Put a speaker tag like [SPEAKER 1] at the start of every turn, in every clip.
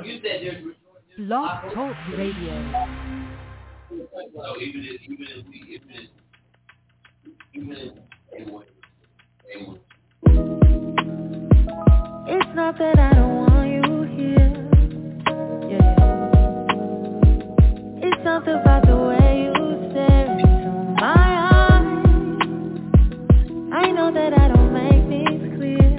[SPEAKER 1] Blog Talk Radio.
[SPEAKER 2] It's not that I don't want you here. Yeah. It's something about the way you stare into my eyes. I know that I don't make things clear.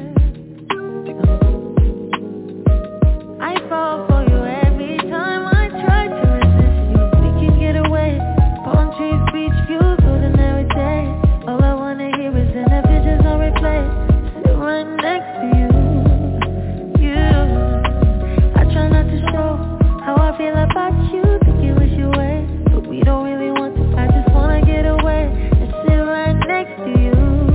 [SPEAKER 2] I fall for you every time I try to resist you. We can get away. Palm trees, beach views, ordinary day. All I wanna hear is in the visions on replay. Sit right next to you. I try not to show how I feel about you. Think you wish you away, but we don't really want to. I just wanna get away and sit right next to you.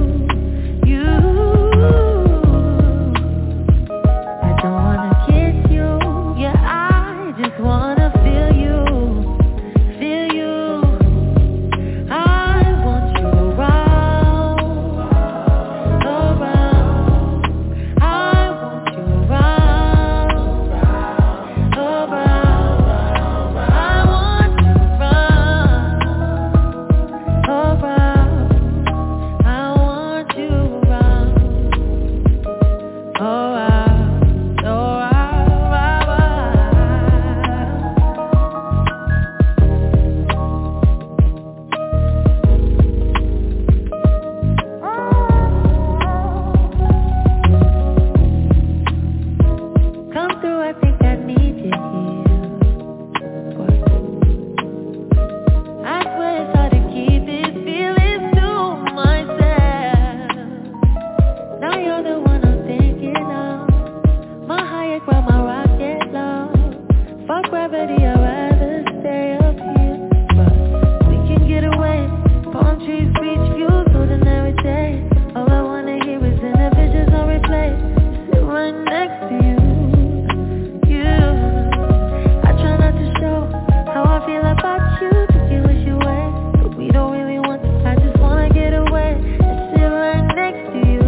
[SPEAKER 2] I don't wanna kiss you. Yeah, I just wanna feel you. Feel you. I want you around. I want you around. I want you come through, I think I need you here. I swear it's hard to keep these feelings to myself. Now you're the one I'm thinking of. My higher ground, my rocket low. Fuck gravity, I'd rather stay up here. But we can get away. Palm trees, beach views, ordinary day. All I wanna hear is in the visions on replay. Sit right next to you. I try not to show how I feel about you. Think you wish you away, but we don't really want to. I just wanna get away and sit right next to you.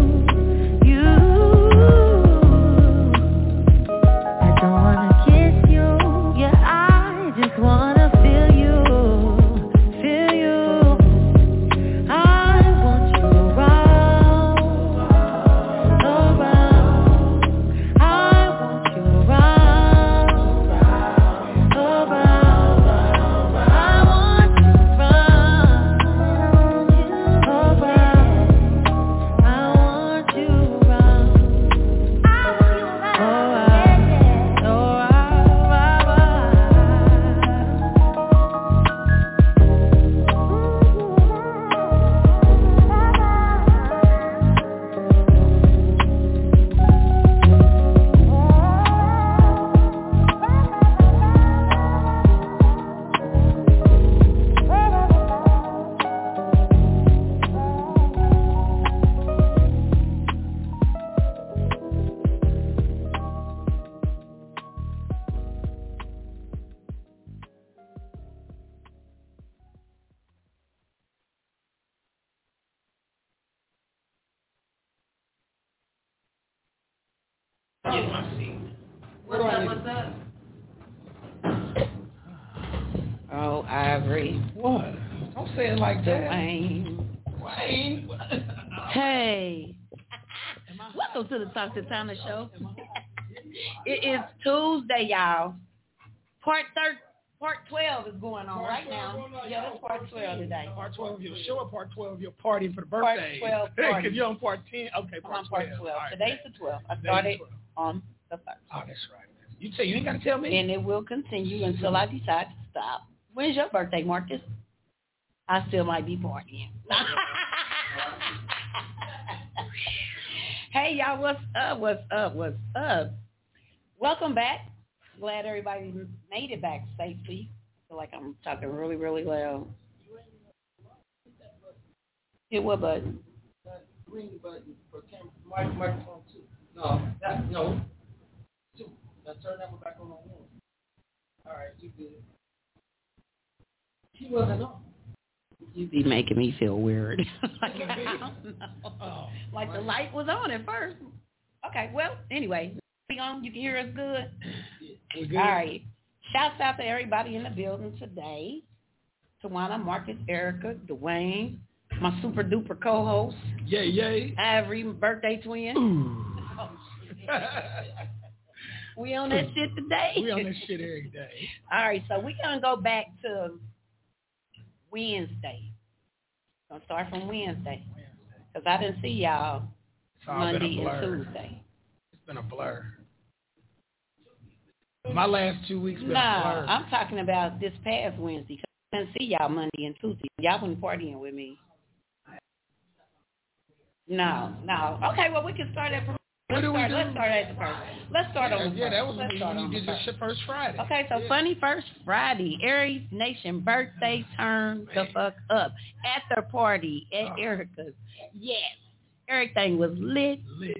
[SPEAKER 2] I don't wanna kiss you. Yeah, I just wanna feel you. Feel you. I want you around. I want you around. I want you
[SPEAKER 3] What's up? Oh, Ivory.
[SPEAKER 4] What? Don't say it like that.
[SPEAKER 3] Wayne. Hey. Welcome to the Talk to Tana show. It is Tuesday, y'all. Part 12 is going on right now. Yeah, that's part 12 today.
[SPEAKER 4] Part 12 of your show or part 12 of your party for the birthday?
[SPEAKER 3] Part 12 party.
[SPEAKER 4] Because you're on part 10. Okay,
[SPEAKER 3] I'm on
[SPEAKER 4] part
[SPEAKER 3] 12.
[SPEAKER 4] 12. Right,
[SPEAKER 3] Today's the 12th. I started on the 1st.
[SPEAKER 4] Oh, that's right. You say you ain't got to tell me?
[SPEAKER 3] And it will continue until I decide to stop. When's your birthday, Marcus? I still might be partying. Hey, y'all, what's up? Welcome back. Glad everybody made it back safely. I feel like I'm talking really, really loud. Hit what button?
[SPEAKER 5] That green button for microphone 2. No. 2. Now turn that one back on 1. All right, you good. He wasn't on.
[SPEAKER 3] You be making me feel weird. Like, I don't know. Like the light was on at first. Okay, well, anyway, you can hear us good.
[SPEAKER 4] We good?
[SPEAKER 3] All right. Shouts out to everybody in the building today. Tawana, Marcus, Erica, Dwayne, my super duper co-host.
[SPEAKER 4] Yay, yay.
[SPEAKER 3] Ivory, birthday twin. We on that shit today.
[SPEAKER 4] We on that shit every day.
[SPEAKER 3] All right, so we're going to go back to Wednesday. Going to start from Wednesday. Because I didn't see y'all Monday and Tuesday.
[SPEAKER 4] It's been a blur. My last 2 weeks been a blur.
[SPEAKER 3] I'm talking about this past Wednesday. Cause I didn't see y'all Monday and Tuesday. Y'all wasn't partying with me. No. Okay, well, we can start at Let's start at the first. Let's start on the first.
[SPEAKER 4] Yeah, that was when you did your first Friday.
[SPEAKER 3] Okay, so funny first Friday. Aries Nation birthday turned the fuck up at their party at Erica's. Yes. Everything was lit.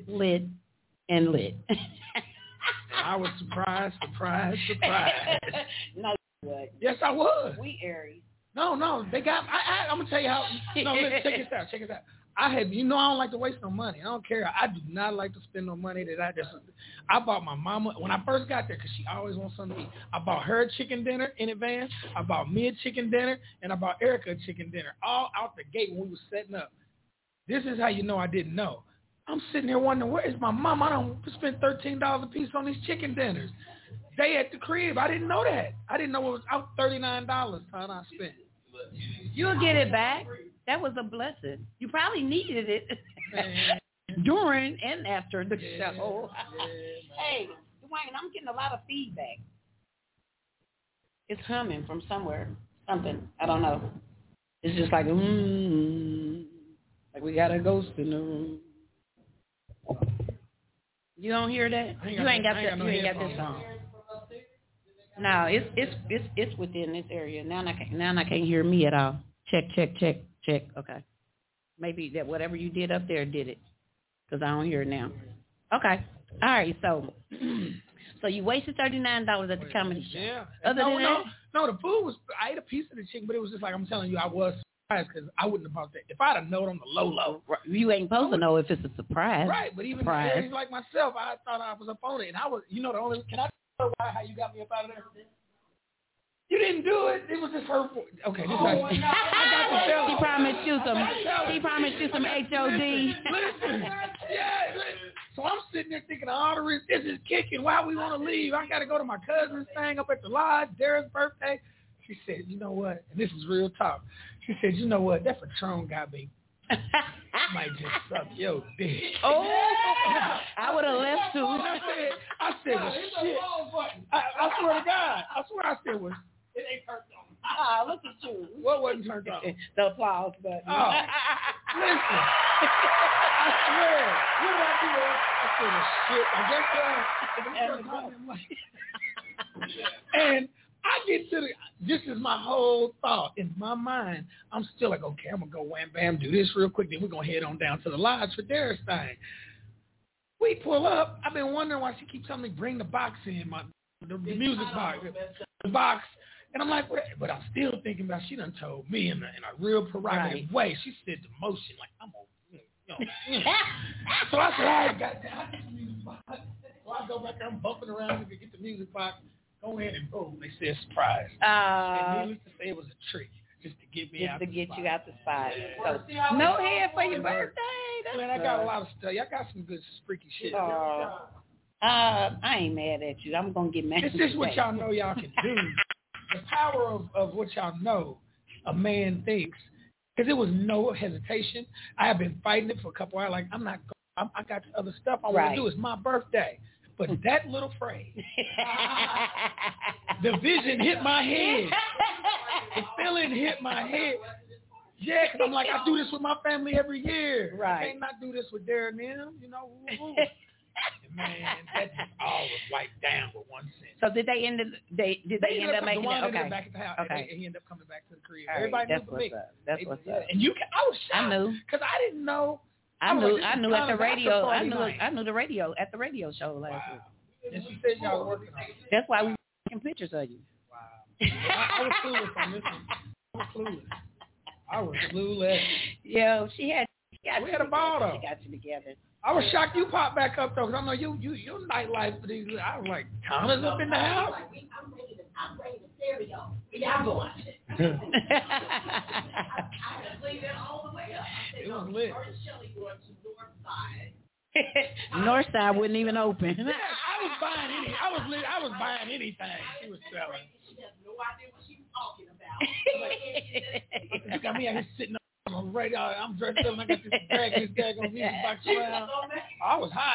[SPEAKER 4] I was surprised.
[SPEAKER 3] No, you wasn't.
[SPEAKER 4] Yes, I was.
[SPEAKER 3] We Aries.
[SPEAKER 4] No, they got, I'm going to tell you how, no, listen, check this out. I don't like to waste no money. I don't care. I do not like to spend no money I bought my mama, when I first got there, because she always wants something to eat, I bought her a chicken dinner in advance, I bought me a chicken dinner, and I bought Erica a chicken dinner, all out the gate when we were setting up. This is how you know I didn't know. I'm sitting here wondering, where is my mom? I don't spend $13 a piece on these chicken dinners. They at the crib. I didn't know that. I didn't know it was out $39 time I spent.
[SPEAKER 3] You'll get it back. That was a blessing. You probably needed it during and after the show. Hey, Dwayne, I'm getting a lot of feedback. It's humming from somewhere. Something. I don't know. It's just like, like we got a ghost in the room. You don't hear that? You ain't got this song. No, it's within this area. Now I can't hear me at all. Check. Okay. Maybe that whatever you did up there did it, because I don't hear it now. Okay. All right. So you wasted $39 at the comedy show.
[SPEAKER 4] Yeah.
[SPEAKER 3] No,
[SPEAKER 4] the food was. I ate a piece of the chicken, but it was just like I'm telling you, I was surprised because I wouldn't have bought that. If I'd have known on the low,
[SPEAKER 3] you ain't supposed to know if it's a surprise.
[SPEAKER 4] Right. But even Aries like myself, I thought I was up on it, and I was. The only. Can I tell you how you got me up out of there? You didn't do it. It was just her. Okay, this I got to tell
[SPEAKER 3] She promised you some HOD.
[SPEAKER 4] Listen. So I'm sitting there thinking, this is kicking. Why we want to leave? I got to go to my cousin's thing up at the lodge, Darren's birthday. She said, you know what? And this is real talk. She said, you know what? That Patron got me. I might just suck your dick.
[SPEAKER 3] Oh, I would have left too.
[SPEAKER 4] I said, well, shit. I swear to God. I said, well, it ain't turned on.
[SPEAKER 3] Look at you.
[SPEAKER 4] What wasn't turned on?
[SPEAKER 3] The applause button.
[SPEAKER 4] Oh, listen. I swear. What did I do? I said, well, shit. And I get to this is my whole thought. In my mind, I'm still like, okay, I'm going to go wham, bam, do this real quick. Then we're going to head on down to the lodge for Darren's thing. We pull up. I've been wondering why she keeps telling me bring the box in, the music box. The box. And I'm like, but I'm still thinking about she done told me in a real prerogative way. She said the motion, like, I'm going to, So I said, all right, goddamn, I get the music box. So I go back there, I'm bumping around to get the music box. Go ahead and boom. They said surprise. And needless to say, it was a trick just to get me out the spot. Just to get you out the spot.
[SPEAKER 3] So, no head for your birthday.
[SPEAKER 4] Man, I got a lot of stuff. I got some good freaky shit.
[SPEAKER 3] I ain't mad at you. I'm going to get mad.
[SPEAKER 4] This is what y'all know y'all can do. The power of what y'all know a man thinks. Because there was no hesitation. I have been fighting it for a couple hours. Like, I'm not going. I got other stuff I want to do. It's my birthday. But that little phrase, the vision hit my head. The feeling hit my head. Yeah, because I'm like, I do this with my family every year.
[SPEAKER 3] Right.
[SPEAKER 4] I can't not do this with Darren and them, Man, that just all was wiped down with one sentence.
[SPEAKER 3] So did they end up making it? Okay.
[SPEAKER 4] Back at the house.
[SPEAKER 3] Okay.
[SPEAKER 4] He ended up coming back to the crib.
[SPEAKER 3] Right.
[SPEAKER 4] Everybody
[SPEAKER 3] That's
[SPEAKER 4] knew me.
[SPEAKER 3] That's what's up.
[SPEAKER 4] And I was shocked.
[SPEAKER 3] I knew.
[SPEAKER 4] Because I didn't know.
[SPEAKER 3] I knew at the radio. I knew the radio at the radio show last week.
[SPEAKER 4] And she said y'all were working on it.
[SPEAKER 3] That's why we were taking pictures of you.
[SPEAKER 4] Wow. I was clueless on this one. I was clueless.
[SPEAKER 3] Yeah, we
[SPEAKER 4] had a ball though.
[SPEAKER 3] She got you together.
[SPEAKER 4] I was shocked you popped back up though, because I know your nightlife for these. I was like, Tana's up in the house.
[SPEAKER 6] I'm bringing the stereo. Y'all going. I played that all the way up.
[SPEAKER 4] It was lit.
[SPEAKER 6] Shelley going to Northside.
[SPEAKER 3] Northside wouldn't even open.
[SPEAKER 4] Yeah, I was buying anything she was selling.
[SPEAKER 6] She has no idea what she was talking about.
[SPEAKER 4] You got me out here sitting on the radio. I'm dressed up and I got this gag on music box around. I was hot.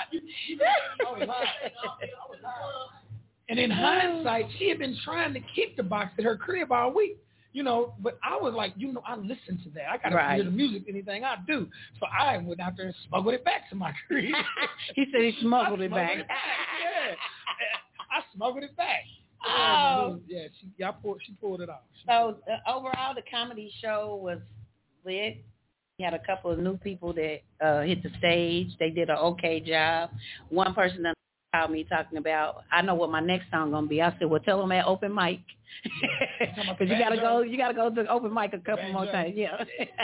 [SPEAKER 4] And in hindsight, she had been trying to keep the box at her crib all week. But I was like, I listen to that. I got to hear the music, anything I do. So I went out there and smuggled it back to my crib.
[SPEAKER 3] He said he smuggled it back.
[SPEAKER 4] Yeah. I smuggled it back.
[SPEAKER 3] Oh.
[SPEAKER 4] Yeah, she pulled it off.
[SPEAKER 3] So overall, the comedy show was lit. We had a couple of new people that hit the stage. They did an okay job. One person that called me talking about, I know what my next song gonna be. I said, well, tell them at open mic. Because you gotta go to open mic a couple more times. Yeah.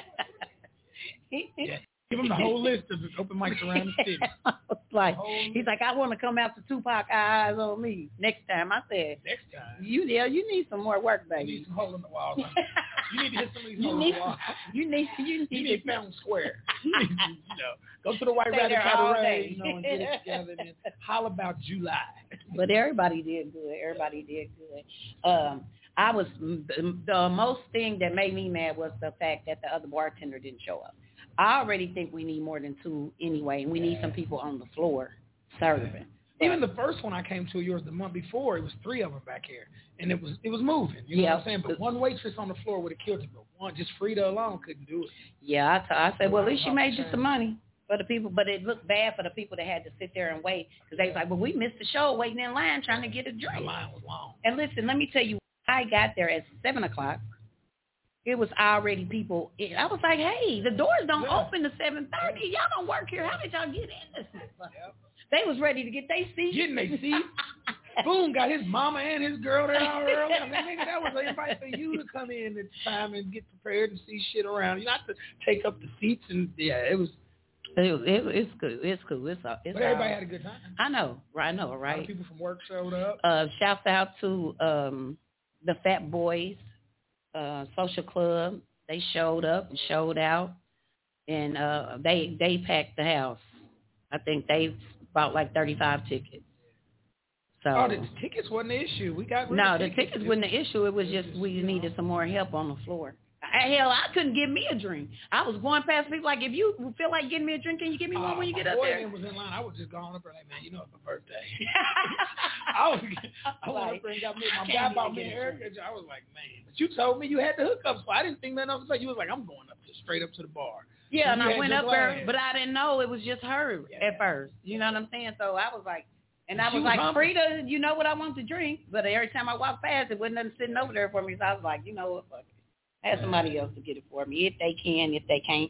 [SPEAKER 4] Yeah. Give him the whole list of open mics around the city.
[SPEAKER 3] He's like, I want to come out to Tupac, Eyes on Me next time. I said,
[SPEAKER 4] next time.
[SPEAKER 3] You need some more work, baby.
[SPEAKER 4] You need some hole in the wall. You need to hit some of these holes in the wall.
[SPEAKER 3] You need
[SPEAKER 4] Fountain Square. Go to the White Rabbit Cabaret, and get it together and holler about July.
[SPEAKER 3] But everybody did good. I was the most thing that made me mad was the fact that the other bartender didn't show up. I already think we need more than two anyway, and we need some people on the floor serving.
[SPEAKER 4] Even the first one I came to yours the month before, it was 3 of them back here, and it was moving. You know what I'm saying? But one waitress on the floor would have killed it, but one, just Frida alone, couldn't do it.
[SPEAKER 3] Yeah, I said, well, at least she made you some money for the people, but it looked bad for the people that had to sit there and wait, because they was like, well, we missed the show waiting in line trying to get a drink.
[SPEAKER 4] The line was long.
[SPEAKER 3] And listen, let me tell you, I got there at 7 o'clock. It was already people. I was like, hey, the doors don't open to 7:30. Y'all don't work here. How did y'all get in this? Yep. They was ready to get their seats.
[SPEAKER 4] Getting their seats. Boom, got his mama and his girl there all early. I mean, nigga, that was an invite for you to come in at the time and get prepared and see shit around. You not to take up the seats. And, yeah, it was.
[SPEAKER 3] It's good. It's cool.
[SPEAKER 4] But everybody had a good time.
[SPEAKER 3] I know, right?
[SPEAKER 4] A lot of people from work showed up.
[SPEAKER 3] Shouts out to the Fat Boys Social Club. They showed up and showed out, and they packed the house. I think they bought like 35 tickets. So
[SPEAKER 4] the tickets wasn't the issue.
[SPEAKER 3] The tickets wasn't the issue. It was just we needed some more help on the floor. Hell, I couldn't get me a drink. I was going past people like, if you feel like getting me a drink, can you give me one when you get up there?
[SPEAKER 4] My boy was in line. I was just going up there like, man, it's my birthday. I went up there and got me. My guy bought me an Erica. I was like, man, but you told me you had the hookup, so I didn't think nothing else about you. Was like, I'm going up straight up to the bar.
[SPEAKER 3] Yeah, and I went up there, but I didn't know it was just her at first. You know what I'm saying? So I was like, and I was like, humble. Frida, you know what I want to drink? But every time I walked past, it wasn't nothing sitting over there for me. So I was like, you know what, fuck it. Have somebody else to get it for me if they can, if they can't.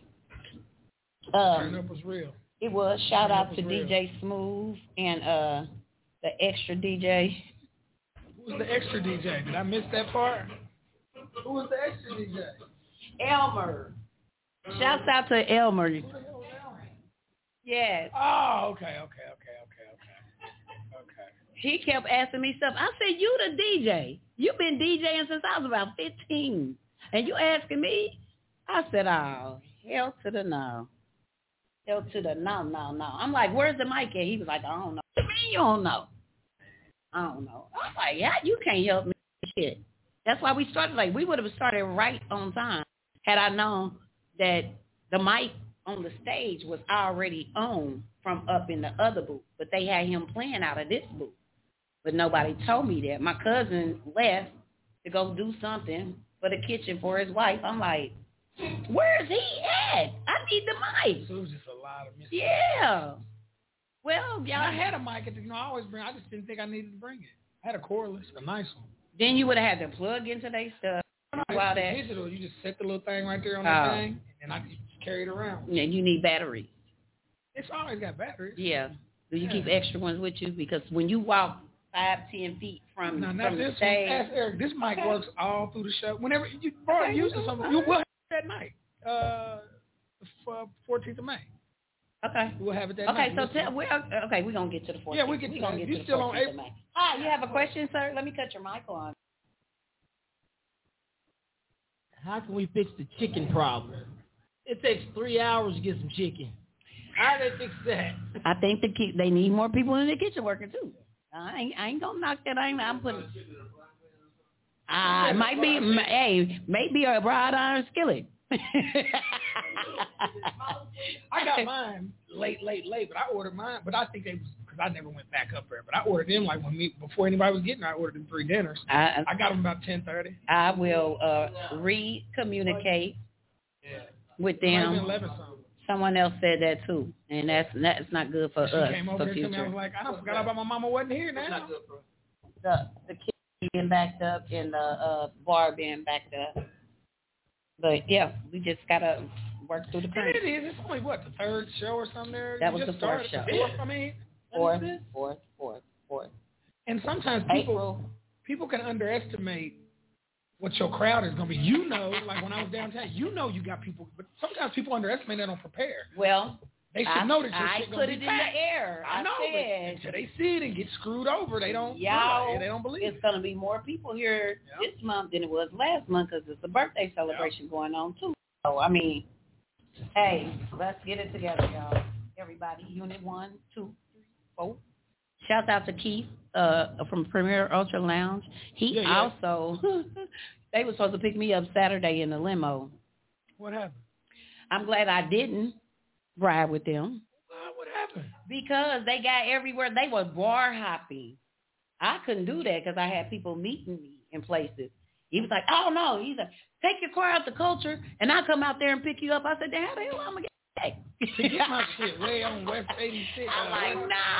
[SPEAKER 4] Turn up was real.
[SPEAKER 3] It was. Shout out to DJ Smooth and the extra DJ.
[SPEAKER 4] Who was the extra DJ? Did I miss that part? Who was the extra DJ?
[SPEAKER 3] Elmer. Shouts out to Elmer.
[SPEAKER 4] Who the hell was Elmer?
[SPEAKER 3] Yes.
[SPEAKER 4] Oh, okay.
[SPEAKER 3] He kept asking me stuff. I said, you the DJ. You've been DJing since I was about 15. And you asking me? I said, oh, hell to the no. Hell to the no. I'm like, where's the mic at? He was like, I don't know. What do you mean you don't know? I don't know. I'm like, yeah, you can't help me. Shit. That's why we started late. We would have started right on time had I known that the mic on the stage was already on from up in the other booth. But they had him playing out of this booth. But nobody told me that. My cousin left to go do something for the kitchen for his wife. I'm like, where's he at? I need the mic.
[SPEAKER 4] So it was just a lot of mistakes.
[SPEAKER 3] Yeah. Well, y'all.
[SPEAKER 4] I had a mic at I always bring. I just didn't think I needed to bring it. I had a cordless, a nice one.
[SPEAKER 3] Then you would have had to plug into their stuff.
[SPEAKER 4] It's digital. You just set the little thing right there on the thing, and I just carry it around.
[SPEAKER 3] And you need batteries.
[SPEAKER 4] It's always got batteries.
[SPEAKER 3] Yeah. Do you keep extra ones with you? Because when you walk 5-10 feet from the stage.
[SPEAKER 4] Ask Eric, this mic works all through the show. Whenever you use something, you will have that night, 14th of May.
[SPEAKER 3] Okay.
[SPEAKER 4] We'll have it that
[SPEAKER 3] Okay,
[SPEAKER 4] night.
[SPEAKER 3] so we're going to get to the 14th.
[SPEAKER 4] Yeah, we can. You still on April?
[SPEAKER 3] Ah, you have a question, sir? Let me cut your mic on.
[SPEAKER 5] How can we fix the chicken problem? It takes 3 hours to get some chicken. How do they fix that?
[SPEAKER 3] I think they need more people in the kitchen working too. I ain't gonna knock that. I'm putting. It might be. Hey, maybe a broad iron skillet.
[SPEAKER 4] I got mine late, but I ordered mine. But I think they was because I never went back up there. But I ordered them like before anybody was getting there. I ordered them 3 dinners. I got them about 10:30.
[SPEAKER 3] I will re-communicate with them.
[SPEAKER 4] 11 something.
[SPEAKER 3] Someone else said that too, and that's not good for us.
[SPEAKER 4] She came over there to me. I was like, I forgot about my mama wasn't here now.
[SPEAKER 3] The kitchen being backed up and the bar being backed up. But yeah, we just gotta work through the crunch.
[SPEAKER 4] It is. It's only the 3rd show or something there.
[SPEAKER 3] That was the 4th show. Fourth.
[SPEAKER 4] And sometimes people can underestimate what your crowd is going to be. You know, like when I was downtown, you got people, but sometimes people underestimate they don't prepare.
[SPEAKER 3] Well,
[SPEAKER 4] they should know that your
[SPEAKER 3] shit
[SPEAKER 4] going to be
[SPEAKER 3] I put it in the air.
[SPEAKER 4] I know, but until they see it and get screwed over, they don't believe
[SPEAKER 3] it's going to be more people here this month than it was last month because it's a birthday celebration going on too. So, I mean, hey, let's get it together, y'all. Everybody, Unit 1, 2, 3, 4. Shout out to Keith from Premier Ultra Lounge. He also, they were supposed to pick me up Saturday in the limo.
[SPEAKER 4] What happened?
[SPEAKER 3] I'm glad I didn't ride with them.
[SPEAKER 4] What happened?
[SPEAKER 3] Because they got everywhere. They were bar hopping. I couldn't do that because I had people meeting me in places. He was like, oh, no. He's like, take your car out the Culture, and I'll come out there and pick you up. I said, how the hell am I going to
[SPEAKER 4] to get my shit way on West 86.
[SPEAKER 3] I'm like,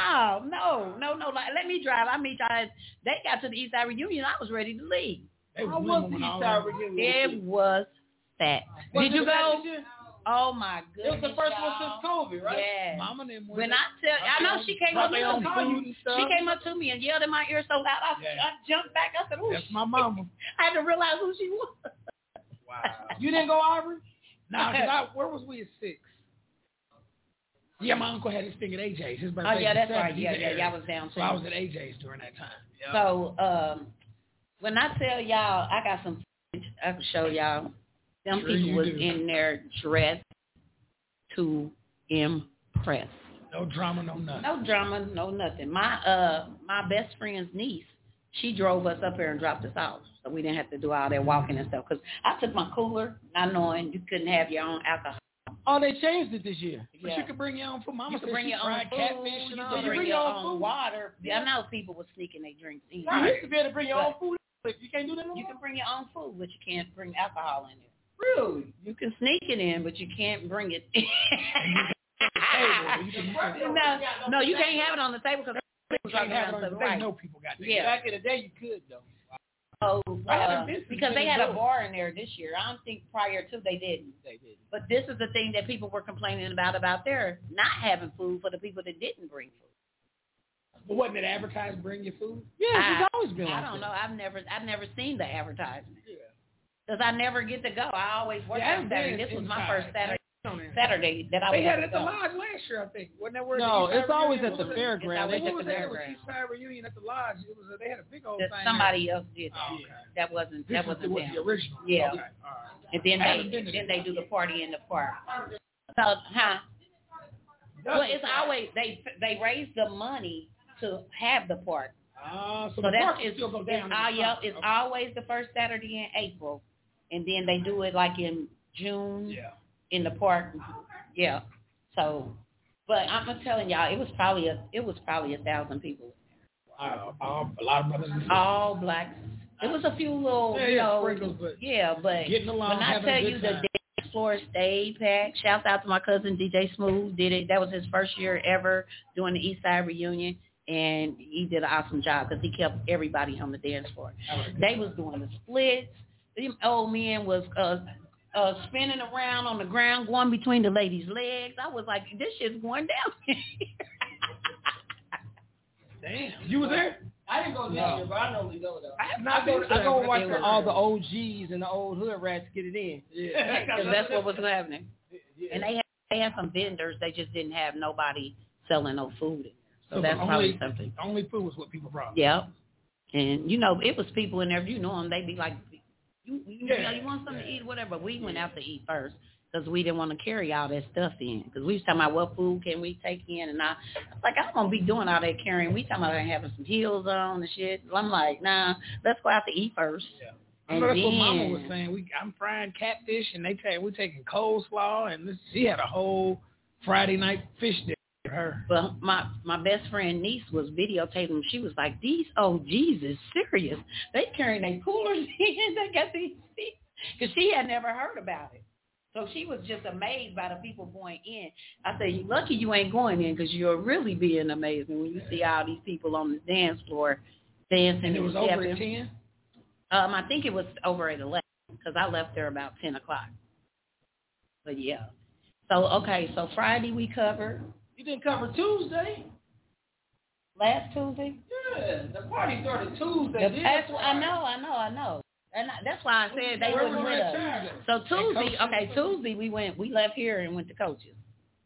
[SPEAKER 3] no. Like, let me drive. They got to the East Side Reunion. I was ready to leave.
[SPEAKER 5] How was the East Side Reunion?
[SPEAKER 3] It was fat. Did you go? Oh, my goodness.
[SPEAKER 5] It was the first one since COVID, right?
[SPEAKER 3] Yeah.
[SPEAKER 4] Mama didn't
[SPEAKER 3] I know she came up to me. She came up to me and yelled in my ear so loud. I jumped back. I said, "Ooh."
[SPEAKER 4] That's my mama.
[SPEAKER 3] I had to realize who she was.
[SPEAKER 4] Wow.
[SPEAKER 5] You didn't go, Aubrey?
[SPEAKER 4] No, where was we at 6? Yeah, my uncle had his thing at AJ's. His birthday.
[SPEAKER 3] Oh, yeah, that's
[SPEAKER 4] 7.
[SPEAKER 3] right. Yeah, I was down too.
[SPEAKER 4] So I was at AJ's during that time. Yep.
[SPEAKER 3] So when I tell y'all, I got some footage I can show y'all. Them people was in there dressed to impress.
[SPEAKER 4] No drama, no nothing.
[SPEAKER 3] No drama, no nothing. My best friend's niece, she drove us up here and dropped us off. So we didn't have to do all that walking and stuff. Because I took my cooler, not knowing you couldn't have your own alcohol.
[SPEAKER 5] Oh, they changed it this year.
[SPEAKER 4] But you could bring your own food. Mama
[SPEAKER 3] said bring your own food.
[SPEAKER 4] Catfish and all.
[SPEAKER 3] You bring your own water. Yeah. I know people were sneaking their drinks in.
[SPEAKER 5] You used to be able to bring your own food. If you can't do that no more?
[SPEAKER 3] You can bring your own food, but you can't bring alcohol in there.
[SPEAKER 5] Really?
[SPEAKER 3] You can sneak it in, but you can't bring it in. No, you can't have it on the table because
[SPEAKER 4] they know people got that.
[SPEAKER 5] Yeah. Back in the day, you could, though.
[SPEAKER 3] So, because they had a bar in there this year. I don't think prior to they didn't. But this is the thing that people were complaining about there, not having food for the people that didn't bring food.
[SPEAKER 4] But wasn't it advertised, bring your food?
[SPEAKER 5] Yeah, it's always been
[SPEAKER 3] I
[SPEAKER 5] like
[SPEAKER 3] don't
[SPEAKER 5] that.
[SPEAKER 3] know. I've never seen the advertisement.
[SPEAKER 4] Yeah.
[SPEAKER 3] Because I never get to go. I always work on Saturday. This was my first Saturday that I was
[SPEAKER 4] They had it at the lodge last year, I think. Wasn't that where?
[SPEAKER 5] No, it's always at the fairground.
[SPEAKER 3] It's
[SPEAKER 4] What
[SPEAKER 3] always
[SPEAKER 4] was
[SPEAKER 3] at the
[SPEAKER 4] that? It was
[SPEAKER 3] fairground.
[SPEAKER 4] East Side Reunion at the lodge. It was. They had a big old thing.
[SPEAKER 3] Somebody else did that.
[SPEAKER 4] Oh, okay.
[SPEAKER 3] That wasn't
[SPEAKER 4] This was
[SPEAKER 3] them.
[SPEAKER 4] the original.
[SPEAKER 3] Yeah.
[SPEAKER 4] Okay. All right.
[SPEAKER 3] And then they do the party in the park. So, well, it's always they raise the money to have the park.
[SPEAKER 4] So the park will still go down.
[SPEAKER 3] It's always the first Saturday in April, and then they do it like in June in the park. Yeah. So, but I'm telling y'all, it was probably 1,000 people.
[SPEAKER 4] A lot of brothers and sisters.
[SPEAKER 3] All blacks. It was a few little,
[SPEAKER 4] sprinkles, but
[SPEAKER 3] but
[SPEAKER 4] getting along,
[SPEAKER 3] when I tell you the dance floor stayed packed, shouts out to my cousin DJ Smooth, did it. That was his first year ever doing the East Side Reunion, and he did an awesome job because he kept everybody on the dance floor. They was doing the splits. The old man was spinning around on the ground, going between the ladies' legs. I was like, this shit's going down.
[SPEAKER 4] Damn. You was there?
[SPEAKER 5] I didn't go down there, but I normally go though.
[SPEAKER 4] I go and watch
[SPEAKER 5] all the OGs and the old hood rats get it in.
[SPEAKER 3] Yeah, because that's what was happening. And they they had some vendors. They just didn't have nobody selling no food in there. So that's
[SPEAKER 4] probably
[SPEAKER 3] something.
[SPEAKER 4] The only food was what people brought.
[SPEAKER 3] Yep. And, you know, it was people in there. If you know them, they'd be like, you want something to eat, whatever. But we went out to eat first because we didn't want to carry all that stuff in. Because we was talking about what food can we take in. And I was like, I'm going to be doing all that carrying. We talking about having some heels on and shit. I'm like, nah, let's go out to eat first.
[SPEAKER 4] Yeah. I know that's what Mama was saying. I'm frying catfish, and we're taking coleslaw, and she had a whole Friday night fish dinner for her.
[SPEAKER 3] Well, my best friend niece was videotaping. She was like, these OGs is serious. They carrying their coolers in. They got these, because she had never heard about it. So she was just amazed by the people going in. I said, you lucky you ain't going in because you're really being amazing when you see all these people on the dance floor dancing.
[SPEAKER 4] And it was over at 10?
[SPEAKER 3] I think it was over at 11 because I left there about 10 o'clock. But, yeah. So, okay, so Friday we covered.
[SPEAKER 5] You didn't cover Tuesday?
[SPEAKER 3] Last Tuesday?
[SPEAKER 5] Yeah, the party started Tuesday.
[SPEAKER 3] I know. And that's why I said they wouldn't with us. So Tuesday we left here and went to Coach's.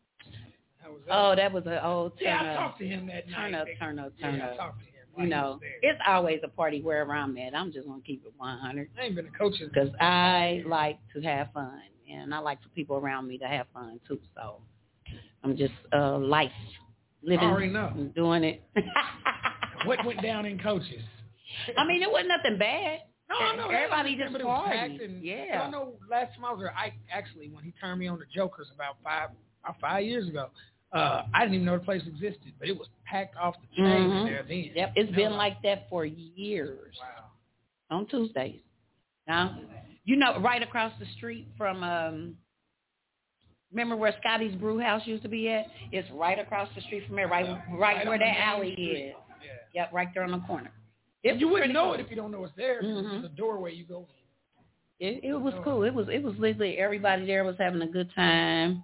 [SPEAKER 3] That was an old turn up.
[SPEAKER 4] Yeah, I talked to him that night.
[SPEAKER 3] Turn up.
[SPEAKER 4] I talked to him.
[SPEAKER 3] You know, it's always a party wherever I'm at. I'm just going to keep it 100.
[SPEAKER 4] I ain't been a Coach's.
[SPEAKER 3] Because I like to have fun, and I like for people around me to have fun, too. So I'm just life, living,
[SPEAKER 4] I already know.
[SPEAKER 3] Doing it.
[SPEAKER 4] What went down in Coach's?
[SPEAKER 3] I mean, it wasn't nothing bad.
[SPEAKER 4] No,
[SPEAKER 3] everybody just
[SPEAKER 4] partied.
[SPEAKER 3] Yeah.
[SPEAKER 4] I know last time I was there, actually, when he turned me on to Jokers about five years ago, I didn't even know the place existed, but it was packed off the chain there then.
[SPEAKER 3] Yep, it's been like that for years.
[SPEAKER 4] Wow.
[SPEAKER 3] On Tuesdays. Now, you know, right across the street from, remember where Scotty's Brew House used to be at? It's right across the street from there, right where that alley is.
[SPEAKER 4] Yeah.
[SPEAKER 3] Yep, right there on the corner.
[SPEAKER 4] You wouldn't know it if you don't know it's there. It's a doorway you go in.
[SPEAKER 3] It was cool. It was literally everybody there was having a good time,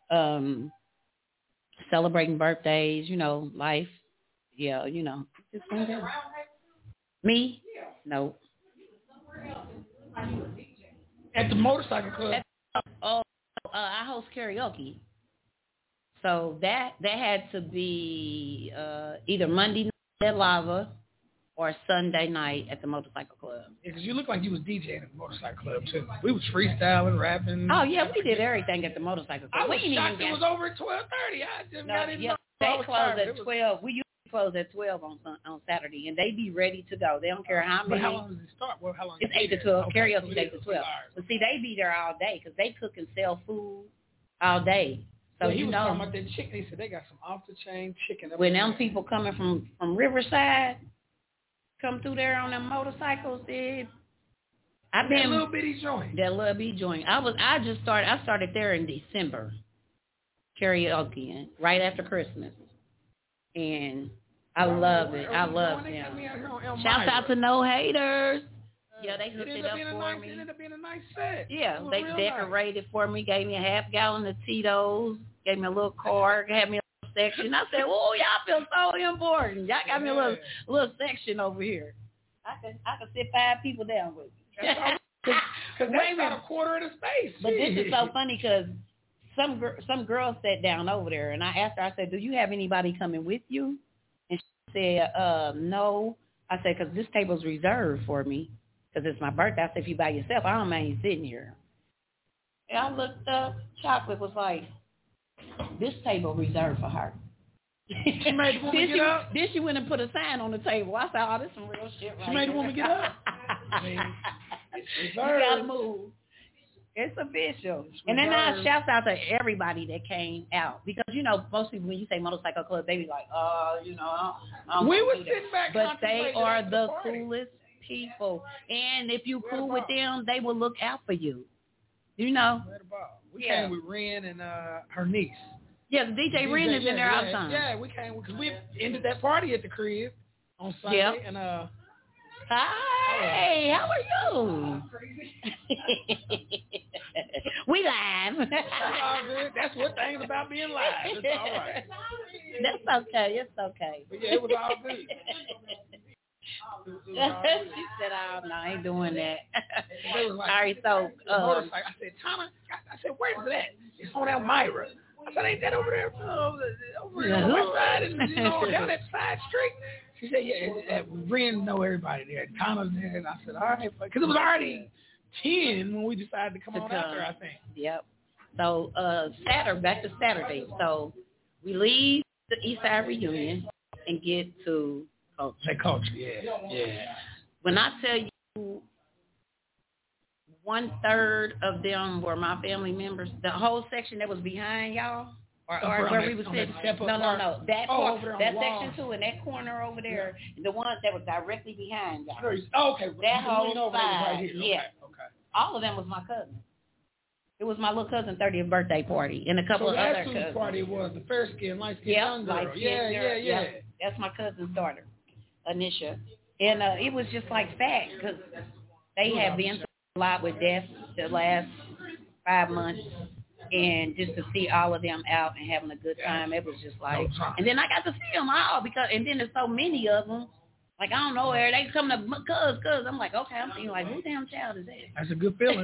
[SPEAKER 3] celebrating birthdays, you know, life. Yeah, you know. Just me? No.
[SPEAKER 4] At the motorcycle club.
[SPEAKER 3] I host karaoke. So that had to be either Monday night at Lava or Sunday night at the motorcycle club.
[SPEAKER 4] Yeah, because you look like you was DJing at the motorcycle club, too. We was freestyling, rapping.
[SPEAKER 3] Oh, yeah, we did everything at the motorcycle club.
[SPEAKER 4] I was shocked it was over at 12:30. I just got in.
[SPEAKER 3] Yeah, they closed at 12. We usually close at 12 on Saturday, and they be ready to go. They don't care how many.
[SPEAKER 4] But how long does it start? Well, how long?
[SPEAKER 3] It's 8 to 12.
[SPEAKER 4] Okay,
[SPEAKER 3] Karaoke 8 to 12. But see, they be there all day because they cook and sell food all day. So
[SPEAKER 4] he
[SPEAKER 3] you
[SPEAKER 4] was
[SPEAKER 3] know,
[SPEAKER 4] talking about that chicken. He said they got some off-the-chain chicken.
[SPEAKER 3] When them people coming from Riverside come through there on them motorcycles, I've been
[SPEAKER 4] that little bitty joint.
[SPEAKER 3] That little bitty joint. I started there in December, karaoke, right after Christmas, and I love it. I love them. Shouts out to No Haters. Yeah, they hooked it up for me.
[SPEAKER 4] It ended up being a nice set.
[SPEAKER 3] Yeah, they decorated for me, gave me a half gallon of Tito's, gave me a little card, had me a little section. I said, "Oh, y'all feel so important. Y'all got me a little section over here. I could sit 5 people down with me."
[SPEAKER 4] Because that's not a quarter of the space.
[SPEAKER 3] But this is so funny because some girl sat down over there, and I asked her, I said, "Do you have anybody coming with you?" And she said, "No." I said, "Because this table's reserved for me. Because it's my birthday." I said, "If you by yourself, I don't mind you sitting here." And I looked up. Chocolate was like, "This table reserved for her."
[SPEAKER 4] She made the woman get up?
[SPEAKER 3] Then she went and put a sign on the table. I said, "Oh, this is some real shit right
[SPEAKER 4] She made the woman get up?
[SPEAKER 3] I mean, you got to move. It's official. And then I shout out to everybody that came out. Because, you know, most people, when you say motorcycle club, they be like, "Oh, you know, I don't
[SPEAKER 4] we were
[SPEAKER 3] sitting
[SPEAKER 4] back.
[SPEAKER 3] But they are the coolest people. And if you cool with them, they will look out for you. You know?
[SPEAKER 4] We came with Ren and her niece.
[SPEAKER 3] Yeah, DJ Ren is in there all the time.
[SPEAKER 4] Yeah, we came because we ended that party at the crib on Sunday.
[SPEAKER 3] Yep.
[SPEAKER 4] And
[SPEAKER 3] hi, how are you? We live.
[SPEAKER 4] That's all good. That's what things about being live. It's all right.
[SPEAKER 3] That's okay. It's okay.
[SPEAKER 4] But yeah, it was all good.
[SPEAKER 3] She said, "Oh no, I ain't doing that."
[SPEAKER 4] They was like,
[SPEAKER 3] all right, so
[SPEAKER 4] I said, "Tana," I said, "Where's that?" It's on Elmira. I said, ain't that over there? Over on the west side and, down that side street? She said, yeah, Ren know everybody there. Connor's there. And I said, all right. Because it was already 10 when we decided to come on out there, I think.
[SPEAKER 3] Yep. So back to Saturday. So we leave the Eastside reunion and get to Culture.
[SPEAKER 4] Culture, yeah.
[SPEAKER 3] When I tell you 1/3 of them were my family members, the whole section that was behind y'all, or where we was sitting. No. That part, that section too, and that corner over there, the ones that were directly behind y'all.
[SPEAKER 4] Oh, okay.
[SPEAKER 3] That whole side,
[SPEAKER 4] right here.
[SPEAKER 3] yeah. Okay. All of them was my cousin. It was my little cousin's 30th birthday party and a couple of other cousins. So that's party was the fair skin, light skin young girl. Yeah. That's my cousin's daughter, Anisha. And it was just like fact because they have been through a lot with death the last 5 months. And just to see all of them out and having a good time, it was just like, and then I got to see them all and then there's so many of them. Like, I don't know, they come to cuz. I'm like, okay, I'm thinking like, who damn child is that?
[SPEAKER 4] That's a good feeling.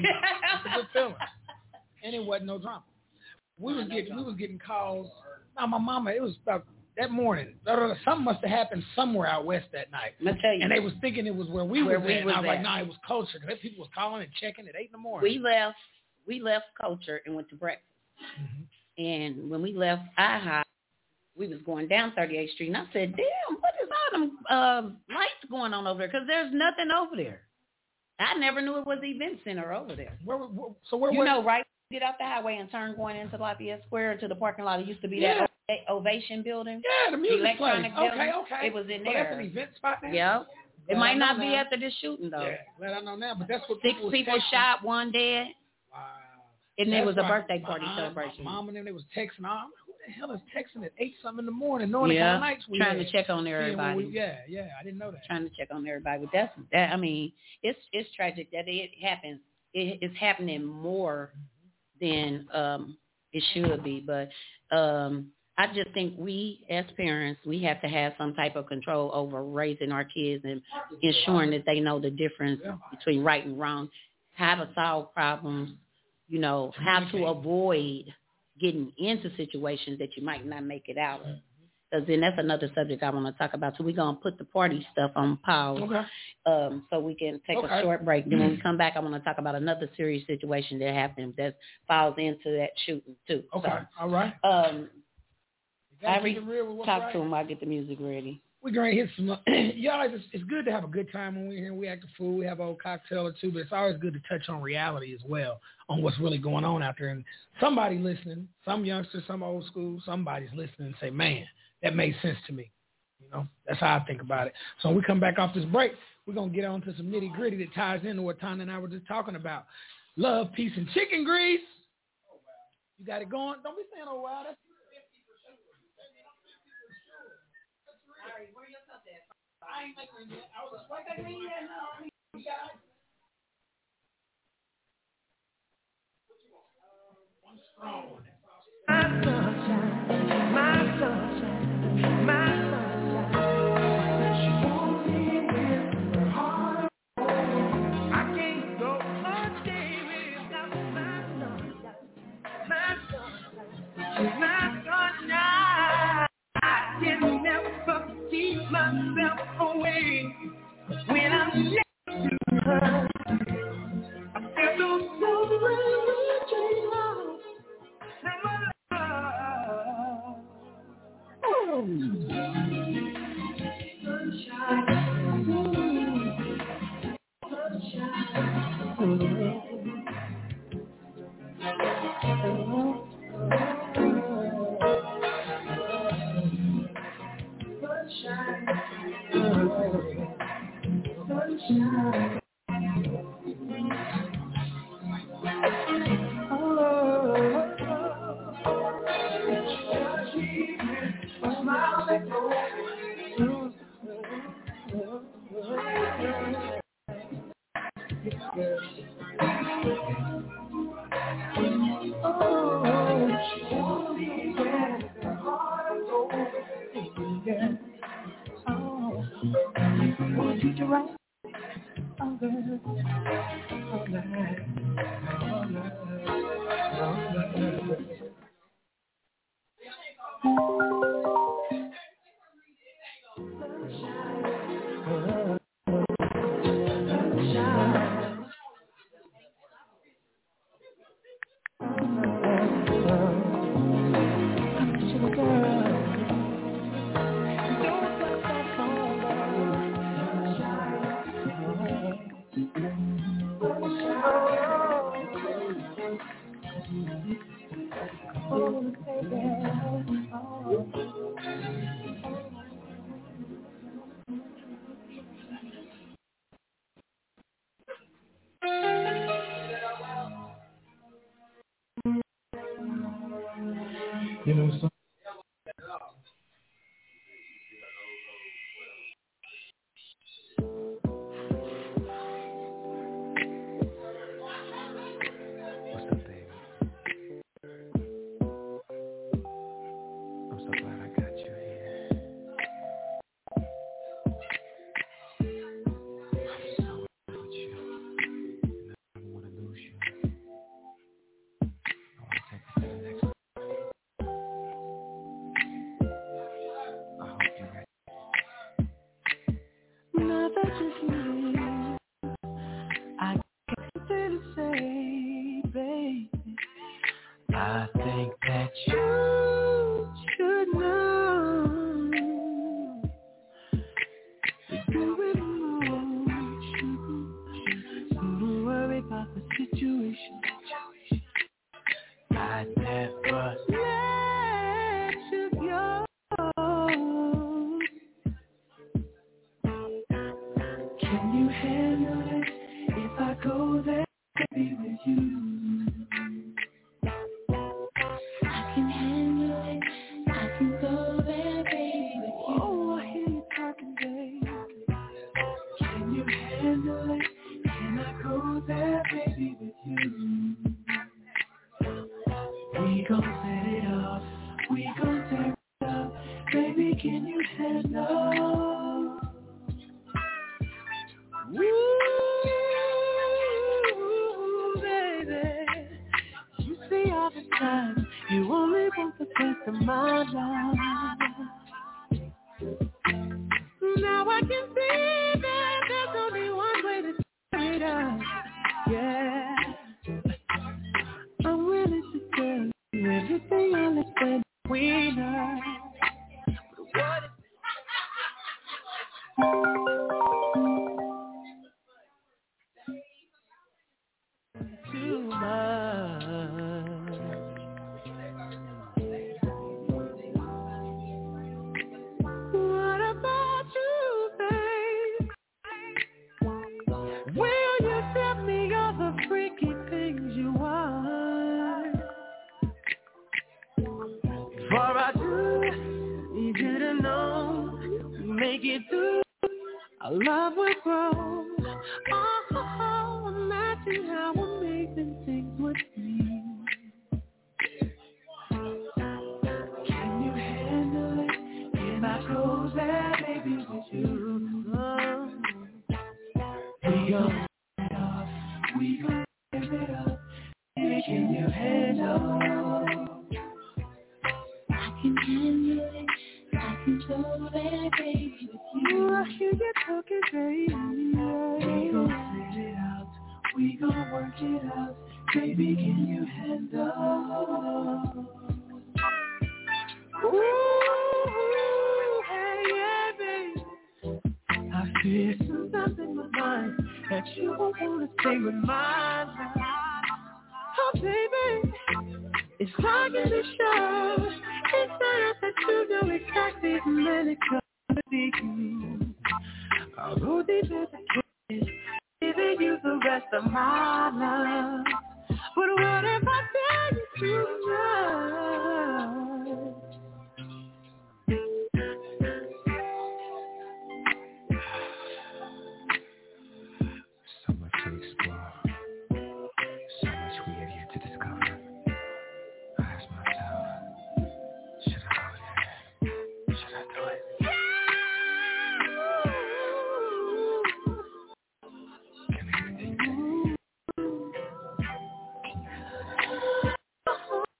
[SPEAKER 4] And it wasn't no drama. We was getting calls. Now my mama, it was about that morning. Something must have happened somewhere out west that night. And they was thinking it was where we was at. And I was like, nah, it was Culture. Because people was calling and checking at 8 in the morning.
[SPEAKER 3] We left Culture and went to breakfast. Mm-hmm. And when we left IHOP, we was going down 38th Street. And I said, damn, what is all them lights going on over there? Because there's nothing over there. I never knew it was the event center over there.
[SPEAKER 4] Where
[SPEAKER 3] right? Get off the highway and turn going into Lafayette Square to the parking lot. It used to be that Ovation building.
[SPEAKER 4] Yeah, the music
[SPEAKER 3] electronic
[SPEAKER 4] place.
[SPEAKER 3] building.
[SPEAKER 4] Okay.
[SPEAKER 3] It was in there.
[SPEAKER 4] That's an event spot now?
[SPEAKER 3] Yeah. It might not be after this shooting, though.
[SPEAKER 4] Yeah, glad I know now, but that's what
[SPEAKER 3] 6 people shot, 1 dead.
[SPEAKER 4] Wow.
[SPEAKER 3] And it was a birthday party celebration.
[SPEAKER 4] My mom and them, they was texting. Who the hell is texting at 8-something in the morning, knowing the kind of nights we
[SPEAKER 3] trying
[SPEAKER 4] had?
[SPEAKER 3] to check on everybody.
[SPEAKER 4] I didn't know that.
[SPEAKER 3] Trying to check on everybody. But that. I mean, it's tragic that it happens. It's happening more than it should be. But I just think we, as parents, we have to have some type of control over raising our kids and ensuring that they know the difference between right and wrong, how to solve problems, how to avoid getting into situations that you might not make it out of. Because then that's another subject I want to talk about. So we're going to put the party stuff on pause so we can take a short break. Then when we come back, I want to talk about another serious situation that happened that falls into that shooting too.
[SPEAKER 4] Okay, all right.
[SPEAKER 3] I talk to him while I get the music ready.
[SPEAKER 4] We're going to hit some. Y'all, it's good to have a good time when we're here. We act a fool. We have a old cocktail or two, but it's always good to touch on reality as well, on what's really going on out there. And somebody listening, some youngsters, some old school, somebody's listening and say, man, that made sense to me. That's how I think about it. So when we come back off this break, we're going to get on to some nitty gritty that ties into what Tanya and I were just talking about. Love, peace, and chicken grease. You got it going? Don't be saying, oh, wow, that's where your cup at? I ain't making it. I was like, I need that now. You got it. One strong. My sunshine, my sunshine, my sunshine. She won't leave with her heart. I can't go a day without my sunshine, my sunshine, my sunshine. I can never keep myself away when I'm next to her. I feel so very love from my love. Oh, sunshine.
[SPEAKER 7] You know, so I think that you should know that you will know. Don't worry about the situation. I never let you go. Can you handle it if I go there to be with you? You only want the best of my life. Now I can see that there's only one way to turn it up. Yeah, I'm willing to tell you everything I understand between us. Too much. What about you, babe? Will you tell me all the freaky things you want? For I do need you to know, make it through, our love will grow. Oh, imagine how amazing things would be. Can you handle it if I go there, baby, with you? Oh. We gon' set it off, we gon' set it up. Baby, can you handle it? I can handle it, I can go there, baby, with you. I hear you talking, baby. We gon' set it out, we gon' work it out. Baby, can you handle? Ooh, hey, yeah, baby. I feel something in my mind that you won't wanna stay with mine. Oh, baby, it's hard to show. It's not that you know exactly when it's gonna be. I'll go deep as I can, giving you the rest of my love. But what if I tell you too much? So much to explore, so much we have yet to discover. I ask myself, should I go there? Should I do it? Can I get a take?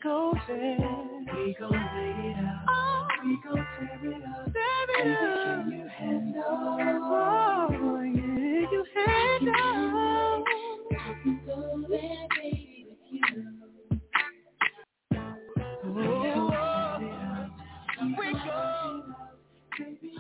[SPEAKER 7] go there. We gon' lay it out. We gon' tear it up. Baby, can you handle? Oh, yeah, you handle. I can go there, baby, with you. We go. Baby,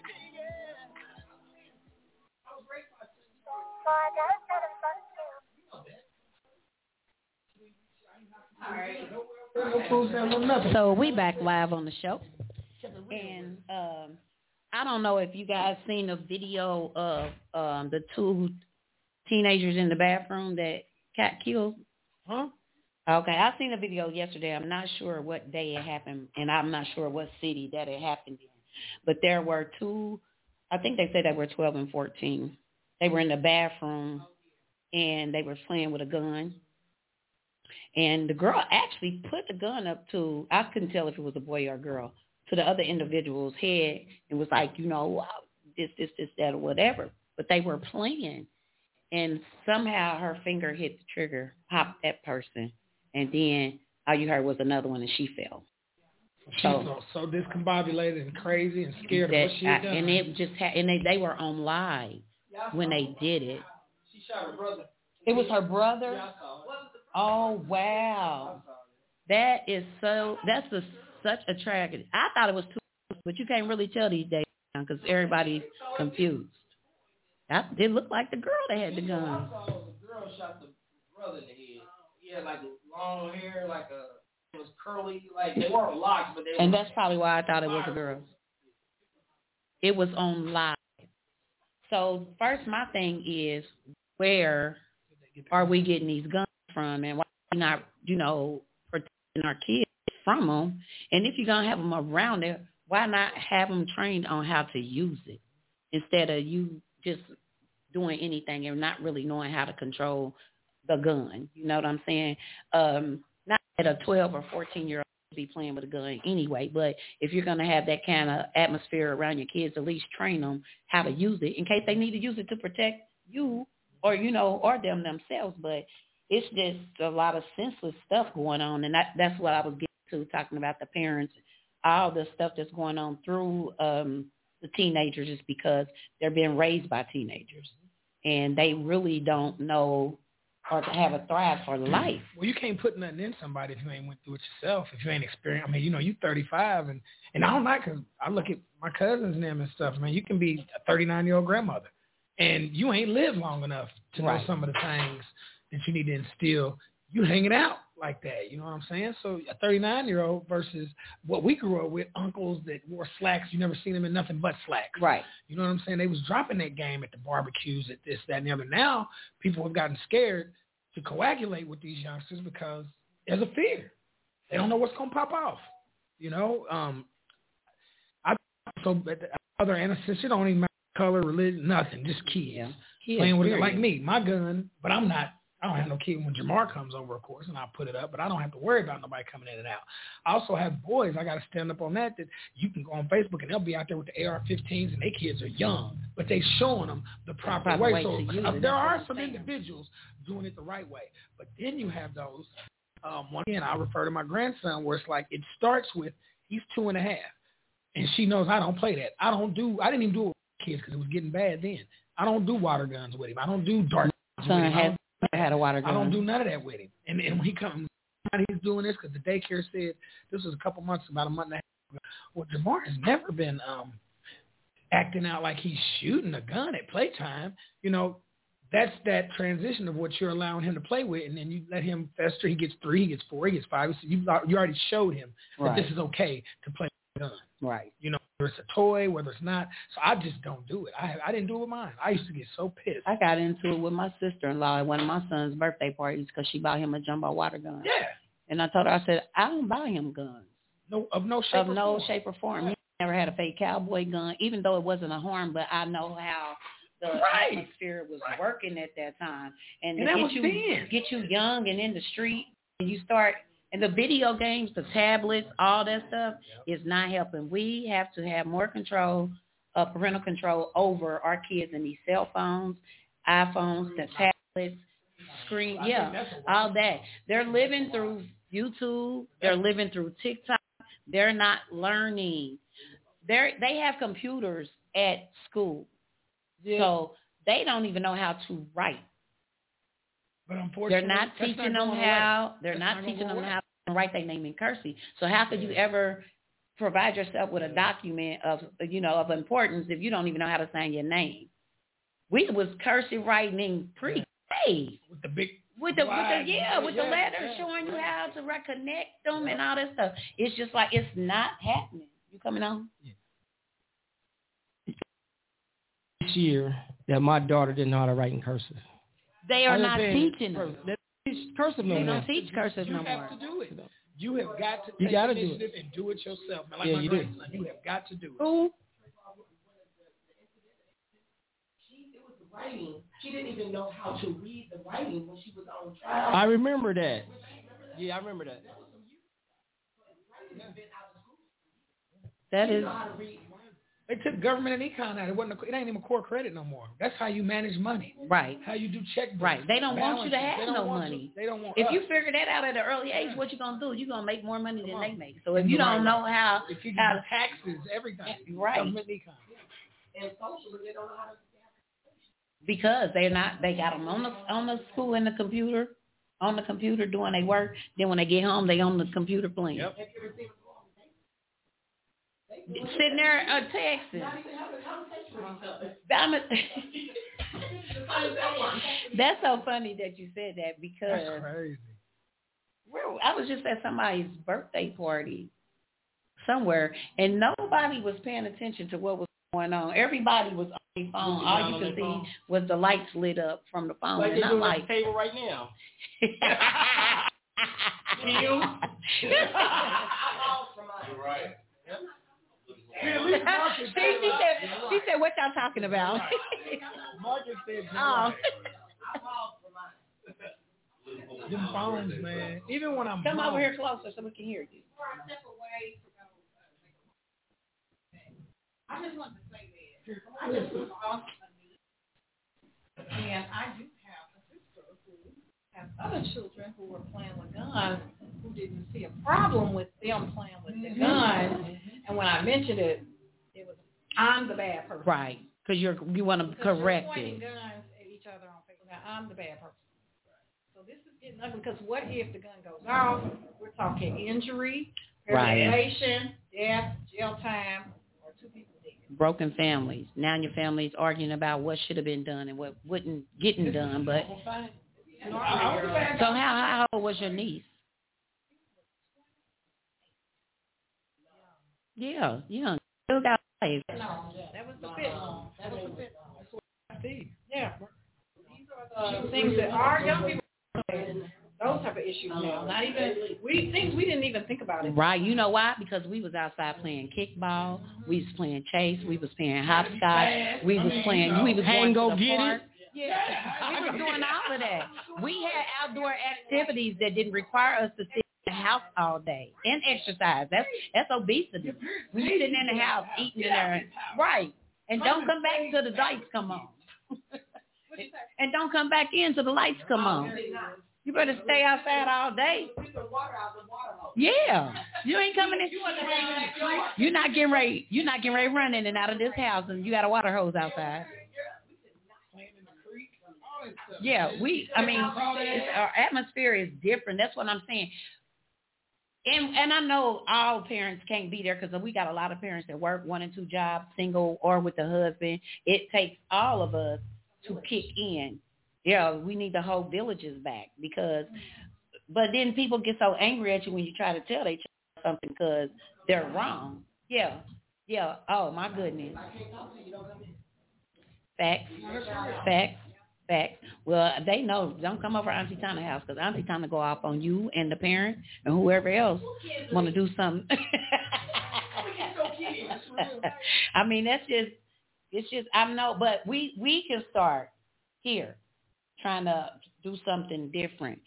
[SPEAKER 3] So we back live on the show, and I don't know if you guys seen the video of the two teenagers in the bathroom that got killed.
[SPEAKER 4] Huh?
[SPEAKER 3] Okay, I seen the video yesterday. I'm not sure what day it happened, and I'm not sure what city that it happened in. But there were two, I think they said they were 12 and 14. They were in the bathroom, and they were playing with a gun. And the girl actually put the gun up to, I couldn't tell if it was a boy or a girl, to the other individual's head and was like, you know, this, that, or whatever. But they were playing. And somehow her finger hit the trigger, popped that person. And then all you heard was another one, and she fell.
[SPEAKER 4] So discombobulated and crazy and scared of what she had done.
[SPEAKER 3] And it just they were on live when they did it.
[SPEAKER 5] She shot her brother.
[SPEAKER 3] It was her brother?
[SPEAKER 5] Yeah, I saw it.
[SPEAKER 3] Oh, wow. That's such a tragedy. I thought it was two, but you can't really tell these days because everybody's confused. It looked like the girl that had the gun.
[SPEAKER 5] I saw the girl shot the brother in the head. He had like long hair, it was curly, like they weren't locks, but they were.
[SPEAKER 3] And that's probably why I thought it was a girl. It was on live. So first, my thing is, where are we getting these guns from, and why are we not, protecting our kids from them? And if you're gonna have them around there, why not have them trained on how to use it instead of you just doing anything and not really knowing how to control the gun? You know what I'm saying? Not that a 12 or 14-year-old be playing with a gun anyway, but if you're going to have that kind of atmosphere around your kids, at least train them how to use it in case they need to use it to protect you or, or them themselves. But it's just a lot of senseless stuff going on, and that's what I was getting to, talking about the parents, all the stuff that's going on through the teenagers is because they're being raised by teenagers, and they really don't know or to have a thrive for life.
[SPEAKER 4] Well, you can't put nothing in somebody if you ain't went through it yourself, if you ain't experienced. I mean, you 35, and I don't like, because I look at my cousins and them and stuff, man, you can be a 39-year-old grandmother, and you ain't lived long enough to know some of the things that you need to instill. You hanging out like that, you know what I'm saying? So a 39-year-old versus what we grew up with, uncles that wore slacks, you never seen them in nothing but slacks.
[SPEAKER 3] Right.
[SPEAKER 4] You know what I'm saying? They was dropping that game at the barbecues, at this, that, and the other. Now people have gotten scared to coagulate with these youngsters because there's a fear. They don't know what's going to pop off. Other innocents, it don't even matter color, religion, nothing, just kids. Playing with it like me. My gun, but I don't have no kid when Jamar comes over, of course, and I'll put it up, but I don't have to worry about nobody coming in and out. I also have boys. I got to stand up on that you can go on Facebook, and they'll be out there with the AR-15s, and their kids are young, but they showing them the proper way. So there are some individuals doing it the right way, but then you have those, once again, I refer to my grandson, where it's like it starts with, he's 2.5, and she knows I don't play that. I didn't even do it with kids because it was getting bad then. I don't do water guns with him. I don't do dart guns with him.
[SPEAKER 3] I had a water gun.
[SPEAKER 4] I don't do none of that with him. And when he comes, he's doing this because the daycare said, this was about a month and a half ago. Well, Jamar has never been acting out like he's shooting a gun at playtime. That's that transition of what you're allowing him to play with, and then you let him fester. He gets 3, he gets 4, he gets 5. So you already showed him that this is okay to play with a gun.
[SPEAKER 3] Right.
[SPEAKER 4] Whether it's a toy, whether it's not. So I just don't do it. I didn't do it with mine. I used to get so pissed.
[SPEAKER 3] I got into it with my sister-in-law at one of my son's birthday parties because she bought him a jumbo water gun.
[SPEAKER 4] Yeah.
[SPEAKER 3] And I told her, I said, I don't buy him guns.
[SPEAKER 4] Of no shape or form.
[SPEAKER 3] He never had a fake cowboy gun, even though it wasn't a harm, but I know how the atmosphere was working at that time. And get you young and in the street, and you start, and the video games, the tablets, all that stuff is not helping. We have to have more control, parental control over our kids and these cell phones, iPhones, the tablets, screen, all that. They're living through YouTube. They're living through TikTok. They're not learning. They have computers at school. Yeah. So they don't even know how to write.
[SPEAKER 4] But unfortunately,
[SPEAKER 3] they're not teaching them how. They're not teaching them how to write their name in cursive. So how could you ever provide yourself with a document of importance if you don't even know how to sign your name? We was cursive writing pre-K.
[SPEAKER 4] With the big.
[SPEAKER 3] With the letters showing you how to reconnect them and all that stuff. It's just like it's not happening. You coming on?
[SPEAKER 8] Yeah. This year that my daughter didn't know how to write in cursive.
[SPEAKER 3] They are not teaching them.
[SPEAKER 8] They teach cursive no more.
[SPEAKER 3] They don't teach cursive no more.
[SPEAKER 4] You have to do it. You have got to take initiative and do it yourself. Man, like my grandson, you have got to do it.
[SPEAKER 3] Who?
[SPEAKER 6] Writing. She didn't even know how to read the writing when she was on trial.
[SPEAKER 8] I remember that. Yeah, I remember that.
[SPEAKER 3] That is.
[SPEAKER 4] They took government and econ out. It ain't even core credit no more. That's how you manage money.
[SPEAKER 3] Right.
[SPEAKER 4] How you do checkbooks.
[SPEAKER 3] Right. They don't want you to have no money.
[SPEAKER 4] They don't want.
[SPEAKER 3] If you figure that out at an early age, what you gonna do? You're gonna make more money than they make. So if you don't know how,
[SPEAKER 4] if you do taxes, everything.
[SPEAKER 3] Right.
[SPEAKER 4] Government econ.
[SPEAKER 6] And socially, they don't know how to.
[SPEAKER 3] Because they're not. They got them on the school in the computer, on the computer doing their work. Then when they get home, they on the computer playing. Yep. Sitting there texting. That's so funny that you said that because
[SPEAKER 4] that's crazy.
[SPEAKER 3] I was just at somebody's birthday party somewhere, and nobody was paying attention to what was going on. Everybody was on their phone. All you could see was the lights lit up from the phone.
[SPEAKER 8] Like
[SPEAKER 3] and
[SPEAKER 8] they're
[SPEAKER 3] I'm
[SPEAKER 8] doing
[SPEAKER 3] like,
[SPEAKER 8] at the table right now.
[SPEAKER 6] Right.
[SPEAKER 3] She said, what y'all talking about?
[SPEAKER 4] Marcus said, them phones, man. Even when I'm
[SPEAKER 3] come over here closer so we can hear you.
[SPEAKER 9] I just want to say this. I just was awesome. And I do have a sister who has other children who were playing with guns who didn't see a problem with them playing with the guns. And when I mentioned it, it was, I'm the bad person.
[SPEAKER 3] Right. Because you want to correct
[SPEAKER 9] you're pointing
[SPEAKER 3] it.
[SPEAKER 9] guns at each other on Facebook. Now, I'm the bad person. So this is getting ugly because what if the gun goes off? We're talking injury, paralyzation, death, jail time, or 2 people dead.
[SPEAKER 3] Broken families. Now your family's arguing about what should have been done and what wasn't getting done. But so how old was your niece? Yeah, young. Still got life.
[SPEAKER 9] No, that was the fit. That was the fit. Yeah. These are the things that our young people are facing. Those type of issues now. Not even things we didn't even think about it.
[SPEAKER 3] Right. You know why? Because we was outside playing kickball. We was playing chase. We was playing hopscotch. We was going to the park. Yeah. We was doing all of that. We had outdoor activities that didn't require us to sit in the house all day and exercise. That's obesity. We sitting in the house eating in there. Right. And don't come back till the lights come on. And don't come back in till the lights come on. You better stay outside all day. Yeah. You ain't coming in. You're not getting ready running in and out of this house and you got a water hose outside. Yeah, our atmosphere is different. That's what I'm saying. And I know all parents can't be there because we got a lot of parents that work 1 and 2 jobs, single or with the husband. It takes all of us to kick in. Yeah, we need the whole villages back but then people get so angry at you when you try to tell their child something because they're wrong. Yeah. Oh my goodness. Facts. Well, they know. Don't come over Auntie Tana's house because Auntie Tana go off on you and the parent and whoever else want to do something. I mean, it's just I know, but we can start here. Trying to do something different.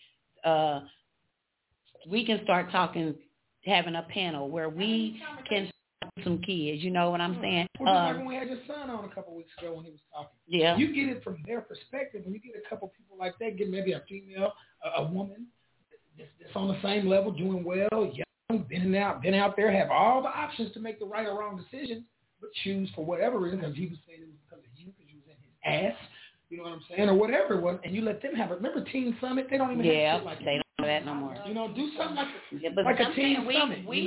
[SPEAKER 3] We can start talking, having a panel where we can some kids. You know what I'm saying?
[SPEAKER 4] Well, just like when we had your son on a couple weeks ago when he was talking.
[SPEAKER 3] Yeah.
[SPEAKER 4] You get it from their perspective. When you get a couple people like that, get maybe a female, a woman, that's on the same level, doing well, young, been out there, have all the options to make the right or wrong decision, but choose for whatever reason, because he was saying it was because of you, because you was in his ass, you know what I'm saying, or whatever it was, and you let them have it. Remember Teen Summit? They don't even have shit like that.
[SPEAKER 3] They don't have that no more.
[SPEAKER 4] You know, do something like
[SPEAKER 3] but
[SPEAKER 4] like a Teen Summit.
[SPEAKER 3] We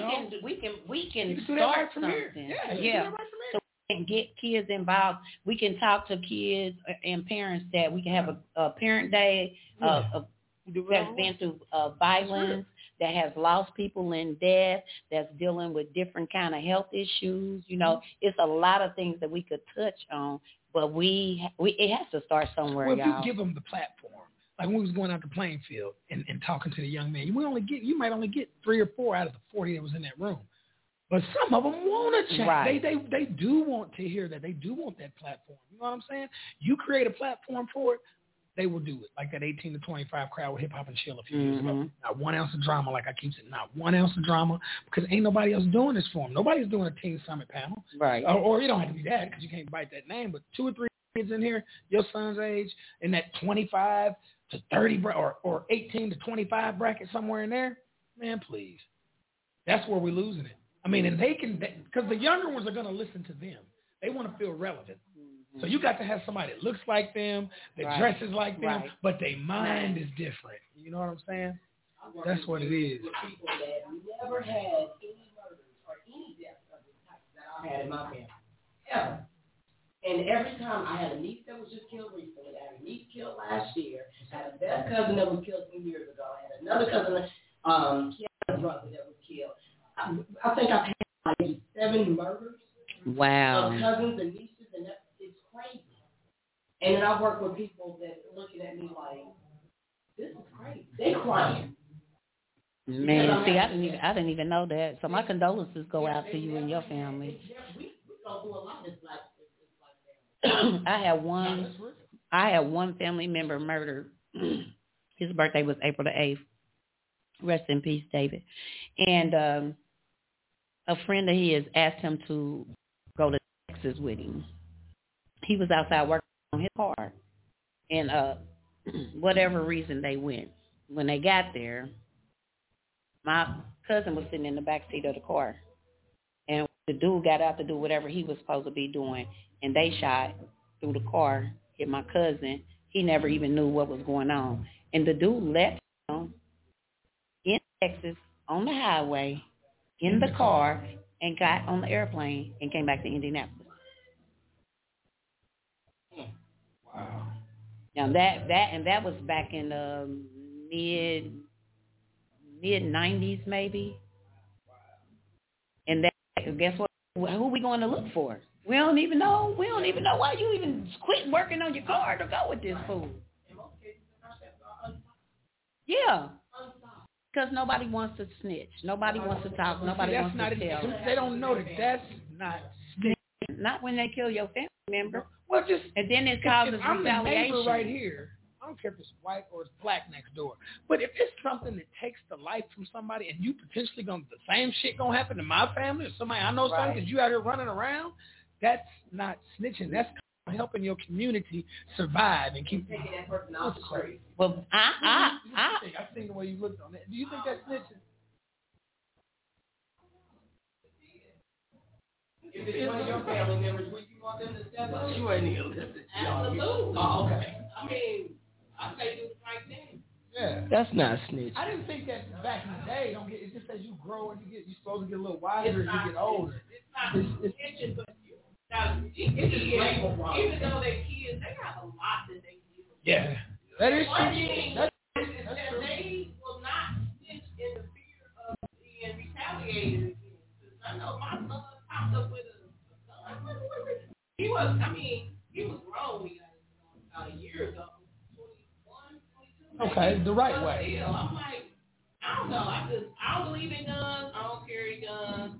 [SPEAKER 3] can
[SPEAKER 4] do that
[SPEAKER 3] start
[SPEAKER 4] right from
[SPEAKER 3] something.
[SPEAKER 4] here. Yeah. Do that right from here.
[SPEAKER 3] So we can get kids involved. We can talk to kids and parents that we can have a parent day that's been through violence, that has lost people in death, that's dealing with different kind of health issues. You know, it's a lot of things that we could touch on, but it has to start somewhere,
[SPEAKER 4] well,
[SPEAKER 3] y'all.
[SPEAKER 4] If you give them the platform, like when we was going out to playing field and talking to the young man, you might only get 3 or 4 out of the 40 that was in that room. But some of them want to change.
[SPEAKER 3] Right.
[SPEAKER 4] They do want to hear that. They do want that platform. You know what I'm saying? You create a platform for it, they will do it. Like that 18 to 25 crowd with Hip Hop and Chill a few years ago. Not 1 ounce of drama, like I keep saying, not 1 ounce of drama, because ain't nobody else doing this for them. Nobody's doing a Teen Summit panel.
[SPEAKER 3] Right.
[SPEAKER 4] Or you don't have to be that, because you can't bite that name, but 2 or 3 kids in here, your son's age, in that 25 to 30 or 18 to 25 bracket somewhere in there, man, please. That's where we're losing it. I mean, and they can, because the younger ones are going to listen to them. They want to feel relevant. So you got to have somebody that looks like them, that dresses like them, but their mind is different. You know what I'm saying? That's what it is.
[SPEAKER 6] With people that never had any murders or any deaths of the type that I had in my family, ever. And every time I had a niece that was just killed recently, I had a niece killed last year, I had a best cousin that was killed 2 years ago, I had another cousin, Kiana's brother that was killed. I think I've had like 7 murders
[SPEAKER 3] Wow.
[SPEAKER 6] of cousins and nieces, and it's crazy. And then I work with people that are looking at me like, this is crazy. They crying.
[SPEAKER 3] Man, see, I didn't even know that. So my condolences go out to you and your family.
[SPEAKER 6] We don't do a lot of this black
[SPEAKER 3] I had one family member murdered. His birthday was April the 8th. Rest in peace, David. And a friend of his asked him to go to Texas with him. He was outside working on his car. And whatever reason they went. When they got there, my cousin was sitting in the back seat of the car. And the dude got out to do whatever he was supposed to be doing. And they shot through the car, hit my cousin. He never even knew what was going on. And the dude left him in Texas on the highway in the car and got on the airplane and came back to Indianapolis.
[SPEAKER 4] Wow.
[SPEAKER 3] Now that was back in the mid 90s maybe. And that, guess what? Who are we going to look for? We don't even know why you even quit working on your car to go with this fool. Yeah. Because nobody wants to snitch. Nobody wants to talk. Nobody wants to tell.
[SPEAKER 4] They don't know that that's not snitching.
[SPEAKER 3] Not when they kill your family member.
[SPEAKER 4] Well, just
[SPEAKER 3] and then it causes
[SPEAKER 4] I'm the
[SPEAKER 3] retaliation.
[SPEAKER 4] neighbor right here. I don't care if it's white or it's black next door. But if it's something that takes the life from somebody and you potentially the same shit gonna happen to my family or somebody I know something because you out here running around, that's not snitching. That's helping your community survive and keep
[SPEAKER 6] taking that person out. That's crazy.
[SPEAKER 3] Well,
[SPEAKER 4] I think the way you looked on it. Do you think that's snitching?
[SPEAKER 6] If it's one of your family members, would you want them to step up?
[SPEAKER 4] You ain't even listen.
[SPEAKER 6] Absolutely. Oh, okay. I mean, I say do the right thing.
[SPEAKER 4] Yeah.
[SPEAKER 8] That's not snitch.
[SPEAKER 4] I didn't think that back in the day. It's just as you grow and you're supposed to get a little wiser as you get older.
[SPEAKER 9] It's not snitching, but even though they're kids, they have a lot that they do.
[SPEAKER 4] Yeah. That is
[SPEAKER 9] One
[SPEAKER 4] true.
[SPEAKER 9] thing
[SPEAKER 4] That's
[SPEAKER 9] that they will not snitch in the fear of being retaliated against. I know my son popped up with a gun. He was grown when he got it about a year ago. 21, 22.
[SPEAKER 4] okay, the right
[SPEAKER 9] But
[SPEAKER 4] way.
[SPEAKER 9] still, I'm like, I don't know. I don't believe in guns. I don't carry guns.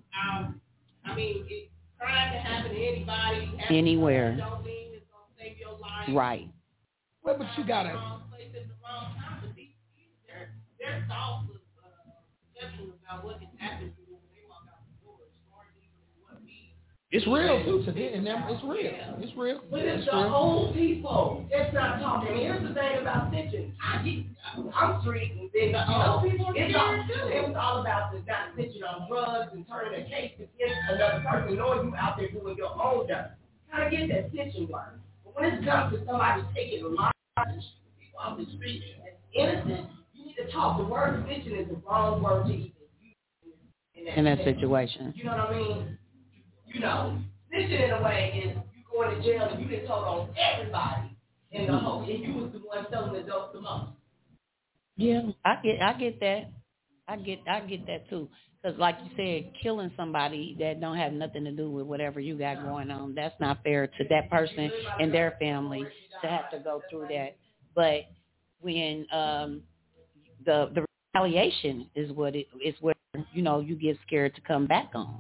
[SPEAKER 9] Crime can happen to anybody.
[SPEAKER 3] Anywhere.
[SPEAKER 9] Don't mean it's gonna save your life.
[SPEAKER 3] Right.
[SPEAKER 4] Well, but you gotta.
[SPEAKER 9] Wrong place at the wrong time. But their thoughts of perception about what can happen to them when they walk out the door is far deeper than what we
[SPEAKER 4] It's real too to them. It's real. It's real.
[SPEAKER 6] But it's the old people that's not talking. Here's the thing about snitching. I'm street and big. It's all about the not snitching on drugs and turning a case against another person, knowing you out there doing your own job. Kind of get that snitching work. But when it comes to somebody taking lives of people off the street that's innocent, you need to talk. The word snitching is the wrong word to even use
[SPEAKER 3] in that situation.
[SPEAKER 6] You know what I mean? You know, snitching in a way is you going to jail and you get told on everybody in the whole, and you was the one selling the dope the most.
[SPEAKER 3] Yeah, I get that. I get that too. Because like you said, killing somebody that don't have nothing to do with whatever you got going on, that's not fair to that person and their family to have to go through that. But when the retaliation is where you know you get scared to come back on.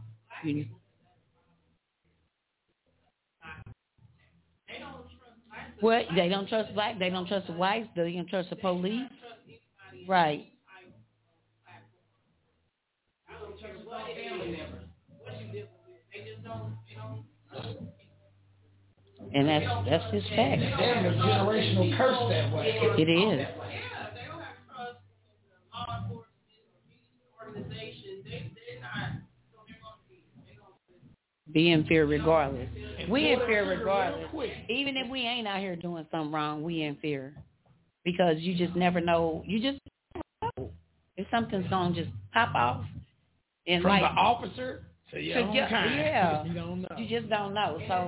[SPEAKER 3] What? They don't trust black. They don't trust the whites. They don't trust the police. Right. And that's just fact.
[SPEAKER 4] Damn, a generational curse that way.
[SPEAKER 3] It is.
[SPEAKER 5] Yeah, they don't have trust in the law enforcement organization. They're not. So they're going to
[SPEAKER 3] be in fear regardless. We in fear regardless. Even if we ain't out here doing something wrong, we in fear. Because you just never know. You just never know if something's going to just pop off. And
[SPEAKER 4] from
[SPEAKER 3] like,
[SPEAKER 4] the officer to your own kind.
[SPEAKER 3] Yeah.
[SPEAKER 4] You don't know.
[SPEAKER 3] You just don't know. So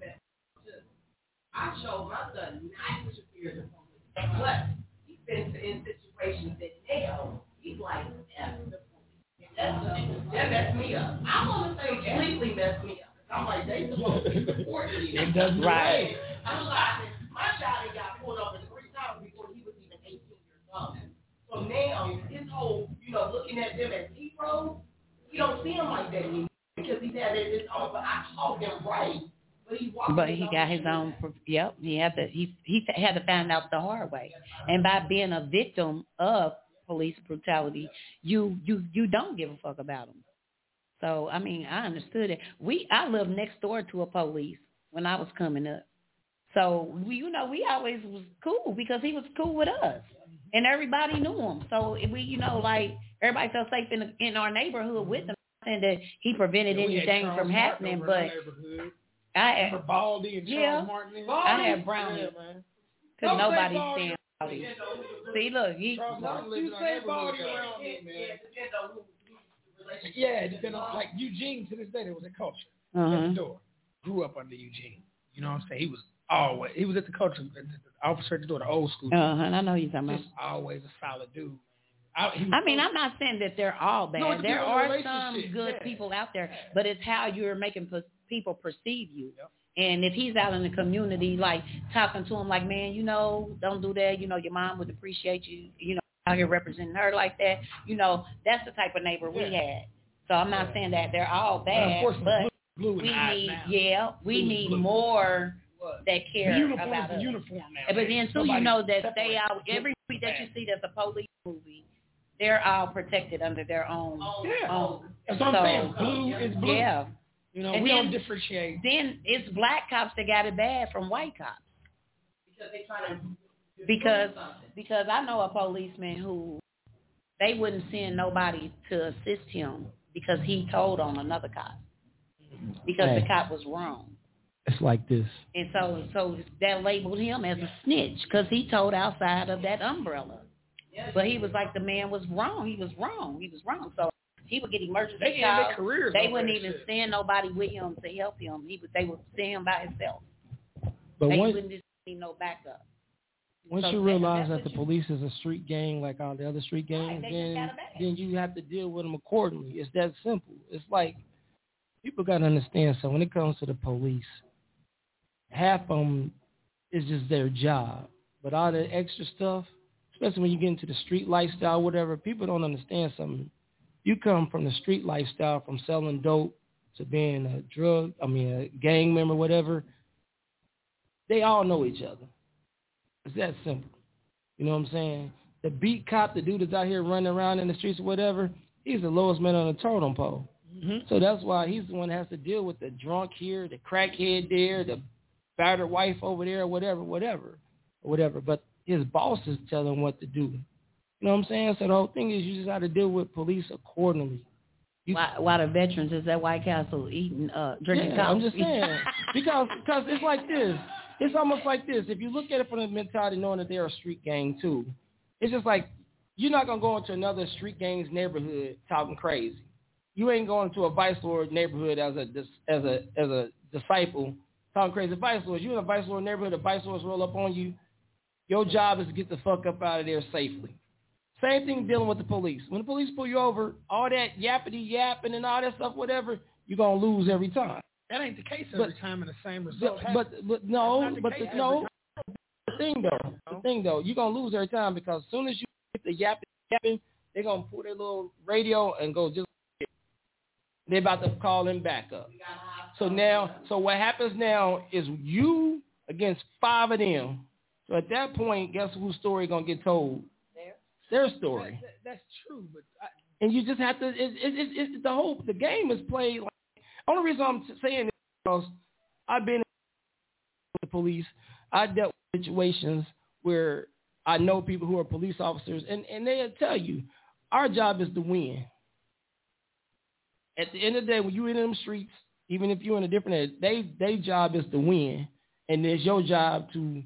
[SPEAKER 6] I showed my son not to fear the police. But he's been in situations that now he's like, F the police. That messed me up. I'm on the same completely messed me up. I'm like, they supposed to be supporting you.
[SPEAKER 4] It doesn't
[SPEAKER 3] right.
[SPEAKER 6] I'm like, my child got pulled over 3 times before he was even 18 years old. So now his whole, looking at them as heroes, we don't see him like that anymore because he's had his own. But I taught him right. But he
[SPEAKER 3] got his own. Yep, he had to find out the hard way. And by being a victim of police brutality, you don't give a fuck about them. So I mean, I understood it. I lived next door to a police when I was coming up. So we always was cool because he was cool with us, and everybody knew him. So we, everybody felt safe in our neighborhood with him, and that he prevented anything from happening, but. I had Baldy and Charles Martin. I had Brownie. Because nobody stand Baldy. See, look, you
[SPEAKER 4] say Baldy around me, man. Yeah, it depends on, like Eugene to this day, there was a culture at the door. Grew up under Eugene. You know what I'm saying? He was at the culture, the officer at the door, the old school.
[SPEAKER 3] And I know you're talking about.
[SPEAKER 4] Just always a solid dude.
[SPEAKER 3] I'm not saying that they're all bad. No, there are some good people out there, but it's how you're making people perceive you. Yep. And if he's out in the community, like talking to him like, man, don't do that. Your mom would appreciate you, out here representing her like that. That's the type of neighbor we had. So I'm not saying that they're all bad, but we need more that care about us.
[SPEAKER 4] Uniform now.
[SPEAKER 3] But then too, that they out every movie that you see that's a police movie. They're all protected under their own.
[SPEAKER 4] That's what I'm saying. Blue is blue.
[SPEAKER 3] Yeah.
[SPEAKER 4] We don't differentiate.
[SPEAKER 3] Then it's black cops that got it bad from white cops.
[SPEAKER 6] Because they trying to.
[SPEAKER 3] Because I know a policeman who they wouldn't send nobody to assist him because he told on another cop because the cop was wrong.
[SPEAKER 8] It's like this.
[SPEAKER 3] And so that labeled him as a snitch because he told outside of that umbrella. But he was like, the man was wrong. He was wrong. So he would get emergency calls. They wouldn't even send nobody with him to help him. They would send him by himself.
[SPEAKER 8] But
[SPEAKER 3] they wouldn't just need no backup.
[SPEAKER 8] Once you realize that the police is a street gang like all the other street gangs, then you have to deal with them accordingly. It's that simple. It's like people got to understand. So when it comes to the police, half of them is just their job. But all the extra stuff, especially when you get into the street lifestyle, whatever, people don't understand something. You come from the street lifestyle, from selling dope to being a gang member, whatever. They all know each other. It's that simple. You know what I'm saying? The beat cop, the dude that's out here running around in the streets or whatever, he's the lowest man on the totem pole. Mm-hmm. So that's why he's the one that has to deal with the drunk here, the crackhead there, the battered wife over there, whatever. But his bosses tell him what to do. You know what I'm saying? So the whole thing is you just got to deal with police accordingly.
[SPEAKER 3] Why the veterans is at White Castle eating, drinking coffee?
[SPEAKER 8] I'm just saying. because it's like this. It's almost like this. If you look at it from the mentality knowing that they're a street gang too, it's just like you're not going to go into another street gang's neighborhood talking crazy. You ain't going to a Vice Lord neighborhood as a disciple talking crazy. Vice Lords, you in a Vice Lord neighborhood, the Vice Lords roll up on you. Your job is to get the fuck up out of there safely. Same thing dealing with the police. When the police pull you over, all that yappity yapping and all that stuff, whatever, you're gonna lose every time.
[SPEAKER 4] That ain't the case every time, and the same result.
[SPEAKER 8] The thing though, you're gonna lose every time because as soon as you get the yapping, they're gonna pull their little radio and go just. They're about to call him back up. So what happens now is you against 5 of them. So at that point, guess whose story gonna get told? Their story.
[SPEAKER 4] That's true, but
[SPEAKER 8] and you just have to. It's the game is played. Like, only reason I'm saying this is because I've been in the police. I dealt with situations where I know people who are police officers, and they'll tell you, our job is to win. At the end of the day, when you're in them streets, even if you're in a different area, their job is to win, and it's your job to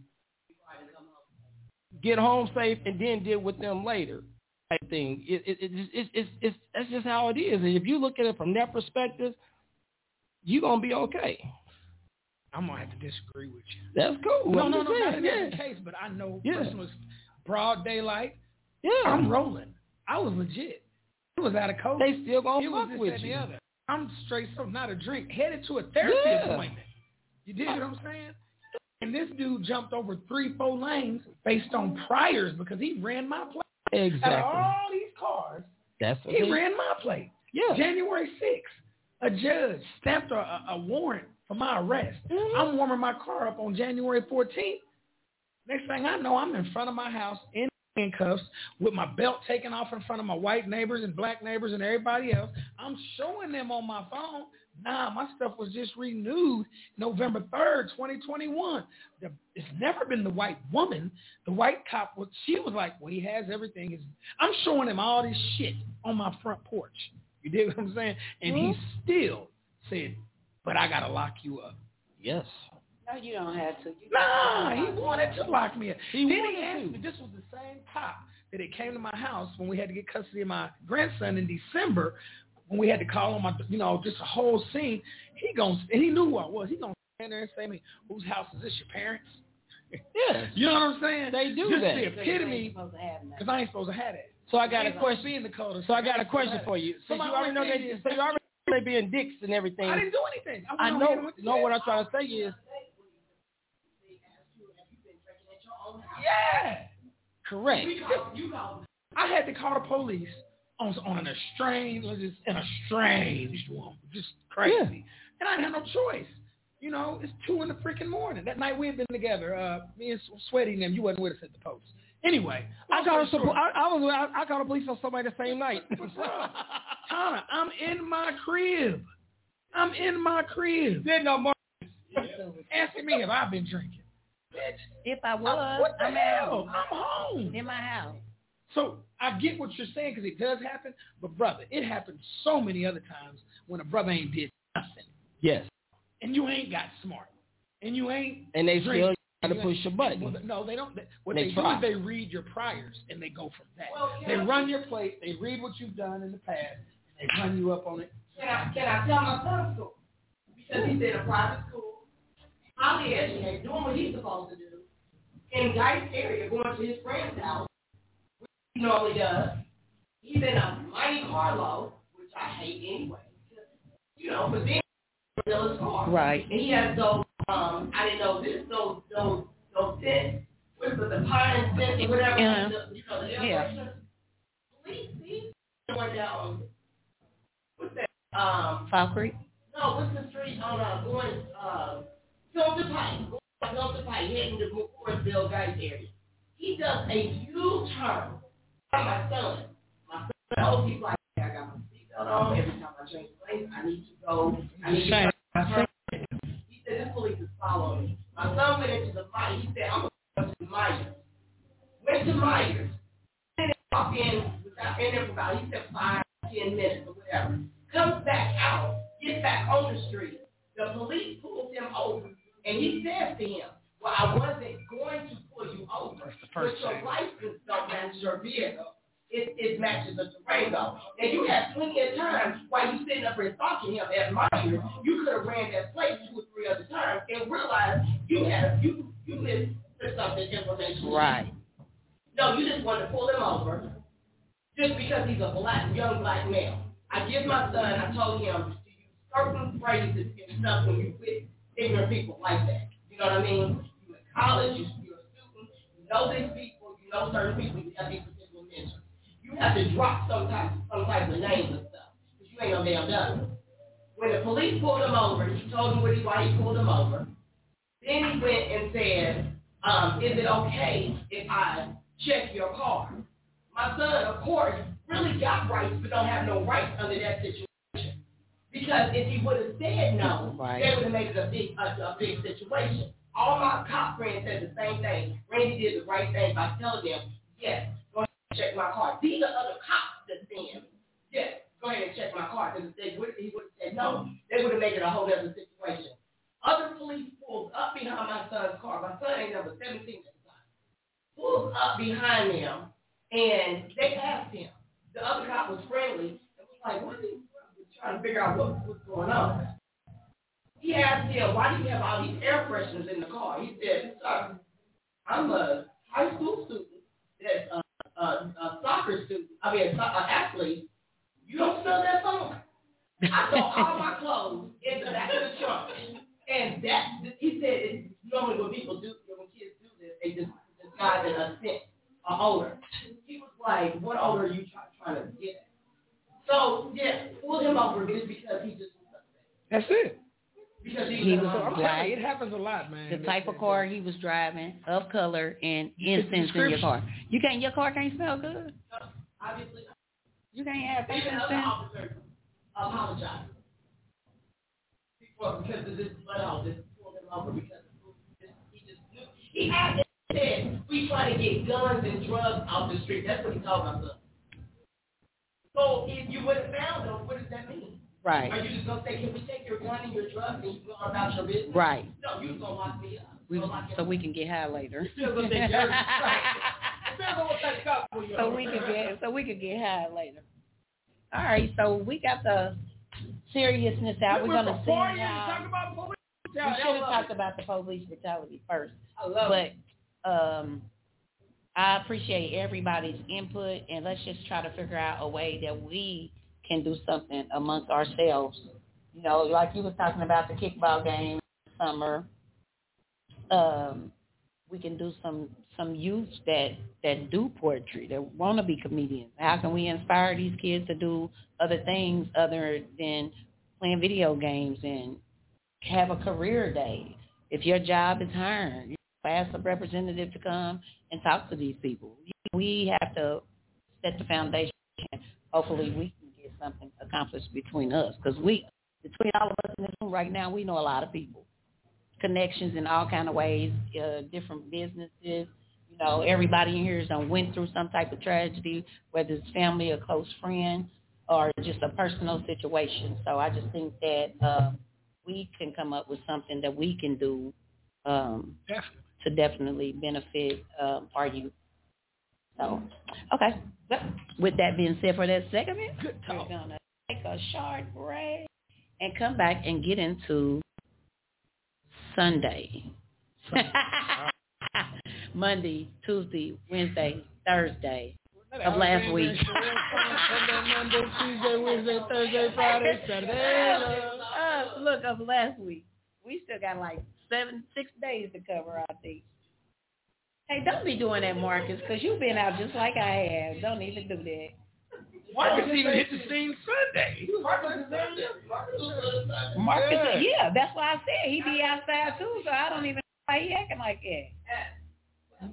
[SPEAKER 8] get home safe and then deal with them later. Type thing. That's just how it is. And if you look at it from that perspective, you're gonna be okay.
[SPEAKER 4] I'm gonna have to disagree with you.
[SPEAKER 8] That's cool.
[SPEAKER 4] No, not in that case, but I know personally, broad daylight. Yeah, I'm rolling. I was legit. It was out of code.
[SPEAKER 8] They still gonna fuck with you.
[SPEAKER 4] I'm straight, so not a drink, headed to a therapy appointment. You dig what I'm saying? And this dude jumped over 3-4 lanes based on priors because he ran my plate.
[SPEAKER 8] Exactly.
[SPEAKER 4] Out of all these cars, he ran my plate.
[SPEAKER 8] Yeah.
[SPEAKER 4] January 6th, a judge stamped a warrant for my arrest. Mm-hmm. I'm warming my car up on January 14th. Next thing I know, I'm in front of my house in handcuffs with my belt taken off in front of my white neighbors and black neighbors and everybody else. I'm showing them on my phone. Nah, my stuff was just renewed November 3rd, 2021. It's never been the white woman. The white cop, she was like, well, he has everything. I'm showing him all this shit on my front porch. You dig what I'm saying? And he still said, but I got to lock you up.
[SPEAKER 8] Yes.
[SPEAKER 3] No, you don't have to.
[SPEAKER 4] He wanted to lock me up. Then he asked me, this was the same cop that it came to my house when we had to get custody of my grandson in December, when we had to call on my, just a whole scene. And he knew who I was. He gonna stand there and say to me, whose house is this, your parents?
[SPEAKER 8] Yeah.
[SPEAKER 4] You know what I'm saying?
[SPEAKER 8] They do
[SPEAKER 4] just
[SPEAKER 8] that.
[SPEAKER 4] The epitome, because I ain't supposed to have that.
[SPEAKER 8] So I got a question. So I got a question for you. So you already know they being dicks and everything.
[SPEAKER 4] I didn't do anything.
[SPEAKER 8] I know. No, what I'm trying to say is.
[SPEAKER 4] Yeah.
[SPEAKER 8] Correct.
[SPEAKER 4] I had to call the police on an estranged woman, just crazy, and I had no choice. It's 2 in the freaking morning. That night we had been together. Me and Sweaty and them. You wasn't with us at the post. Anyway, I called the police on somebody the same night. Tana, I'm in my crib. Then no more. Asking me if I've been drinking. Bitch,
[SPEAKER 3] if I was,
[SPEAKER 4] what the hell? I'm home.
[SPEAKER 3] In my house.
[SPEAKER 4] So I get what you're saying because it does happen, but brother, it happens so many other times when a brother ain't did nothing.
[SPEAKER 8] Yes.
[SPEAKER 4] And you ain't got smart. And you ain't.
[SPEAKER 8] And they still try to push your button.
[SPEAKER 4] Well, no, they don't. What they do is they read your priors and they go from that. Well, they run your plate. They read what you've done in the past. And they run you up on it.
[SPEAKER 6] Can I tell my son's story? Because he's in a private school, highly educated, doing what he's supposed to do. In Dice area, going to his friend's house, which he normally does. He's in a mighty Carlo, which I hate anyway. But then still his car.
[SPEAKER 3] Right.
[SPEAKER 6] And he has those, I didn't know this, those scents, with the pine scent and whatever.
[SPEAKER 3] Yeah.
[SPEAKER 6] The air Police see going down, what's that?
[SPEAKER 3] Fall Creek?
[SPEAKER 6] No, what's the street on going Filter Pike, heading to McCorsville, Dice area. He does a U-turn. My son knows he's like, I got my seatbelt on every time I change the lane. So I need to he said, this police is following me. My son went into the Myers. He said, I'm going to go to Myers. Went to Myers. And walked in, without in there for about, he said 5, 10 minutes or whatever. Comes back out, gets back on the street. The police pulls him over, and he says to him, well, I wasn't going to pull you over, but your license don't match your vehicle. It matches the Durango. And you had plenty of times while you sitting up there talking to him at Myers, you could have ran that place 2 or 3 other times and realized you missed something information.
[SPEAKER 3] Right.
[SPEAKER 6] No, you just wanted to pull him over just because he's a young black male. I give my son, I told him to use certain phrases and stuff when you with ignorant people like that. You know what I mean? You're in college, you're a student, you know these people, you know certain people, you have these particular mentions. You have to drop some type of names and stuff, because you ain't no damn done. When the police pulled him over, he told him why he pulled him over. Then he went and said, is it okay if I check your car? My son, of course, really got rights, but don't have no rights under that situation. Because if he would have said no, they would have made it a big situation. All my cop friends said the same thing. Randy did the right thing by telling them, yes, go ahead and check my car. These are other cops that saying, yes, go ahead and check my car. Because if he would have said no, they would have made it a whole other situation. Other police pulled up behind my son's car. My son ain't number 17 at the time. Pulled up behind them, and they asked him. The other cop was friendly and was like, what are you trying to figure out what's going on? He asked him, why do you have all these air fresheners in the car? He said, sir, I'm a high school student that's a soccer student, an athlete. You don't smell that phone? I throw all my clothes into the back of the trunk. And he said, normally when people do, when kids do this, they just disguise a scent, an odor. He was like, what odor are you trying to get at? So, yeah, pull him over just because he just was upset.
[SPEAKER 4] That's it.
[SPEAKER 3] Because he was black.
[SPEAKER 4] It happens a lot, man.
[SPEAKER 3] The type of car he was driving, of color, and incense in your car. Your car can't smell good.
[SPEAKER 6] No, obviously not.
[SPEAKER 3] You can't have that.
[SPEAKER 6] Even other officers apologize. Because of this blood, just pulled him over because he just knew. He had said, we try to get guns and drugs out the street. That's what he told my son. So if you would have found them, what does that mean?
[SPEAKER 3] Right.
[SPEAKER 6] Are you just going to say, can we take your gun and your drugs and you go about your business?
[SPEAKER 3] Right.
[SPEAKER 6] No, you're going to lock me up.
[SPEAKER 3] So we can get high later.
[SPEAKER 6] So
[SPEAKER 3] we can get high later. All right, so we got the seriousness out. We're going to sing out. We should have talked about the police brutality first. But I appreciate everybody's input, and let's just try to figure out a way that we can do something amongst ourselves. You know, like you was talking about the kickball game this summer. We can do some youths that do poetry, that want to be comedians. How can we inspire these kids to do other things other than playing video games and have a career day? If your job is hiring, ask a representative to come and talk to these people. We have to set the foundation. Hopefully we can get something accomplished between us, because between all of us in this room right now, we know a lot of people. Connections in all kind of ways, different businesses. You know, everybody in here has went through some type of tragedy, whether it's family or close friend or just a personal situation. So I just think that we can come up with something that we can do to definitely benefit our youth. So, okay. With that being said, for that segment, we're going to take a short break and come back and get into Sunday. Monday, Tuesday, Wednesday, Thursday of last week.
[SPEAKER 4] Monday, Tuesday, Wednesday, Thursday, Friday, Saturday.
[SPEAKER 3] Look, of last week. We still got like 6 days to cover, I think. Hey, don't be doing that, Marcus, because you've been out just like I have. Don't even do that.
[SPEAKER 4] Marcus even hit the scene Sunday.
[SPEAKER 3] Marcus, yeah, that's why I said he be outside too, so I don't even know why he acting like that.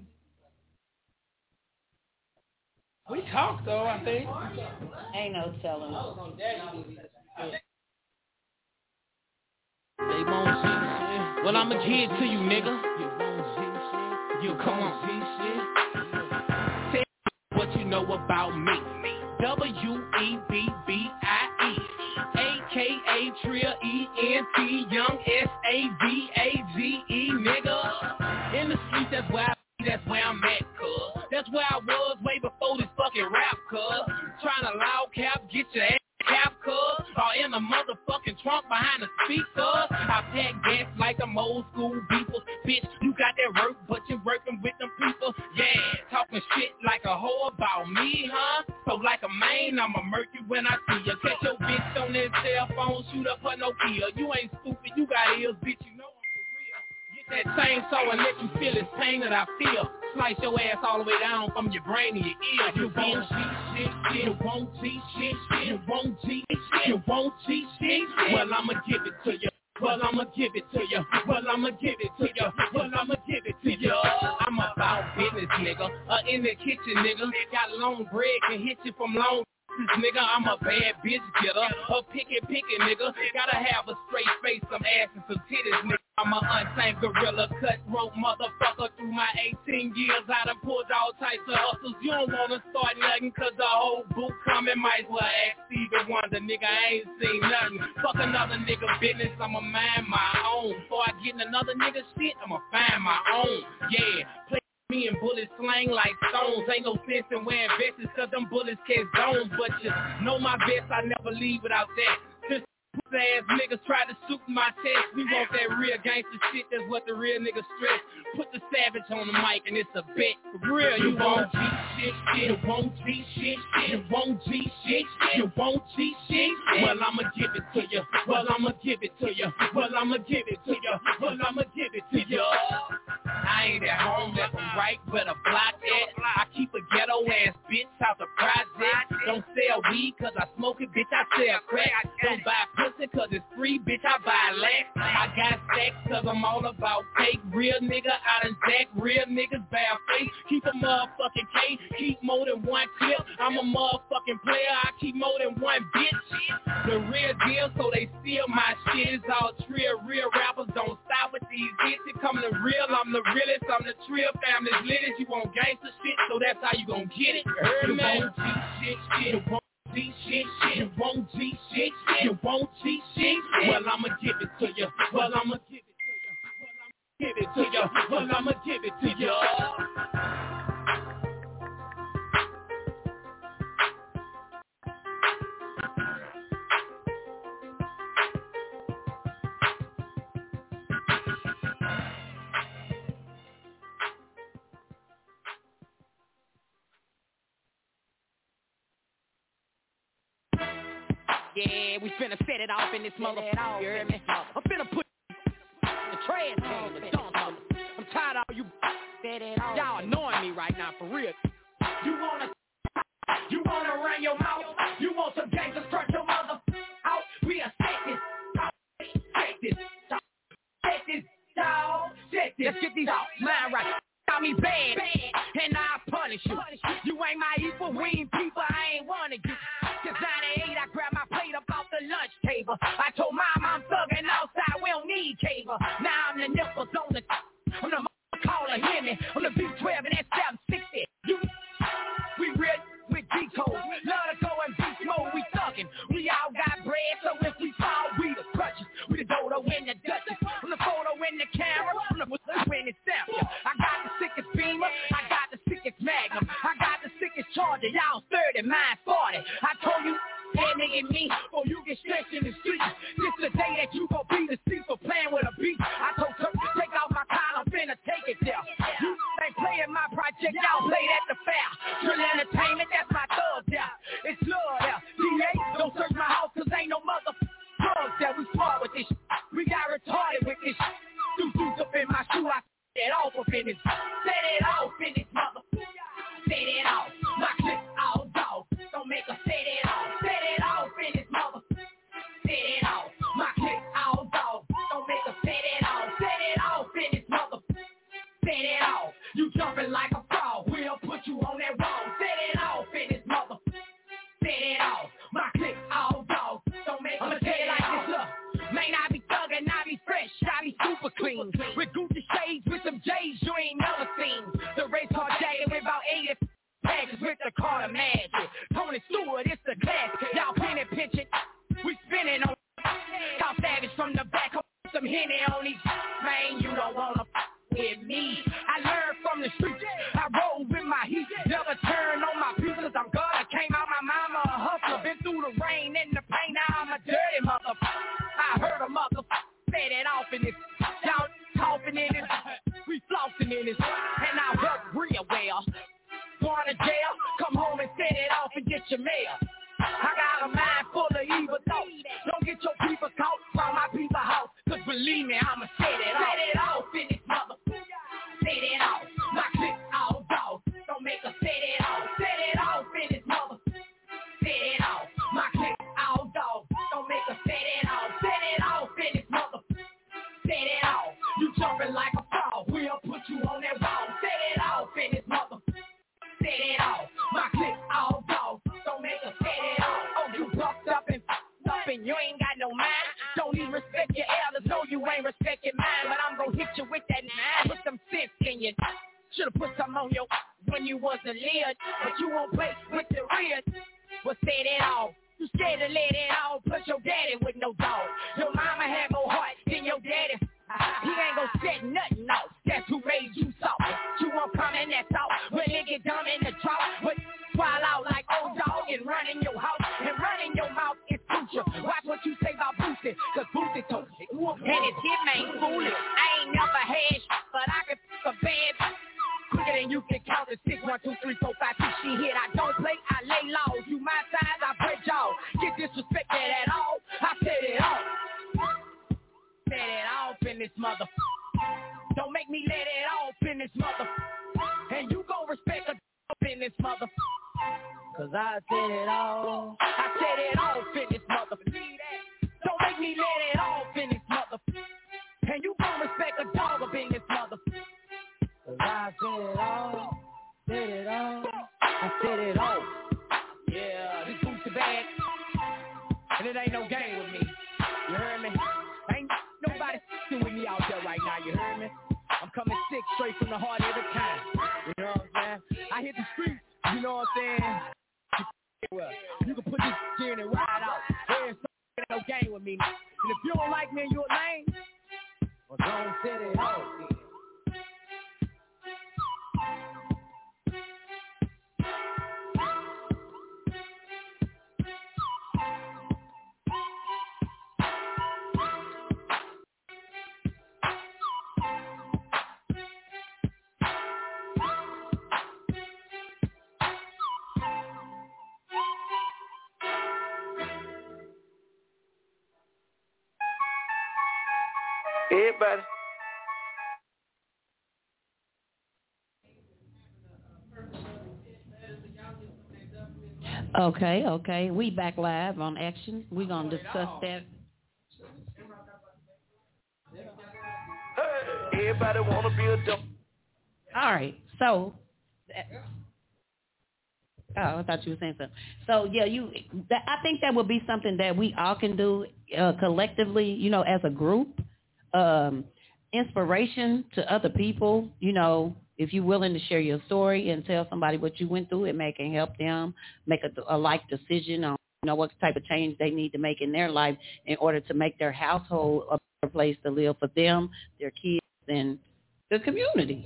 [SPEAKER 4] We talked though, I think.
[SPEAKER 3] Ain't no telling.
[SPEAKER 10] You won't see shit. Well, I'ma give it to you, nigga. You won't see shit. You come on. Tell me what you know about me. WEBBIE, AKA Trill ENT, Young SAVAGE, nigga. In the street, that's where I be, that's where I'm at, cuz. That's where I was way before this fucking rap, cuz. Trying to loud cap, get your ass cap, cuz. Or in the motherfucking trunk behind the speakers. I pack gas like them old school people. Bitch, you got that work, but you working with them people. Yeah, talking shit like a hoe about me, huh? So like a man, I'ma murk you when I see you. Catch your bitch on that cell phone, shoot up her Nokia. You ain't stupid, you got ears, bitch, you know I'm for real. Get that chainsaw and let you feel this pain that I feel. Slice your ass all the way down from your brain to your ears. You won't see shit, you won't see shit, you won't see shit, you won't see shit. Well, I'ma give it to you. Well, I'ma give it to you. Well, I'ma give it to you. Well, I'ma give it to you. I'm about business, nigga. In the kitchen, nigga. Got long bread, can hit you from long. Nigga, I'm a bad bitch getter. A picky, nigga. Gotta have a straight face, some ass and some titties, nigga. I'm a untamed gorilla, cutthroat motherfucker. Through my 18 years, I done pulled all types of hustles. You don't wanna start nothing, cause the whole boot coming. Might as well ask Stevie Wonder, nigga, I ain't seen nothing. Fuck another nigga business, I'ma mind my own. Before I get in another nigga shit, I'ma find my own. Yeah, play me and bullets slang like stones. Ain't no sense in wearing vests, cause them bullets catch zones. But just know my vest, I never leave without that. Just ass niggas try to shoot my chest. We want that real gangster shit, that's what the real niggas stress. Put the savage on the mic and it's a bet. For real, you won't G shit, you won't G shit, you won't G shit, you won't G shit. Well, I'ma give it to you. Well, I'ma give it to you. Well, I'ma give it to you. Well, I'ma give it to you. I ain't at home left and right, but a block at. I keep a ghetto ass bitch out the project. Don't sell weed cause I smoke it, bitch, I sell crack. Don't buy pussy cause it's free, bitch, I buy lax. I got sex cause I'm all about cake. Real nigga out in Zach, real niggas bad face. Keep a motherfucking K, keep more than one clip. I'm a motherfucking player, I keep more than one bitch. The real deal, so they steal my shit. It's all trill, real rappers don't stop with these hits. It come to real, I'm the realest, I'm the trill family's littest. You want gangster shit, so that's how you gon' get it. You won't G shit, you won't G shit, you won't G shit, you won't G shit. Well, I'ma give it to you. Well, I'ma give it to you. Well, I'ma give it to you. Well, I'ma give it to you.
[SPEAKER 11] Yeah, we finna set it off in this motherfucker, you hear me? I'm finna put the trash can, the dump. I'm tired of all you y'all annoying me right now, for real. You wanna run your mouth? You want some gangsters, crush your mother out? We are set this, dog. Let's get these mind right. Got me bad, and I'll punish you. You ain't my equal, we ain't people, I ain't one of you. Cause 98, I grabbed my plate up off the lunch table. I told mom I'm thugging outside, we don't need cable. Now I'm the nipples on the, I'm the caller, hear me. I'm the B12 and that 760. We real with G-codes, love to go in beast mode, we thugging. We all got bread, so if we fall, we the crutches. We the dodo in the Dutchess. I'm the photo in the camera, I'm the in the sample. I got the sickest Beamer, I got the sickest Magnum, I got the sickest Charger, y'all 30, mine 40. I told you, that nigga me, or you get stretched in the street. This the day that you gon' be the thief for playing with a beat. I told her, take out my collar, I'm finna take it there. You ain't playing my project, y'all play at the fair. Drill entertainment, that's my thug there. It's love there. DA, don't search my house, cause ain't no mother drugs there. We smart with this shit. We got retarded with this shit. Deuces up in my shoe, I set it off up in this. Set it off in this mother. Set it off. My clips all dog. Don't make her set it off. Set it off in this mother. Set it off. My clips all dog. Don't make her set it off. Set it off in this mother. Set it off. You jumping like a frog. We'll put you on that wall. Set it off in this mother. Set it jeans. With Gucci shades, with some J's you ain't never seen. The race car jacket with about 80 packs with the Carter Magic. Tony Stewart, it's the class. Y'all penny pinching, we spinning on. Call Savage from the back, some Henny on these. Man, you don't wanna with me. I learned from the streets. I roll with my heat. Never turn on my pieces. I'm God. I came out my mama a hustler. Been through the rain and the pain. Now I'm a dirty mother. I heard a mother set it off in this. Y'all talking in it. We flossing in this. And I help real well. Going to jail? Come home and set it off and get your mail. I got a mind full of evil thoughts. Don't get your people caught from my people house. Cause believe me, I'ma set it off. Set it off in this mother. Set it off. My clip all dog. Don't make her set it off. Set it off in this mother. Set it off. My clip all dog. Don't make her set it off. Set it off in this mother. Set it off. You jumping like a frog. We'll put you on that wall. Set it off in this mother. Set it off. My clip all dog. Don't make her set it off. Oh, you buffed up and you ain't got no mind. Don't even respect your elders. No, you ain't respecting mine. But I'm gonna hit you with that nine. Put some sense in you. Should've put some on your when you was a lid. But you won't play with the real. But set it off. You scared to let it off. Plus your daddy with no dog. Your mama had more heart than your daddy. He ain't gonna set nothing off. That's who made you soft. You won't come in that talk. When it get dumb in the drop. But swallow out like old dog and run in your house. And run in your mouth is future. Watch what you say about Boosie. Cause Boosie told it. And his hit ain't foolish. I ain't never had but I can f*** a bad quicker than you can count to 6, 1, 2, 3, 4, 5, 6. She hit. I don't play. I lay low. You my size. I break y'all. Get disrespected at all. I set it off. Set it off in this mother. Don't make me let it off in this mother. And you gon' respect a in this mother. Cause I set it off. I set it off in this mother. Don't make me let it off in this mother. And you gon' respect a dog up in this mother. Cause I set it off. Set it off. I set it off. Yeah, this Boosie bag. And it ain't no game with me. You heard me? Ain't nobody with me out there right now, you heard me? I'm coming sick straight from the heart every time. You know what I'm saying? I hit the streets, you know what I'm saying? You can put this in and ride out. There's no game with me. And if you don't like me and you're a lame, well, don't set it off.
[SPEAKER 12] Everybody.
[SPEAKER 3] Okay. We back live on Action. We're going to discuss that.
[SPEAKER 12] Everybody want to be a dump.
[SPEAKER 3] All right. So, I thought you were saying something. So, yeah, I think that would be something that we all can do collectively, you know, as a group. Inspiration to other people, you know, if you're willing to share your story and tell somebody what you went through, it can help them make a life decision on, you know, what type of change they need to make in their life in order to make their household a better place to live for them, their kids, and the community.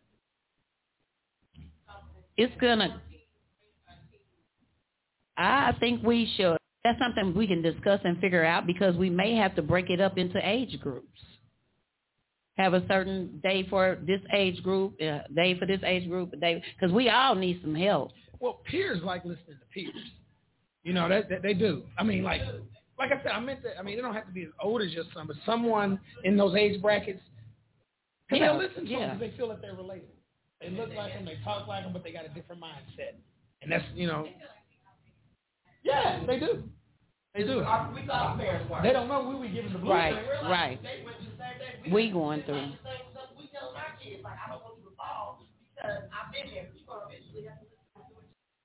[SPEAKER 3] I think we should. That's something we can discuss and figure out because we may have to break it up into age groups. Have a certain day for this age group, day for this age group, a day, because we all need some help.
[SPEAKER 4] Well, peers like listening to peers. You know, that they do. I mean, like I said, they don't have to be as old as your son, but someone in those age brackets, because they'll listen to them because they feel that they're related. They look like them, they talk like them, but they got a different mindset. And that's, you know, yeah, they do. They do. They don't know we giving the blues.
[SPEAKER 3] Right. We going through.
[SPEAKER 6] We tell our kids, like, I don't want you to fall because I've been there. You're going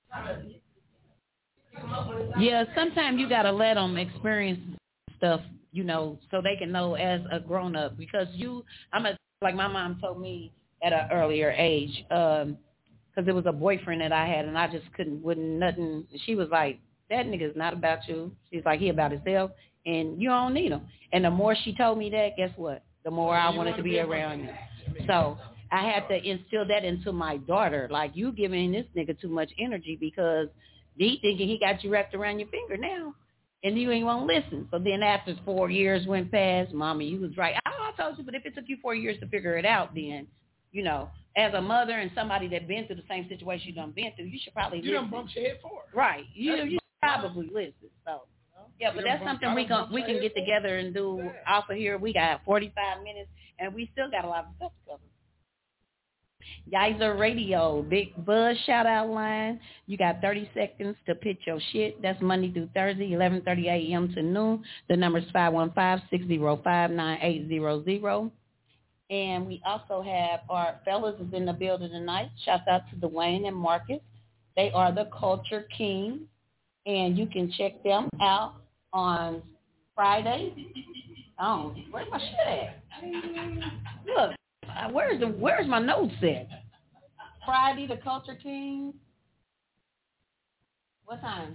[SPEAKER 6] to eventually have to
[SPEAKER 3] Yeah, sometimes you got to let them experience stuff you know, so they can know as a grown up. Because like my mom told me at an earlier age, because it was a boyfriend that I had, and I just wouldn't nothing. She was like, that nigga's not about you. She's like, he about himself, and you don't need him. And the more she told me that, guess what? The more I wanted to be around you. So I had to instill that into my daughter. Like, you giving this nigga too much energy because he thinking he got you wrapped around your finger now, and you ain't want to listen. So then after 4 years went past, Mommy, you was right. I told you, but if it took you 4 years to figure it out, then, you know, as a mother and somebody that been through the same situation you done been through, you should probably listen.
[SPEAKER 4] You done bumped your head for it.
[SPEAKER 3] Right. You probably listen. So, yeah, but that's something we can get together and do off of here. We got 45 minutes, and we still got a lot of stuff to cover. Yizer Radio, Big Buzz shout-out line. You got 30 seconds to pitch your shit. That's Monday through Thursday, 11:30 a.m. to noon. The number is 515-605-9800. And we also have our fellas is in the building tonight. Shout out to Dwayne and Marcus. They are the Culture Kings, and you can check them out on Friday. Oh, where's my shit at? Look, where's my notes at? Friday, the Culture Kings. What time?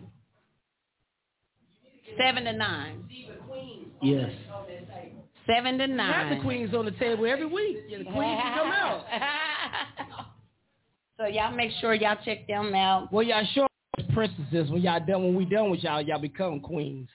[SPEAKER 3] 7 to 9.
[SPEAKER 8] Yes.
[SPEAKER 3] 7 to 9.
[SPEAKER 8] Have the queens on the table every week. Yeah, the queens can come out.
[SPEAKER 3] So y'all make sure y'all check them out.
[SPEAKER 8] Well, y'all show us princesses when we done with y'all become queens.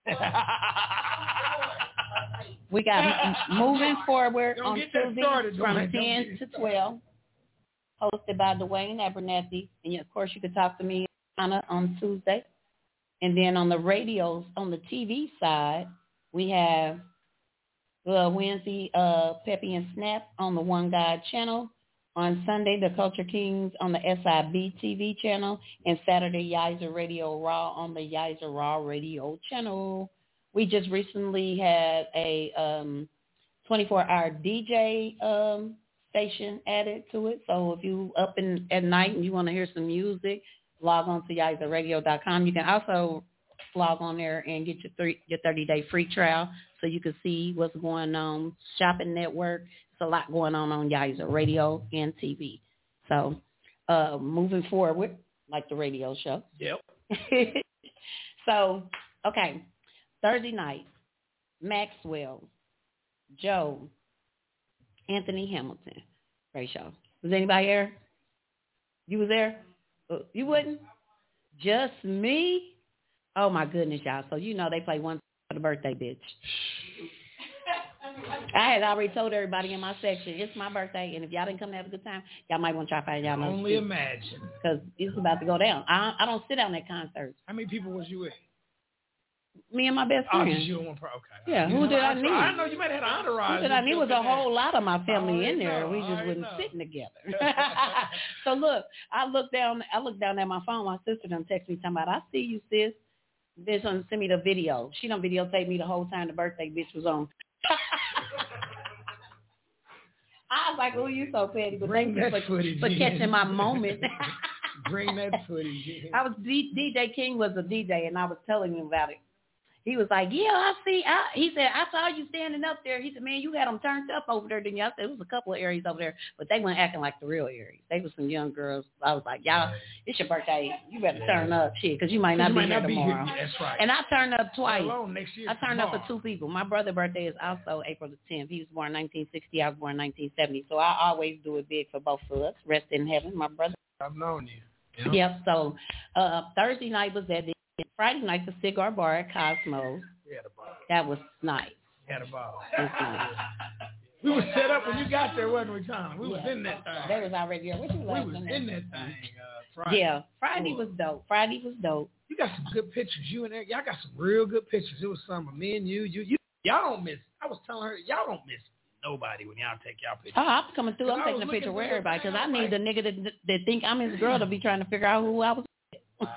[SPEAKER 3] We got Moving Forward on Tuesday from 10 to 12, hosted by Dwayne Abernathy. And, of course, you can talk to me on Tuesday. And then on the radios, on the TV side, we have Wednesday, Peppy and Snap on the One God channel. On Sunday, the Culture Kings on the SIB TV channel. And Saturday, Yizer Radio Raw on the Yizer Raw Radio channel. We just recently had a 24-hour DJ station added to it. So if you up at night and you want to hear some music, log on to yizerradio.com. You can also log on there and get your 30-day free trial so you can see what's going on. Shopping network. It's a lot going on Yizer Radio and TV. So moving forward, like the radio show.
[SPEAKER 4] Yep.
[SPEAKER 3] So, okay. Thursday night, Maxwell, Joe, Anthony Hamilton. Great show. Was anybody there? You was there? You wouldn't? Just me? Oh, my goodness, y'all. So, you know they play one for the birthday, bitch. I had already told everybody in my section, it's my birthday, and if y'all didn't come to have a good time, y'all might want to try to find y'all another
[SPEAKER 4] Only imagine.
[SPEAKER 3] Because it's about to go down. I don't sit down at concerts.
[SPEAKER 4] How many people was you with?
[SPEAKER 3] Me and my best friend.
[SPEAKER 4] Oh, just you and one person. Okay.
[SPEAKER 3] Yeah, who did I need?
[SPEAKER 4] I know you might have had an entourage.
[SPEAKER 3] Who did I need? Was a whole lot of my family in there. We just wasn't sitting together. So look, I looked down at my phone. My sister done text me talking about, I see you, sis. Bitch done send me the video. She done videotape me the whole time the birthday bitch was on. I was like, oh, you so petty. But thank you for catching my moment.
[SPEAKER 4] Bring that footage in.
[SPEAKER 3] DJ King was a DJ, and I was telling him about it. He was like, yeah, I see. He said, I saw you standing up there. He said, man, you had them turned up over there, didn't you? I said, it was a couple of areas over there, but they weren't acting like the real areas. They were some young girls. I was like, y'all, it's your birthday. You better turn up, shit, because you might not be here tomorrow.
[SPEAKER 4] That's right.
[SPEAKER 3] And I turned up twice.
[SPEAKER 4] Next year,
[SPEAKER 3] I turned up for two people. My brother's birthday is also April the 10th. He was born 1960. I was born 1970. So I always do it big for both of us. Rest in heaven, my brother.
[SPEAKER 4] I've known you.
[SPEAKER 3] Yep. So Thursday night was at the Friday night, the cigar bar at Cosmos. That was nice.
[SPEAKER 4] Had a ball.
[SPEAKER 3] Nice.
[SPEAKER 4] We were set up when you got there, wasn't we, Tom? We was in that thing.
[SPEAKER 3] They was already there. What you laughing
[SPEAKER 4] We was
[SPEAKER 3] at?
[SPEAKER 4] in that thing Friday.
[SPEAKER 3] Yeah, Friday was dope. Friday was dope.
[SPEAKER 4] You got some good pictures. You and y'all got some real good pictures. It was some of me and you. Y'all don't miss. I was telling her, y'all don't miss nobody when y'all take y'all pictures.
[SPEAKER 3] Oh, I'm coming through. I'm taking a picture with everybody because I need the nigga that think I'm his girl to be trying to figure out who I was with.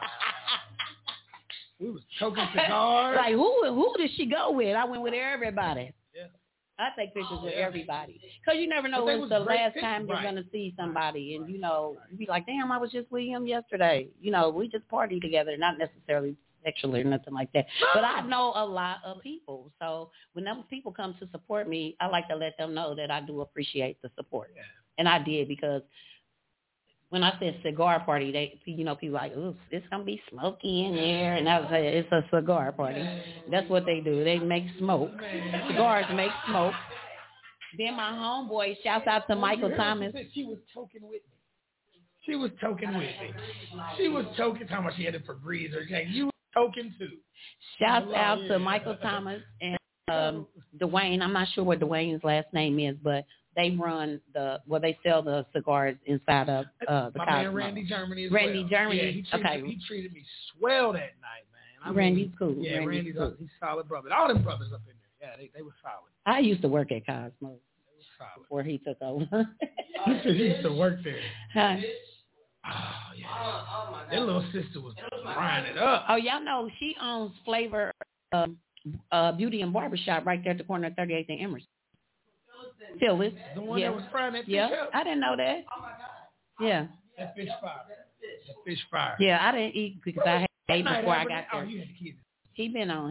[SPEAKER 4] We was choking cigars.
[SPEAKER 3] Like, who did she go with? I went with everybody.
[SPEAKER 4] Yeah.
[SPEAKER 3] I take pictures with everybody. Because you never know when's the last time you're going to see somebody. And, you know, you be like, damn, I was just with him yesterday. You know, we just party together, not necessarily sexually or nothing like that. But I know a lot of people. So when those people come to support me, I like to let them know that I do appreciate the support. Yeah. And I did, because when I said cigar party, people like, ooh, it's going to be smoky in there. And I was like, it's a cigar party. That's what they do. They make smoke. Cigars make smoke. Then my homeboy, shouts out to Michael Thomas.
[SPEAKER 4] She was toking with me. She was toking, talking about she had it for Breeze or anything. You were toking too.
[SPEAKER 3] Shouts out to Michael Thomas and Dwayne. I'm not sure what Dwayne's last name is, but they run they sell the cigars inside of the
[SPEAKER 4] my
[SPEAKER 3] Cosmo.
[SPEAKER 4] man Randy Germany as
[SPEAKER 3] Randy
[SPEAKER 4] well.
[SPEAKER 3] Germany.
[SPEAKER 4] Yeah, he treated me swell that night, man.
[SPEAKER 3] Randy's cool.
[SPEAKER 4] Yeah, Randy's
[SPEAKER 3] cool.
[SPEAKER 4] He's solid brother. All them brothers up in there. Yeah, they were solid.
[SPEAKER 3] I used to work at Cosmo before he took over.
[SPEAKER 4] He used to work there.
[SPEAKER 3] Huh?
[SPEAKER 4] Oh, yeah. That little sister was grinding it up.
[SPEAKER 3] Oh, y'all know she owns Flavor Beauty and Barbershop right there at the corner of 38th and Emerson. Phyllis.
[SPEAKER 4] The one that was frying that fish up?
[SPEAKER 3] I didn't know that. Oh, my God. Yeah.
[SPEAKER 4] That fish fire. That fish fire.
[SPEAKER 3] Yeah, I didn't eat because I had ate before I got there.
[SPEAKER 4] Oh, you had the kids.
[SPEAKER 3] He been on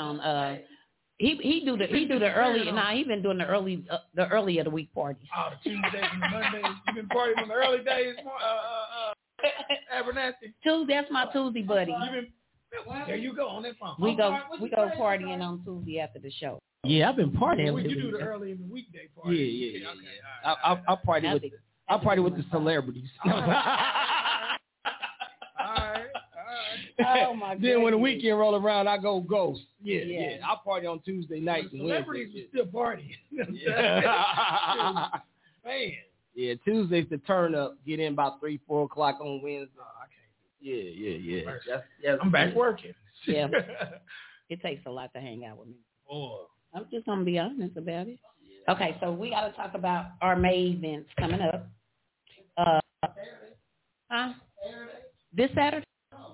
[SPEAKER 3] he do the early. Nah, he been doing the early of the week parties.
[SPEAKER 4] Oh, the Tuesdays and the Mondays. You been partying on the early days, Abernathy.
[SPEAKER 3] That's my Tuesday buddy.
[SPEAKER 4] There you go on that phone.
[SPEAKER 3] We go partying on Tuesday after the show.
[SPEAKER 8] Yeah, I've been partying.
[SPEAKER 4] Well, you do the early in the weekday party.
[SPEAKER 8] Yeah. Okay. I party with the celebrities.
[SPEAKER 4] All right.
[SPEAKER 3] Oh my God.
[SPEAKER 8] Then when the weekend roll around, I go ghost. Yeah. I party on Tuesday nights and
[SPEAKER 4] celebrities
[SPEAKER 8] Wednesdays.
[SPEAKER 4] Still partying. Man.
[SPEAKER 8] Yeah, Tuesday's the turn up. Get in about 3-4 o'clock on Wednesday.
[SPEAKER 4] Oh, I can't.
[SPEAKER 8] Yeah.
[SPEAKER 4] That's I'm back working.
[SPEAKER 3] Yeah. It takes a lot to hang out with me.
[SPEAKER 4] Oh.
[SPEAKER 3] I'm just gonna be honest about it. Okay, so we got to talk about our May events coming up. This Saturday?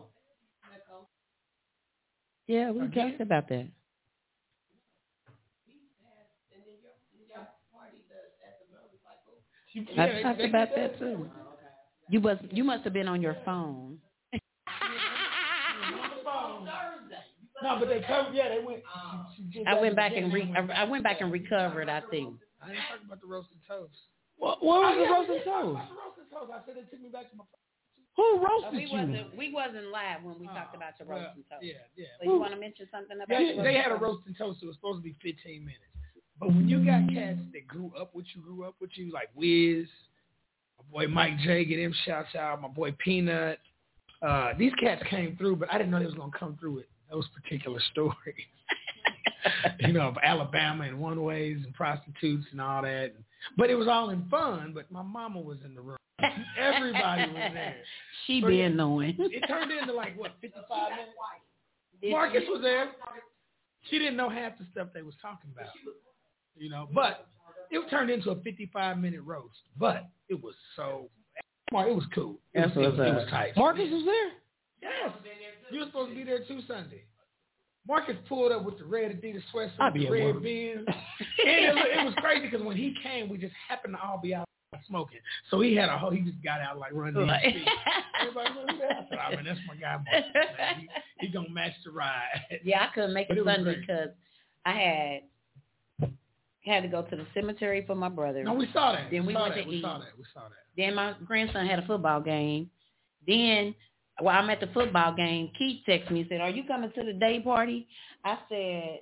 [SPEAKER 3] Yeah, we talked about that. I talked about that too. You must have been on your phone.
[SPEAKER 4] No, but they covered. Yeah, they went.
[SPEAKER 3] I went back and recovered. I think.
[SPEAKER 4] I didn't talk about the roasted toast.
[SPEAKER 8] What was the roasted toast?
[SPEAKER 4] I said they took me back to my.
[SPEAKER 8] Who roasted you?
[SPEAKER 3] We wasn't live when we talked about your roasting toast.
[SPEAKER 4] Yeah.
[SPEAKER 3] So you want to mention something about it?
[SPEAKER 4] They had a roasting toast. It was supposed to be 15 minutes. But when you got cats that grew up with you, like Wiz, my boy Mike J, get him shouts out, my boy Peanut. These cats came through, but I didn't know they was going to come through with those particular stories. Of Alabama and one-ways and prostitutes and all that. But it was all in fun, but my mama was in the room. Everybody was there.
[SPEAKER 3] She been knowing.
[SPEAKER 4] It turned into 55 minutes. Marcus was there. She didn't know half the stuff they was talking about. But it turned into a 55-minute roast. But it was it was cool. It was tight.
[SPEAKER 8] Marcus was there?
[SPEAKER 4] Yes. You were supposed to be there too Sunday. Marcus pulled up with the red Adidas sweatshirt, the red Benz. And it was crazy because when he came, we just happened to all be out smoking. So he just got out running the street. Everybody was there. I mean, that's my guy, man. He gonna match the ride.
[SPEAKER 3] Yeah, I couldn't make it Sunday because I had to go to the cemetery for my brother.
[SPEAKER 4] No, we saw that.
[SPEAKER 3] Then we went to eat.
[SPEAKER 4] We saw that.
[SPEAKER 3] Then my grandson had a football game. Then while I'm at the football game, Keith texted me and said, "Are you coming to the day party?" I said,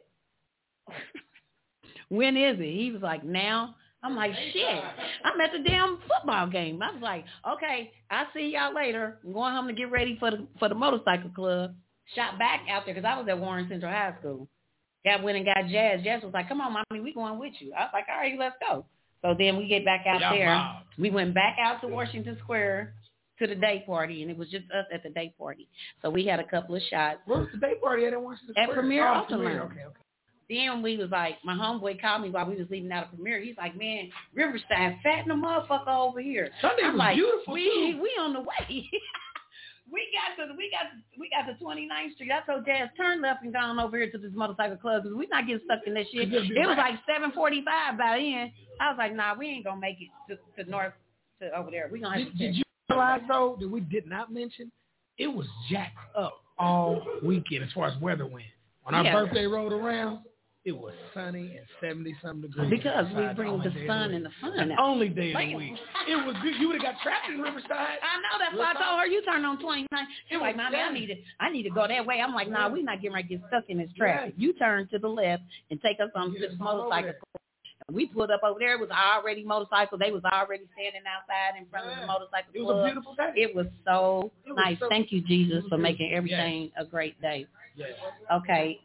[SPEAKER 3] "When is it?" He was like, "Now." I'm like, shit, I'm at the damn football game. I was like, okay, I'll see y'all later. I'm going home to get ready for the motorcycle club. Shot back out there because I was at Warren Central High School. Went and got Jazz. Jazz was like, come on, mommy, we going with you. I was like, all right, let's go. So then we get back out there. Wow. We went back out to Washington Square to the day party, and it was just us at the day party. So we had a couple of shots.
[SPEAKER 4] Where was the day party at Washington Square?
[SPEAKER 3] At Premier Altamont.
[SPEAKER 4] Okay.
[SPEAKER 3] Then we was like, my homeboy called me while we was leaving out of Premier. He's like, man, Riverside, fat in the motherfucker over here.
[SPEAKER 4] Sunday was
[SPEAKER 3] like,
[SPEAKER 4] beautiful too.
[SPEAKER 3] We on the way. we got to 29th Street. I told Jazz, turn left and go on over here to this motorcycle club because we not getting stuck in that shit. It was like 7:45 by then. I was like, nah, we ain't gonna make it to north to over there. We gonna have to.
[SPEAKER 4] Did you realize though that we did not mention? It was jacked up all weekend as far as weather went. When our birthday rolled around, it was sunny and 70-something degrees.
[SPEAKER 3] Because we bring the sun and the fun out.
[SPEAKER 4] Only day of the week. It was good. You would have got trapped in Riverside.
[SPEAKER 3] I know. That's why I told her you turned on 29. She's like, Mommy, I need to go that way. I'm like, nah, we're not getting ready to get stuck in this traffic. You turn to the left and take us on this motorcycle. We pulled up over there. It was already motorcycle. They was already standing outside in front of the motorcycle club.
[SPEAKER 4] It was a beautiful day.
[SPEAKER 3] It was so nice. Thank you, Jesus, for making everything a great day.
[SPEAKER 4] Yes.
[SPEAKER 3] Okay.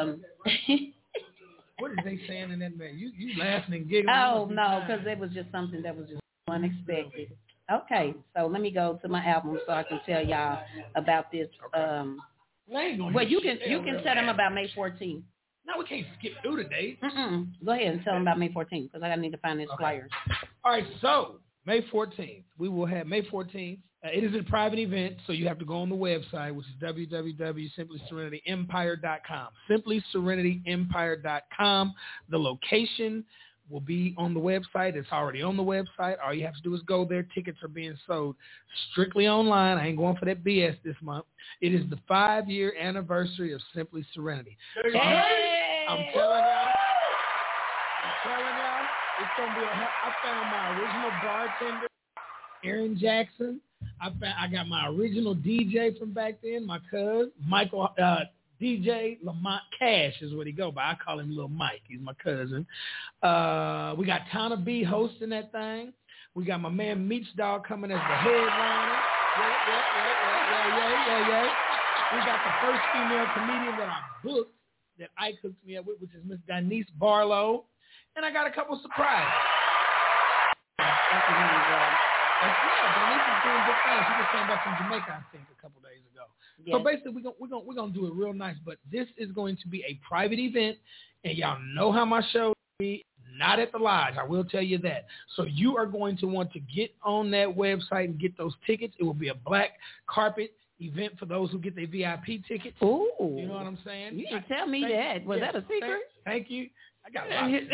[SPEAKER 4] What are they saying in that man? You laughing and giggling?
[SPEAKER 3] Oh, no, because it was just something that was just unexpected. Okay, so let me go to my album so I can tell y'all about this. Well, you can tell them about May 14th.
[SPEAKER 4] No, we can't skip through the date.
[SPEAKER 3] Go ahead and tell them about May 14th because I need to find this flyer.
[SPEAKER 4] All right, so May 14th, we will have May 14th. It is a private event, so you have to go on the website, which is www.simplyserenityempire.com. Simplyserenityempire.com. The location will be on the website. It's already on the website. All you have to do is go there. Tickets are being sold strictly online. I ain't going for that BS this month. It is the 5-year anniversary of Simply Serenity. So I'm telling y'all, it's going to be I found my original bartender, Aaron Jackson. I got my original DJ from back then, my cousin, Michael, DJ Lamont Cash is what he go by. I call him Little Mike. He's my cousin. We got Tana B hosting that thing. We got my man Meech Dog coming as the headliner. Yeah. We got the first female comedian that I booked that Ike hooked me up with, which is Miss Denise Barlow. And I got a couple surprises. Denise is doing big things. She just came back from Jamaica, I think, a couple days ago. Yes. So basically, we're gonna do it real nice. But this is going to be a private event, and y'all know how my show will be. Not at the lodge, I will tell you that. So you are going to want to get on that website and get those tickets. It will be a black carpet event for those who get their VIP tickets.
[SPEAKER 3] Ooh,
[SPEAKER 4] you know what I'm saying?
[SPEAKER 3] You didn't tell me that. Was that a secret?
[SPEAKER 4] Thank you. I got lots.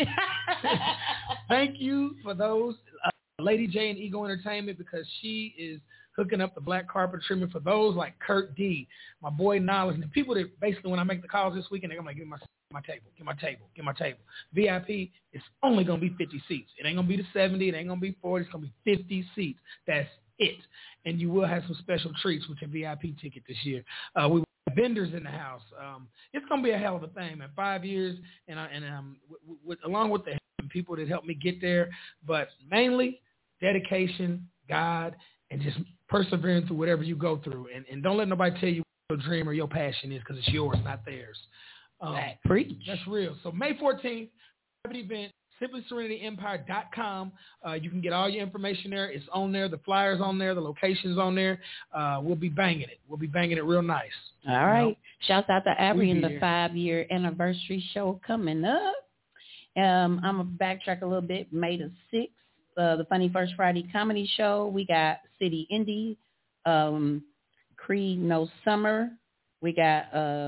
[SPEAKER 4] Thank you for those. Lady J and Ego Entertainment, because she is hooking up the black carpet treatment for those like Kurt D, my boy Knowledge, and the people that basically when I make the calls this weekend, they're going to give me my table. VIP is only going to be 50 seats. It ain't going to be the 70. It ain't going to be 40. It's going to be 50 seats. That's it. And you will have some special treats with your VIP ticket this year. We will have vendors in the house. It's going to be a hell of a thing, man. 5 years, and along with the people that helped me get there, but mainly dedication, God, and just persevering through whatever you go through. And don't let nobody tell you what your dream or your passion is, because it's yours, not theirs.
[SPEAKER 3] Preach.
[SPEAKER 4] That's real. So May 14th, private event, simplyserenityempire.com. You can get all your information there. It's on there. The flyer's on there. The location's on there. We'll be banging it. We'll be banging it real nice.
[SPEAKER 3] All right. Shouts out to Avery and the 5-year anniversary show coming up. I'm going to backtrack a little bit. May the 6th. The Funny First Friday comedy show. We got City Indie, Creed No Summer. We got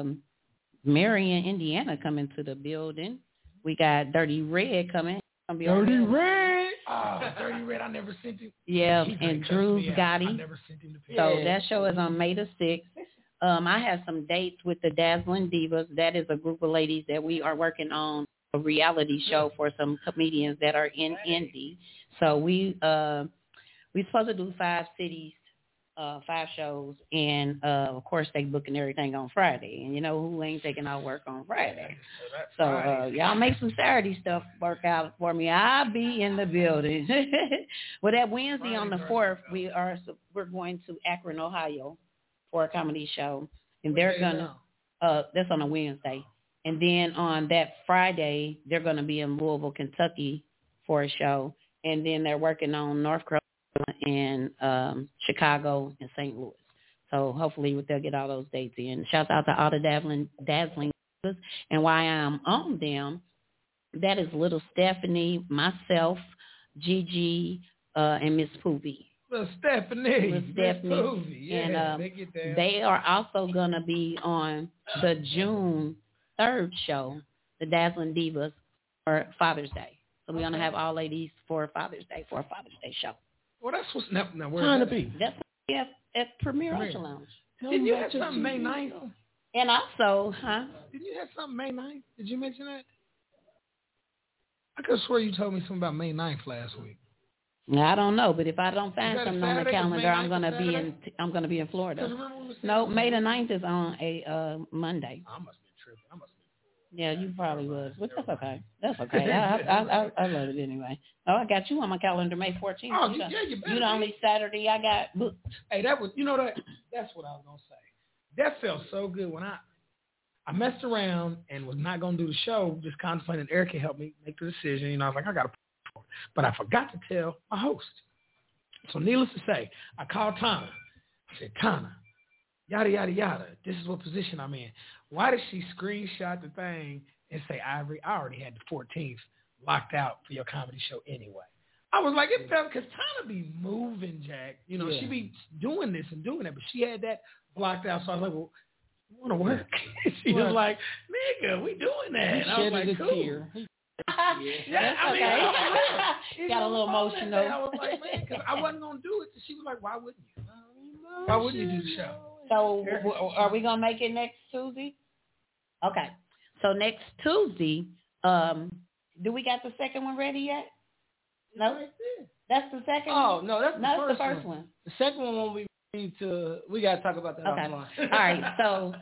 [SPEAKER 3] Marion, Indiana coming to the building. We got Dirty Red coming.
[SPEAKER 4] Dirty Red! Oh, Dirty Red, I never sent him.
[SPEAKER 3] Yeah, and Drew's Gotti.
[SPEAKER 4] I never sent him the picture.
[SPEAKER 3] So that show is on May the 6th. I have some dates with the Dazzling Divas. That is a group of ladies that we are working on a reality show for some comedians that are in Indy. So we're supposed to do 5 cities, 5 shows, and of course they booking everything on Friday. And you know who ain't taking out work on Friday? So y'all make some Saturday stuff work out for me. I'll be in the building. Well, that Wednesday on the 4th, we're going to Akron, Ohio, for a comedy show, and they're gonna that's on a Wednesday. And then on that Friday, they're going to be in Louisville, Kentucky for a show. And then they're working on North Carolina and Chicago and St. Louis. So hopefully they'll get all those dates in. Shouts out to all the Dazzling Divas. And why I'm on them, that is Little Stephanie, myself, Gigi, and Miss Poovy.
[SPEAKER 4] Little Stephanie.
[SPEAKER 3] Poovy. Yeah, and they are also going to be on the June 3rd show, the Dazzling Divas, for Father's Day. So we're going to have all ladies for Father's Day show.
[SPEAKER 4] Well, that's what's now.
[SPEAKER 8] Trying to be.
[SPEAKER 3] That's at Premier Lounge.
[SPEAKER 4] Didn't you have something May 9th?
[SPEAKER 3] And also,
[SPEAKER 4] Didn't you have something May 9th? Did you mention that? I could swear you told me something about May 9th last week.
[SPEAKER 3] I don't know, but if I don't find something on the
[SPEAKER 4] Saturday?
[SPEAKER 3] calendar, I'm
[SPEAKER 4] May
[SPEAKER 3] gonna be in Florida. No, May the 9th is on a Monday.
[SPEAKER 4] I must be tripping.
[SPEAKER 3] Yeah, you probably was. But that's okay. That's okay. I love it anyway. Oh, I got you on my calendar May 14th.
[SPEAKER 4] Oh, yeah, you better.
[SPEAKER 3] You the only Saturday I got booked.
[SPEAKER 4] Hey, that was, that's what I was going to say. That felt so good when I messed around and was not going to do the show, just contemplating. Erica helped me make the decision. I was like, I got to, but I forgot to tell my host. So needless to say, I called Tana. I said, Tana, yada, yada, yada. This is what position I'm in. Why did she screenshot the thing and say, Ivory, I already had the 14th locked out for your comedy show anyway? I was like, it felt, because Tana be moving, Jack. She be doing this and doing that, but she had that blocked out. So I was like, well, you want to work? She was like, nigga, we doing that. And I was like, cool.
[SPEAKER 8] Tear.
[SPEAKER 3] Yeah, I mean, got a little emotional.
[SPEAKER 4] I was like, man, because I wasn't going to do it. She was like, why wouldn't you? Why wouldn't you do the show?
[SPEAKER 3] So are we going to make it next Tuesday? Okay. So next Tuesday, do we got the second one ready yet? No? That's the second one?
[SPEAKER 8] Oh, no, that's
[SPEAKER 3] the first one.
[SPEAKER 8] The second one we got to talk about that offline.
[SPEAKER 3] All right. So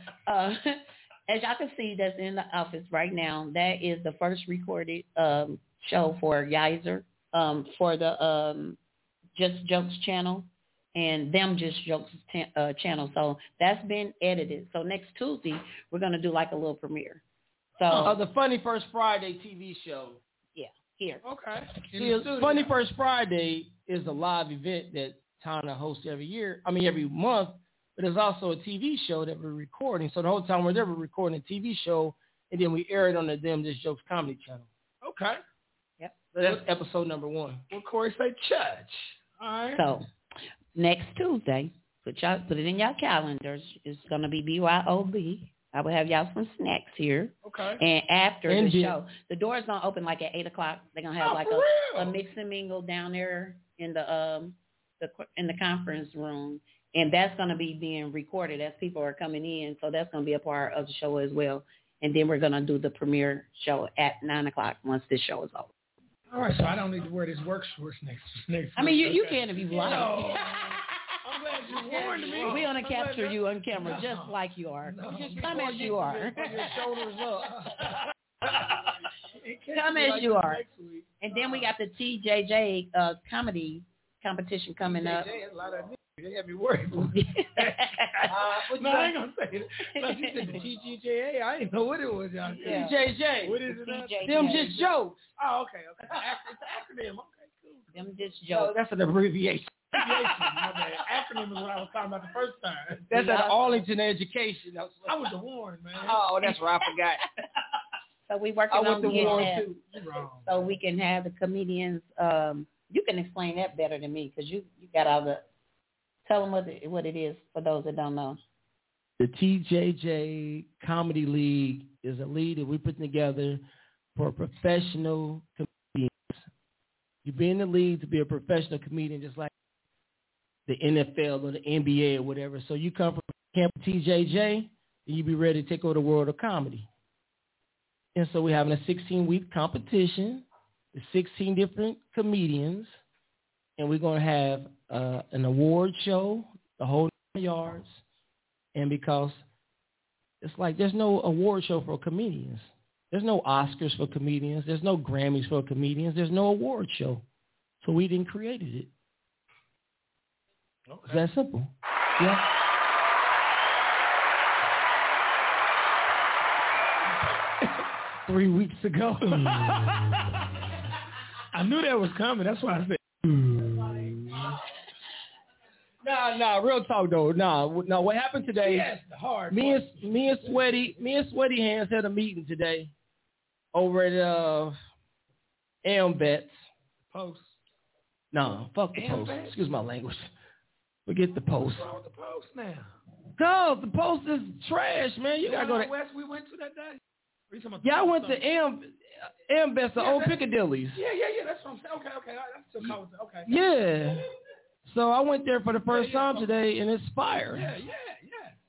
[SPEAKER 3] as y'all can see that's in the office right now, that is the first recorded show for Yizer for the Just Jokes channel and Them Just Jokes channel. So that's been edited. So next Tuesday, we're going to do like a little premiere. So
[SPEAKER 8] the Funny First Friday TV show.
[SPEAKER 3] Yeah, here.
[SPEAKER 4] Okay.
[SPEAKER 8] See, Funny First Friday is a live event that Tana hosts every month, but it's also a TV show that we're recording. So the whole time we're there, we're recording a TV show, and then we air it on the Them Just Jokes comedy channel.
[SPEAKER 4] Okay.
[SPEAKER 3] Yep.
[SPEAKER 8] So that's episode number 1.
[SPEAKER 4] Well, Corey say church. All right.
[SPEAKER 3] So next Tuesday, put it in y'all calendars. It's going to be BYOB. I will have y'all some snacks here.
[SPEAKER 4] Okay.
[SPEAKER 3] And after the show, the door's going to open like at 8 o'clock. They're going to have a mix and mingle down there in the conference room. And that's going to be being recorded as people are coming in. So that's going to be a part of the show as well. And then we're going to do the premiere show at 9 o'clock once this show is over.
[SPEAKER 4] All right, so I don't need to wear this work shorts next
[SPEAKER 3] I mean, you can if you like.
[SPEAKER 4] No. I'm glad you warned me.
[SPEAKER 3] We're going to capture you on camera just like you are. Just come as you are.
[SPEAKER 8] Put your shoulders up.
[SPEAKER 3] Come as you are. And then we got the TJJ comedy competition coming up.
[SPEAKER 4] A lot of they have me worried. No, I ain't gonna say it. Like you said, the TGJA. I didn't know what it was, y'all.
[SPEAKER 3] Yeah.
[SPEAKER 8] TJJ.
[SPEAKER 4] What is it?
[SPEAKER 8] Them Just Jokes.
[SPEAKER 4] Oh, okay. It's an acronym. Okay, cool.
[SPEAKER 3] Them Just Jokes.
[SPEAKER 8] No, that's an abbreviation.
[SPEAKER 4] My bad. Acronym is what I was talking about the first time.
[SPEAKER 8] That's at Arlington Education.
[SPEAKER 4] I was the Warren, man.
[SPEAKER 8] Oh, that's where I forgot.
[SPEAKER 3] So we working on getting that.
[SPEAKER 4] Wrong.
[SPEAKER 3] So we can have the comedians. You can explain that better than me because you got all the. Tell them what it is for those that don't know.
[SPEAKER 8] The TJJ Comedy League is a league that we put together for professional comedians. You be in the league to be a professional comedian, just like the NFL or the NBA or whatever. So you come from Camp TJJ, and you be ready to take over the world of comedy. And so we're having a 16-week competition with 16 different comedians, and we're going to have an award show, the whole 9 yards. And because it's like there's no award show for comedians. There's no Oscars for comedians. There's no Grammys for comedians. There's no award show. So we didn't created it.
[SPEAKER 4] Okay.
[SPEAKER 8] It's that simple. Yeah. Three weeks ago.
[SPEAKER 4] I knew that was coming. That's why I said.
[SPEAKER 8] Nah, real talk though. Nah, what happened today?
[SPEAKER 4] Yes, the hard.
[SPEAKER 8] Me and Sweaty Hands had a meeting today over at AMVETS.
[SPEAKER 4] Post.
[SPEAKER 8] No, fuck the Post. Excuse my language. Forget the Post.
[SPEAKER 4] What's wrong with the Post now?
[SPEAKER 8] No, the Post is trash, man. You gotta go to
[SPEAKER 4] West. We went to that day.
[SPEAKER 8] Yeah, I went to AMVETS, the old Piccadilly's.
[SPEAKER 4] Yeah. That's what I'm saying. Okay. That's still called. Okay.
[SPEAKER 8] Yeah. So I went there for the first time today, and it's fire.
[SPEAKER 4] Yeah.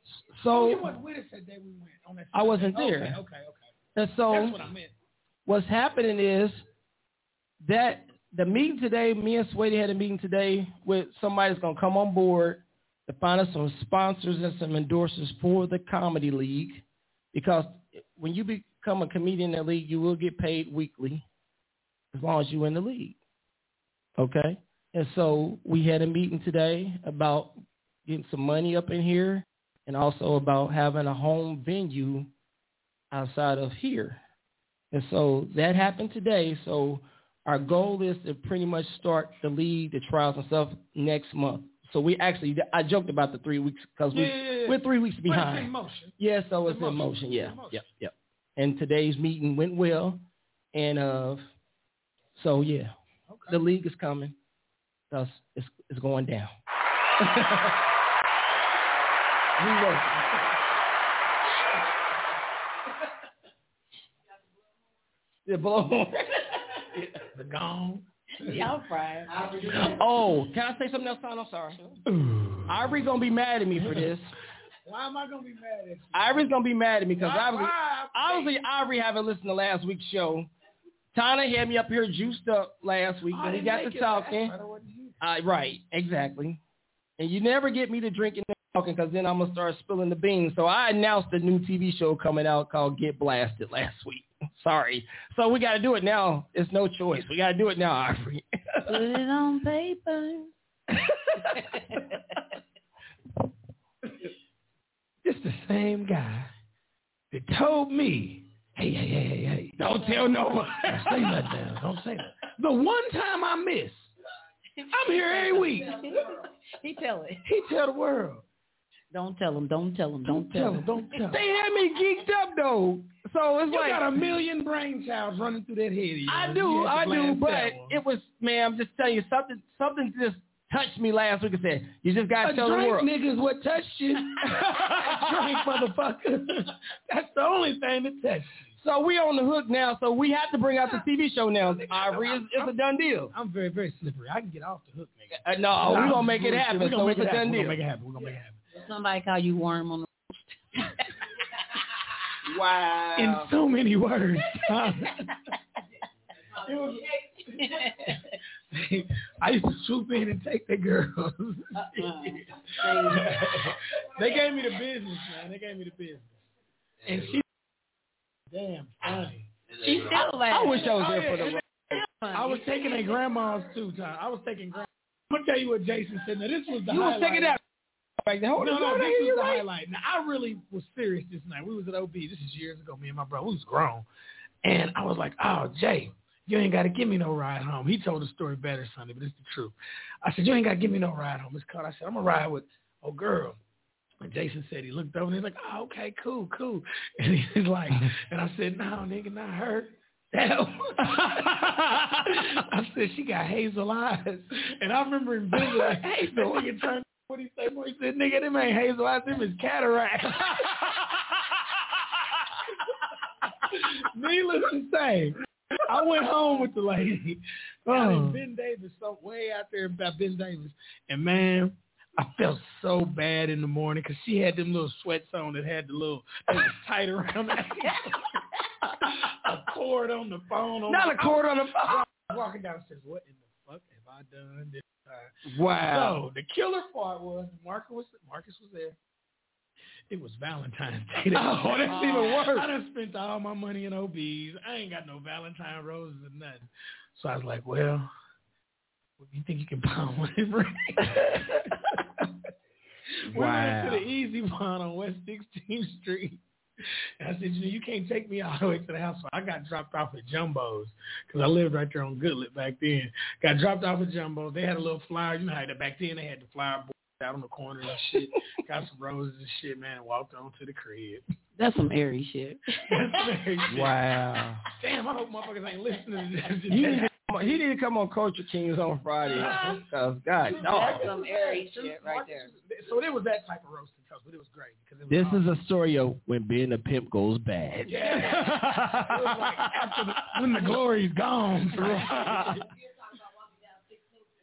[SPEAKER 8] So
[SPEAKER 4] you wasn't with us that day we went on that.
[SPEAKER 8] I wasn't there.
[SPEAKER 4] Okay.
[SPEAKER 8] And so
[SPEAKER 4] That's what I meant.
[SPEAKER 8] What's happening is that the meeting today, me and Sweetie had a meeting today with somebody that's going to come on board to find us some sponsors and some endorsers for the Comedy League. Because when you become a comedian in the league, you will get paid weekly as long as you're in the league. Okay? And so we had a meeting today about getting some money up in here and also about having a home venue outside of here. And so that happened today. So our goal is to pretty much start the league, the trials and stuff next month. So we actually, I joked about the 3 weeks because we're 3 weeks behind.
[SPEAKER 4] It's in motion.
[SPEAKER 8] Yeah, so it's in motion. Yeah. Yep. And today's meeting went well. And so, yeah, the league is coming because it's going down. We working. Yeah, blow.
[SPEAKER 4] The gong.
[SPEAKER 3] Y'all fried.
[SPEAKER 8] Oh, can I say something else, Son? I'm sorry. Ivory's going to be mad at me for this.
[SPEAKER 4] Why am I going to be mad at you?
[SPEAKER 8] Ivory's going to be mad at me because obviously Ivory haven't listened to last week's show. Tana had me up here juiced up last week, and we got to talking. Right, exactly. And you never get me to drinking and talking because then I'm going to start spilling the beans. So I announced a new TV show coming out called Get Blasted last week. Sorry. So we got to do it now. It's no choice. We got to do it now, Ivory.
[SPEAKER 3] Put it on paper.
[SPEAKER 4] It's the same guy that told me, hey, don't tell nobody. Don't say nothing now. Don't say that. The one time I miss, I'm here every week.
[SPEAKER 3] He tell it.
[SPEAKER 4] He tell the world.
[SPEAKER 3] Don't tell him. Don't tell him.
[SPEAKER 4] Don't tell him.
[SPEAKER 8] They had me geeked up, though. So it's
[SPEAKER 4] you
[SPEAKER 8] like.
[SPEAKER 4] You got a million brain cells running through that head of yours.
[SPEAKER 8] I do, but it was, man, I'm just telling you, something just touched me last week and said, you just got to tell the world.
[SPEAKER 4] A drink, nigga, is what touched you. Drink, motherfucker. That's the only thing that touched you.
[SPEAKER 8] So we on the hook now, so we have to bring out the TV show now. Ivory, it's a done deal.
[SPEAKER 4] I'm very, very slippery. I can get off the hook, nigga.
[SPEAKER 8] No, we're going to make it happen, so it's a done deal.
[SPEAKER 4] We're going to make it happen.
[SPEAKER 3] Somebody call you worm on the roast.
[SPEAKER 8] Wow.
[SPEAKER 4] In so many words. I used to swoop in and take the girls. They gave me the business, man. And she damn funny.
[SPEAKER 3] She still laughing.
[SPEAKER 8] I wish I was there for the
[SPEAKER 4] I was taking their grandmas too, Tom. I'm going to tell you what Jason said. Now, this was the highlight.
[SPEAKER 8] You was taking that. Like, no,
[SPEAKER 4] this was the highlight. Now, I really was serious this night. We was at OB. This is years ago. Me and my brother, we was grown. And I was like, oh, Jay, you ain't got to give me no ride home. He told the story better Sunday, but it's the truth. I said, you ain't got to give me no ride home. It's called. I said, I'm going to ride with old girl. And Jason said, he looked over and he's like, oh, okay, cool. And he's like, and I said, no, nigga, not her. I said, she got hazel eyes. And I remember him visiting hazel. He turned. What he say? He said, nigga, them ain't hazel eyes, them is cataract. Needless to say, I went home with the lady. Ben Davis, so way out there about Ben Davis. And, man, I felt so bad in the morning because she had them little sweats on that had the little, it was tight around that. A cord on the phone.
[SPEAKER 8] Not a cord on the phone.
[SPEAKER 4] Walking downstairs, what in the fuck have I done this time?
[SPEAKER 8] Wow.
[SPEAKER 4] So the killer part was Marcus was there. It was Valentine's Day. Oh, that's even worse. I done spent all my money in OBs. I ain't got no Valentine roses or nothing. So I was like, well, you think you can pound one and bring? We went to the Easy One on West 16th Street. And I said, you can't take me all the way to the house. So I got dropped off at Jumbo's because I lived right there on Goodlet back then. Got dropped off at Jumbo's. They had a little flyer. You know how back then they had the flower board out on the corner and shit. Got some roses and shit, man, and walked on to the crib.
[SPEAKER 3] That's some airy shit.
[SPEAKER 8] Wow.
[SPEAKER 4] Damn, I hope motherfuckers ain't listening to this.
[SPEAKER 8] He didn't come on Culture Kings on Friday. Because, God, no.
[SPEAKER 3] That's some airy shit right there.
[SPEAKER 4] So it was that type of roasting toast, but it was great.
[SPEAKER 13] This is a story of when being a pimp goes bad.
[SPEAKER 4] Yeah. It was like after when the glory's gone.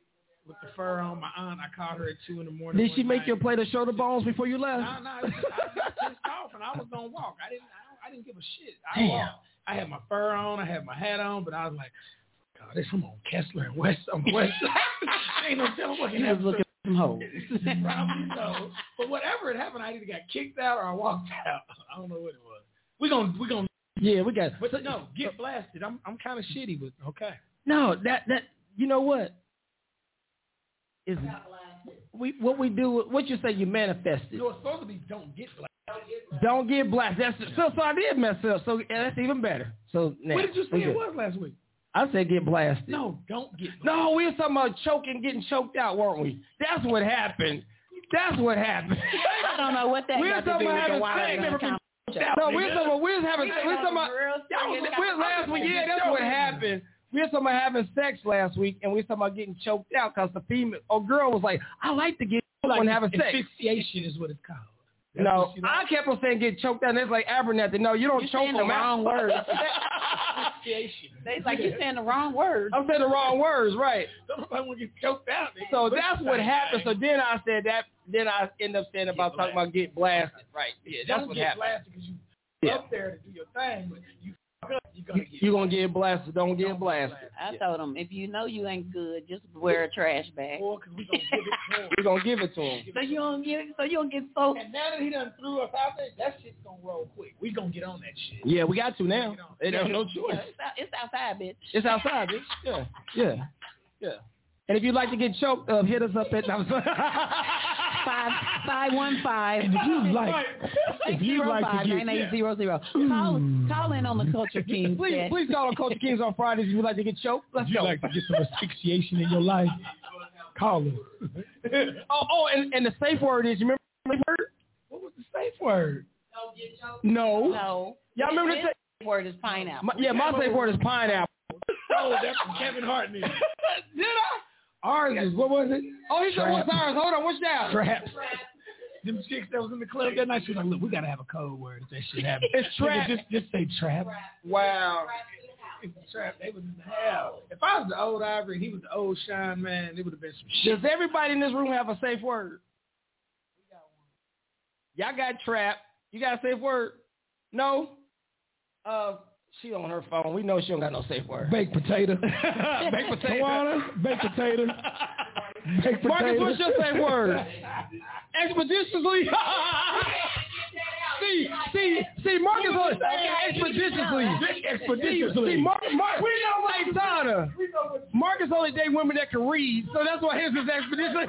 [SPEAKER 4] with the fur on. My aunt, I called her at 2 a.m.
[SPEAKER 8] Did she make you play the shoulder bones before you left?
[SPEAKER 4] No, I was pissed off, and I was gonna walk. I didn't give a shit. I
[SPEAKER 8] Damn.
[SPEAKER 4] walked. I had my fur on, I had my hat on, but I was like, God, this I'm on Kessler and West on the West Side. Ain't no telling what
[SPEAKER 3] He was looking for some hoes.
[SPEAKER 4] Probably so. But whatever had happened, I either got kicked out or I walked out. I don't know what it was. We're gonna.
[SPEAKER 8] Yeah, we got.
[SPEAKER 4] But no, get blasted. I'm kind of shitty, but okay.
[SPEAKER 8] No, that you know what? Is what we do? What you say? You manifested.
[SPEAKER 4] No, it's supposed to be don't get blasted.
[SPEAKER 8] Don't get blasted. So I did mess up. So that's even better. So now,
[SPEAKER 4] What did you say it was last week?
[SPEAKER 8] I said get blasted.
[SPEAKER 4] No, don't get blasted.
[SPEAKER 8] No, we were talking about getting choked out, weren't we? That's what happened. That's what happened.
[SPEAKER 3] I don't know what that got to do with the water.
[SPEAKER 8] No, we were talking about last week. Yeah, that's what happened. We were talking about having sex last week, and we were talking about getting choked out because the female or girl was like, I like to get choked when having sex.
[SPEAKER 4] Asphyxiation is what it's called. That's
[SPEAKER 8] no, I kept on saying get choked out, and it's like Abernathy. No, you don't choke
[SPEAKER 3] saying the wrong words. It's like you're saying the wrong words.
[SPEAKER 8] I'm saying the wrong words, right.
[SPEAKER 4] Nobody want to get choked out.
[SPEAKER 8] So that's what happened. So then I said that. Then I end up saying about talking about get blasted. Right. Yeah, that's what happened.
[SPEAKER 4] Don't get blasted because you up there to do your thing, but you
[SPEAKER 8] you're going to get blasted. Don't get blasted.
[SPEAKER 3] I told him, if you know you ain't good, just wear a trash bag.
[SPEAKER 4] Boy, because
[SPEAKER 8] we're going to give it to him.
[SPEAKER 3] So you don't get so.
[SPEAKER 4] And now that he done threw us out there, that shit's going to roll quick. We going to get on that shit.
[SPEAKER 8] Yeah, we got to now. There's no choice.
[SPEAKER 3] It's outside, bitch.
[SPEAKER 8] It's outside, bitch. Yeah. And if you'd like to get choked up, hit us up at
[SPEAKER 3] 515.
[SPEAKER 8] If you'd like to get
[SPEAKER 3] 9800. Call in on the Culture Kings.
[SPEAKER 8] Please call on Culture Kings on Fridays if you'd like to get choked. Let's go.
[SPEAKER 4] Like to get some asphyxiation in your life? Call us.
[SPEAKER 8] And the safe word is, you remember the word?
[SPEAKER 4] What was the safe word?
[SPEAKER 6] Don't get choked.
[SPEAKER 8] No. Y'all remember the
[SPEAKER 3] safe word is pineapple.
[SPEAKER 8] My safe word is pineapple.
[SPEAKER 4] Oh, that's from Kevin Hart. Did I?
[SPEAKER 8] Ours is, what was it? Oh, he said, what's ours? Hold on, what's that?
[SPEAKER 4] Trap. Them chicks that was in the club that night, she was like, look, we got to have a code word if that shit happens.
[SPEAKER 8] It's trap.
[SPEAKER 4] Just say trap.
[SPEAKER 8] Wow.
[SPEAKER 4] It's trap. They was in hell. If I was the old Ivory and he was the old Shine, man, it would have been some shit.
[SPEAKER 8] Does everybody in this room have a safe word? Y'all got trap. You got a safe word? No? She on her phone. We know she don't got no safe word.
[SPEAKER 4] Baked potato. Baked potato. Tawana, baked potato. Baked
[SPEAKER 8] Marcus,
[SPEAKER 4] potato.
[SPEAKER 8] what's your safe word? Expeditiously. See, Marcus on expeditiously. See, Marcus, we know what he's Tana. Marcus only date women that can read, so that's why his is expeditiously.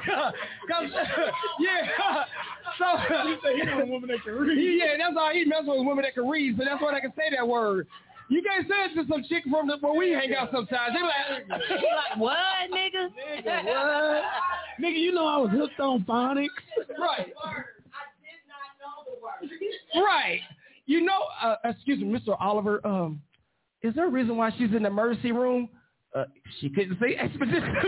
[SPEAKER 8] So
[SPEAKER 4] he know women that can read.
[SPEAKER 8] Yeah, that's how he messes with women that can read, so that's why I can say that word. You can't say it to some chick from where we hang out sometimes. They like,
[SPEAKER 3] what, nigga?
[SPEAKER 4] What? Nigga, you know I was hooked on phonics.
[SPEAKER 8] Right.
[SPEAKER 6] I did not know the word.
[SPEAKER 8] Right. You know, excuse me, Mr. Oliver, is there a reason why she's in the emergency room? She couldn't say expeditiously.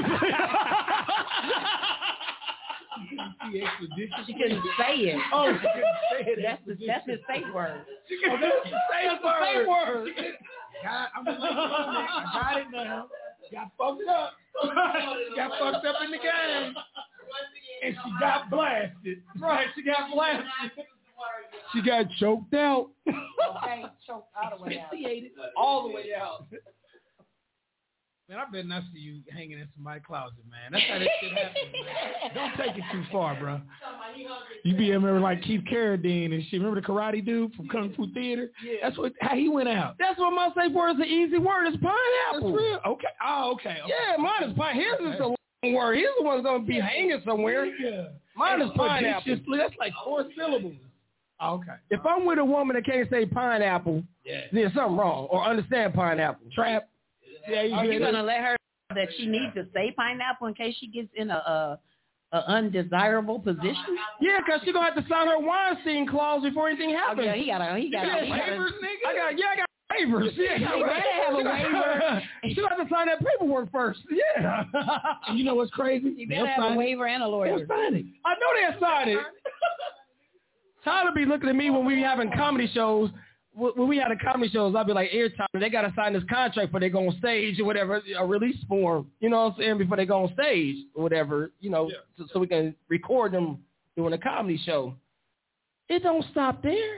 [SPEAKER 3] She couldn't say it.
[SPEAKER 4] Oh, she couldn't say it.
[SPEAKER 3] That's his safe word.
[SPEAKER 4] Oh, that's the safe word. God, I'm just like, I got it now. Got fucked up. Got fucked up in the game. And she got blasted. Right, she got blasted. She got choked out.
[SPEAKER 3] Okay, choked all the way out.
[SPEAKER 8] All the way out.
[SPEAKER 4] Man, I bet not see you hanging in somebody's closet, man. That's how that shit happens, man. Don't take it too far, bro. You be remember like Keith Carradine and shit. Remember the karate dude from Kung Fu Theater? Yeah. That's how he went out.
[SPEAKER 8] That's what my safe word is. An easy word. It's pineapple.
[SPEAKER 4] That's real. Okay. Oh, okay.
[SPEAKER 8] Yeah, mine is pineapple. His is a long word. His the one's gonna be hanging somewhere.
[SPEAKER 4] Yeah.
[SPEAKER 8] Mine is pineapple.
[SPEAKER 4] That's like 4 syllables. Oh, okay.
[SPEAKER 8] If I'm with a woman that can't say pineapple, then something wrong or understand pineapple.
[SPEAKER 4] Trap.
[SPEAKER 3] Yeah, are you gonna let her know that she needs to say pineapple in case she gets in a undesirable position?
[SPEAKER 8] Yeah, because she's gonna have to sign her Weinstein clause before anything happens.
[SPEAKER 3] Oh, yeah, he got
[SPEAKER 8] waivers, nigga. I got waivers. Yeah,
[SPEAKER 3] he better have a waiver.
[SPEAKER 8] She'll have to sign that paperwork first. Yeah.
[SPEAKER 4] And you know what's crazy?
[SPEAKER 3] You better have a waiver and a lawyer.
[SPEAKER 4] They'll sign it.
[SPEAKER 8] I know they'll sign it. Tyler be looking at me when we having comedy shows. when we had the comedy shows, I'd be like, airtime, they got to sign this contract before they go on stage or whatever, a release form, you know what I'm saying, before they go on stage or whatever, you know, so we can record them doing a comedy show. It don't stop there.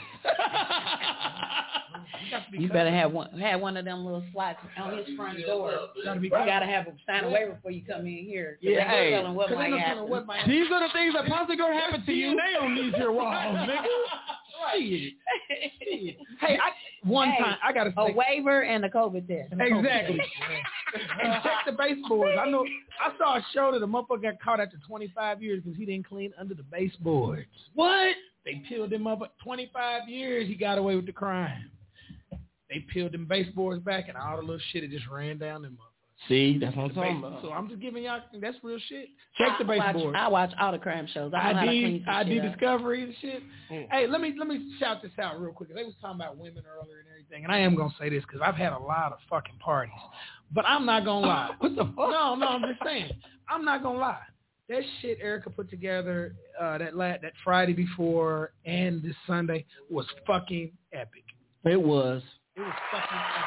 [SPEAKER 3] You better have one of them little slots on his front door. You gotta have a sign a waiver before you come in here.
[SPEAKER 8] Yeah, hey.
[SPEAKER 3] Telling what might happen.
[SPEAKER 8] These are the things that possibly gonna happen to you. They on these your walls, nigga. Right. Hey, time I gotta say,
[SPEAKER 3] a waiver and a COVID test.
[SPEAKER 8] Exactly.
[SPEAKER 4] And check the baseboards. I saw a show that a motherfucker got caught after 25 years because he didn't clean under the baseboards.
[SPEAKER 8] What?
[SPEAKER 4] They peeled him up. 25 years he got away with the crime. They peeled them baseboards back and all the little shit, it just ran down them motherfuckers.
[SPEAKER 8] See, that's what I'm talking about.
[SPEAKER 4] So I'm just giving y'all, that's real shit. Check the baseboards.
[SPEAKER 3] I watch all the crime shows.
[SPEAKER 4] ID Discovery and shit. Hey, let me shout this out real quick. They was talking about women earlier and everything, and I am going to say this because I've had a lot of fucking parties. But I'm not going to lie.
[SPEAKER 8] What the fuck?
[SPEAKER 4] No, I'm just saying. I'm not going to lie. That shit Erica put together that Friday before and this Sunday was fucking epic.
[SPEAKER 8] It was.
[SPEAKER 4] It was fucking epic.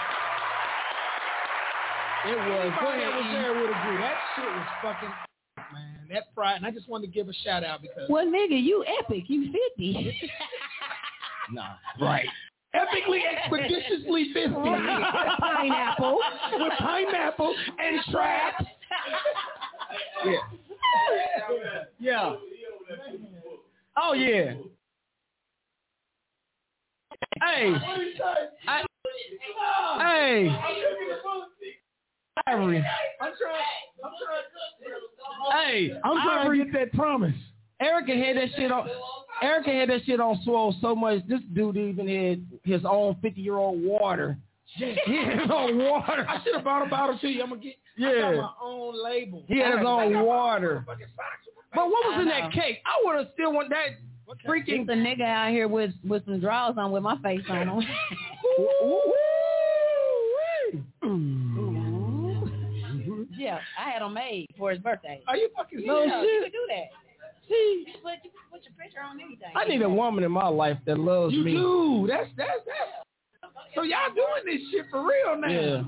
[SPEAKER 8] It was.
[SPEAKER 4] Go ahead. Was there would agree. That shit was fucking epic, man. That Friday, and I just wanted to give a shout out because.
[SPEAKER 3] Well, nigga, you epic. You 50.
[SPEAKER 8] Nah. Right.
[SPEAKER 4] Epically, expeditiously 50.
[SPEAKER 3] Pineapple.
[SPEAKER 4] With pineapple and traps.
[SPEAKER 8] Yeah. Yeah. Oh, yeah. Hey. Hey. Ivory. Hey,
[SPEAKER 4] I'm trying to get that promise.
[SPEAKER 8] Erica had that shit on Swole so much. This dude even had his own 50-year-old water.
[SPEAKER 4] Yeah, his own water. I should have brought a bottle to you. I got my own label.
[SPEAKER 8] He had his own water. But what was in that cake? I would have still want that freaking.
[SPEAKER 3] It's a nigga out here with some drawers on with my face on them. Yeah, I had them made for his birthday.
[SPEAKER 4] Are you fucking
[SPEAKER 3] serious? No shit. You can do that.
[SPEAKER 8] See,
[SPEAKER 3] you put your picture on anything.
[SPEAKER 8] I need a woman in my life that loves me.
[SPEAKER 4] You do. That's. So y'all doing this shit for real now.
[SPEAKER 8] Yeah.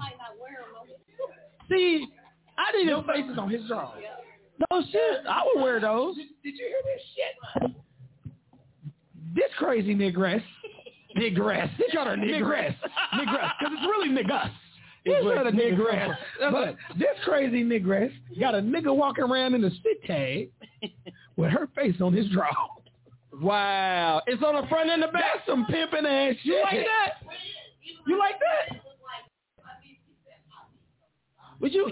[SPEAKER 8] See, I need
[SPEAKER 4] your face is on his drawers.
[SPEAKER 8] No shit. I would wear those.
[SPEAKER 4] Did you hear this shit? This crazy negress. Negress. They call her negress. Negress. Because it's really niggas. It's not a negress. But this crazy negress got a nigga walking around in the city with her face on his draw.
[SPEAKER 8] Wow. It's on the front and the back.
[SPEAKER 4] That's some pimping ass shit.
[SPEAKER 8] You like that?
[SPEAKER 4] You like that?
[SPEAKER 8] Would you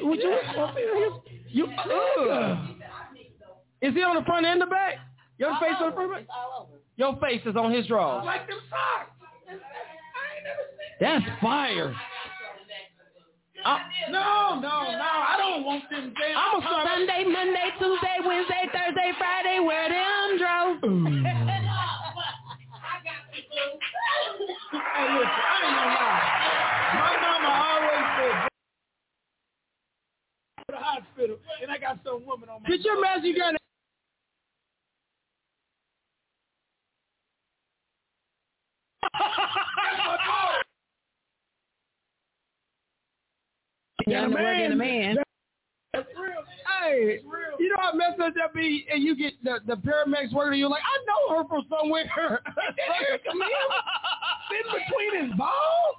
[SPEAKER 8] Is he on the front and the back? Your face on the front and back? Your face is on his drawers.
[SPEAKER 4] Like them socks.
[SPEAKER 8] That's fire.
[SPEAKER 4] No, I don't want them damn.
[SPEAKER 3] I'm a Sunday, Monday, Tuesday, Wednesday, Thursday, Friday, wear them drawers.
[SPEAKER 4] Hey, listen, I ain't gonna lie. My mama always said, to the hospital, and I got some woman on my.
[SPEAKER 8] Did you imagine you got
[SPEAKER 3] Get a man.
[SPEAKER 4] That's real.
[SPEAKER 8] Hey, you know how messed up that be, and you get the paramedics working, you're like, I know her from somewhere.
[SPEAKER 4] Sitting between his balls?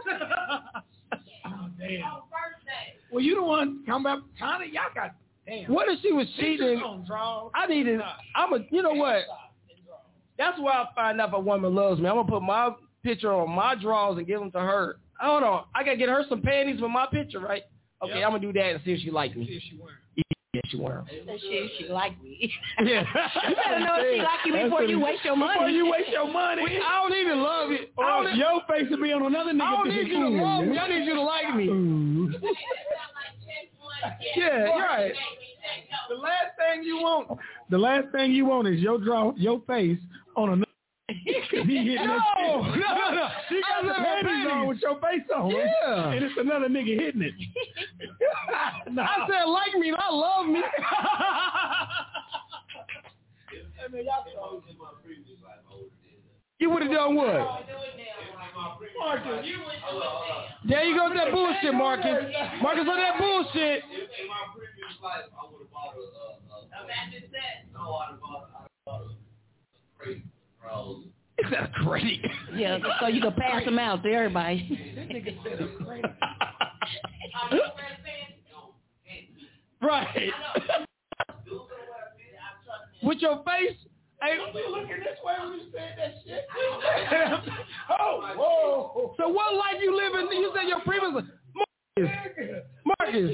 [SPEAKER 4] Oh, damn. Well, you the one come back, Tony, y'all got, damn.
[SPEAKER 8] What if she was cheating? You know what? That's why I find out if a woman loves me. I'm going to put my picture on my drawers and give them to her. I don't know. I got to get her some panties with my picture, right? Okay, yep. I'm going to do that and see if she like me.
[SPEAKER 4] See if she wear them.
[SPEAKER 8] Yeah, she wear them.
[SPEAKER 3] See if she like me.
[SPEAKER 8] Yeah.
[SPEAKER 3] You better know if she like you before you waste your money.
[SPEAKER 4] Before you waste your money.
[SPEAKER 8] I don't need to love it.
[SPEAKER 4] Your face will be on another nigga.
[SPEAKER 8] I don't need you to love me. I need you to like me. Yeah, you're right.
[SPEAKER 4] The last thing you want is your face on another. Because he hitting that shit. No. She got the panties on with your face on.
[SPEAKER 8] Yeah.
[SPEAKER 4] And it's another nigga hitting it.
[SPEAKER 8] No. I said like me, not love me. You would have done what?
[SPEAKER 4] Marcus.
[SPEAKER 8] There you go with that bullshit, Marcus. Marcus, look at that bullshit.
[SPEAKER 5] In my previous life, I would have bought a matching set. No, I'd have bought a crate rolls.
[SPEAKER 8] That's great.
[SPEAKER 3] Yeah, so you can pass them out to everybody.
[SPEAKER 4] This nigga said a crate.
[SPEAKER 8] Right. With your face. Hey,
[SPEAKER 4] don't be looking this way when you said that shit. Oh, whoa.
[SPEAKER 8] So what life you living? You said your previous life. Marcus.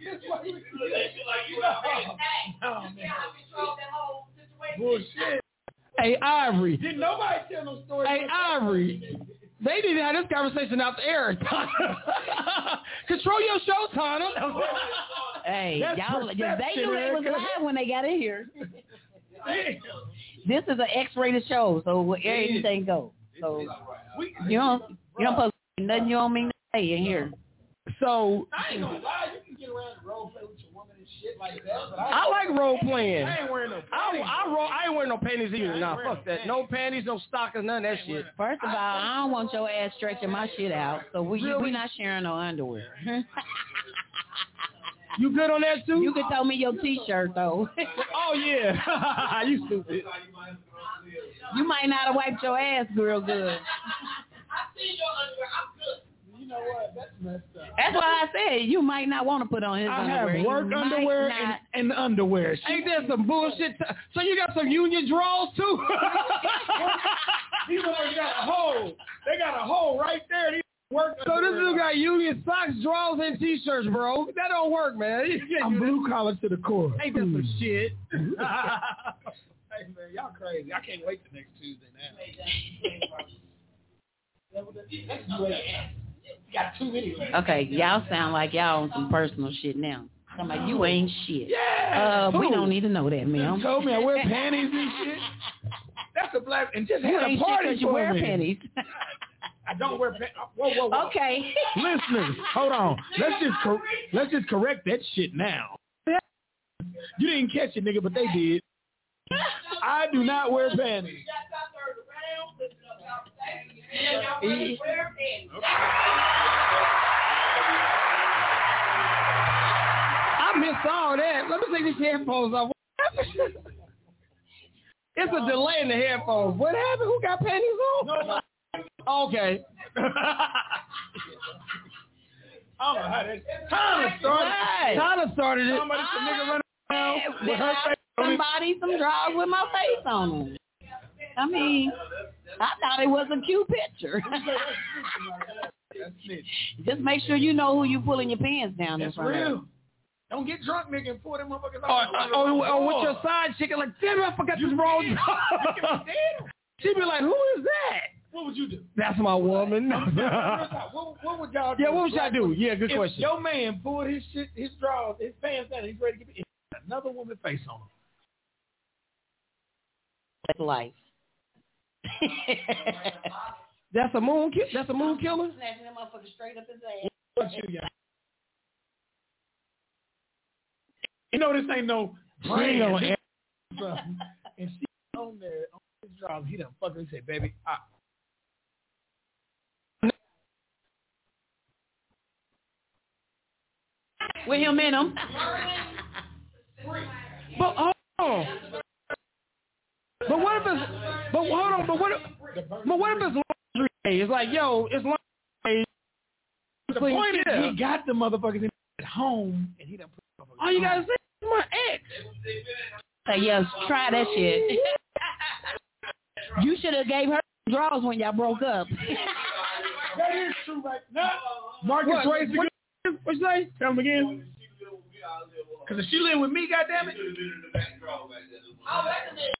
[SPEAKER 4] Bullshit.
[SPEAKER 8] Hey, Ivory.
[SPEAKER 4] Didn't nobody tell no story.
[SPEAKER 8] Hey, Ivory. They need to have this conversation out the air. Control your show, Tana.
[SPEAKER 3] Hey,
[SPEAKER 8] That's
[SPEAKER 3] y'all, they
[SPEAKER 8] perception,
[SPEAKER 3] knew they was
[SPEAKER 8] Erica.
[SPEAKER 3] live when they got in here. This is an X-rated show, so everything goes. So you don't post nothing you don't mean to say in here.
[SPEAKER 8] So
[SPEAKER 4] I ain't gonna lie, you can get around and role play with your woman and shit like that. But
[SPEAKER 8] I like role playing.
[SPEAKER 4] I ain't wearing no panties.
[SPEAKER 8] I ain't wearing no panties either. Nah, fuck that. No panties, no stockings, none of that shit.
[SPEAKER 3] First of all, I don't want your ass stretching my shit out, so we not sharing no underwear.
[SPEAKER 8] You good on that too?
[SPEAKER 3] You can throw me your T-shirt though.
[SPEAKER 8] Oh yeah, you stupid.
[SPEAKER 3] You might not have wiped your ass real good.
[SPEAKER 5] I see your underwear. I'm good.
[SPEAKER 4] You know what? That's messed up.
[SPEAKER 3] That's why I said you might not want to put on his
[SPEAKER 4] I
[SPEAKER 3] underwear.
[SPEAKER 4] have work
[SPEAKER 3] You
[SPEAKER 4] underwear
[SPEAKER 3] might
[SPEAKER 4] and underwear.
[SPEAKER 8] Ain't that some bullshit? So you got some union draws too?
[SPEAKER 4] These ones got a hole. They got a hole right there. These work
[SPEAKER 8] So this dude got union socks, drawers, and T-shirts, bro. That don't work, man.
[SPEAKER 4] I'm blue collar to the core.
[SPEAKER 8] Ain't that some shit?
[SPEAKER 4] Hey man, y'all crazy. I can't wait till next Tuesday now. Got too many.
[SPEAKER 3] Okay, y'all sound like y'all on some personal shit now. Somebody, you ain't shit.
[SPEAKER 4] Yeah.
[SPEAKER 3] We don't need to know that, ma'am.
[SPEAKER 4] You told me I wear panties and shit. That's a black and just
[SPEAKER 3] You
[SPEAKER 4] had a
[SPEAKER 3] ain't
[SPEAKER 4] party
[SPEAKER 3] shit 'cause you
[SPEAKER 4] for
[SPEAKER 3] wear
[SPEAKER 4] me.
[SPEAKER 3] panties.
[SPEAKER 4] I don't wear panties. Whoa.
[SPEAKER 3] Okay.
[SPEAKER 4] Listeners, hold on. Let's just correct that shit now. You didn't catch it, nigga, but they did. I do not wear panties.
[SPEAKER 8] I missed all that. Let me take these headphones off. It's a delay in the headphones. What happened? Who got panties on?
[SPEAKER 4] No.
[SPEAKER 8] Okay.
[SPEAKER 4] I don't know how that. Tana started it. Somebody, some nigga running around with her face on it.
[SPEAKER 3] Somebody, some drawers with my face on them. I mean, I thought it was a cute picture. Just make sure you know who you pulling your pants down in front of.
[SPEAKER 4] Don't get drunk, nigga, and pull them motherfuckers
[SPEAKER 8] Or with your side chick, like, damn it, I forgot this wrong. She'd be like, who is that?
[SPEAKER 4] What would you do?
[SPEAKER 8] That's my woman.
[SPEAKER 4] What would y'all do?
[SPEAKER 8] Yeah, what would y'all do? Yeah, good question.
[SPEAKER 4] If your man pulled his drawers, his pants down, he's ready to get another woman's face on him.
[SPEAKER 3] That's life.
[SPEAKER 8] That's a moon killer?
[SPEAKER 3] Snatching that motherfucker straight up his ass.
[SPEAKER 4] What you, yeah. You know this ain't no brand. And she on there on his drawers, he done fucking said, baby,
[SPEAKER 3] with him in them.
[SPEAKER 8] But hold on. But what if it's? But hold on. But what if it's laundry day? It's like, yo, it's laundry day.
[SPEAKER 4] The point is, he got the motherfuckers at home, and he done put the motherfuckers.
[SPEAKER 8] All you gotta say is my ex.
[SPEAKER 3] Say, yes, try that shit. You should have gave her draws when y'all broke up.
[SPEAKER 4] That is true, right? No. Marcus Race. What you say? Tell him again. Because if she live with me, goddammit.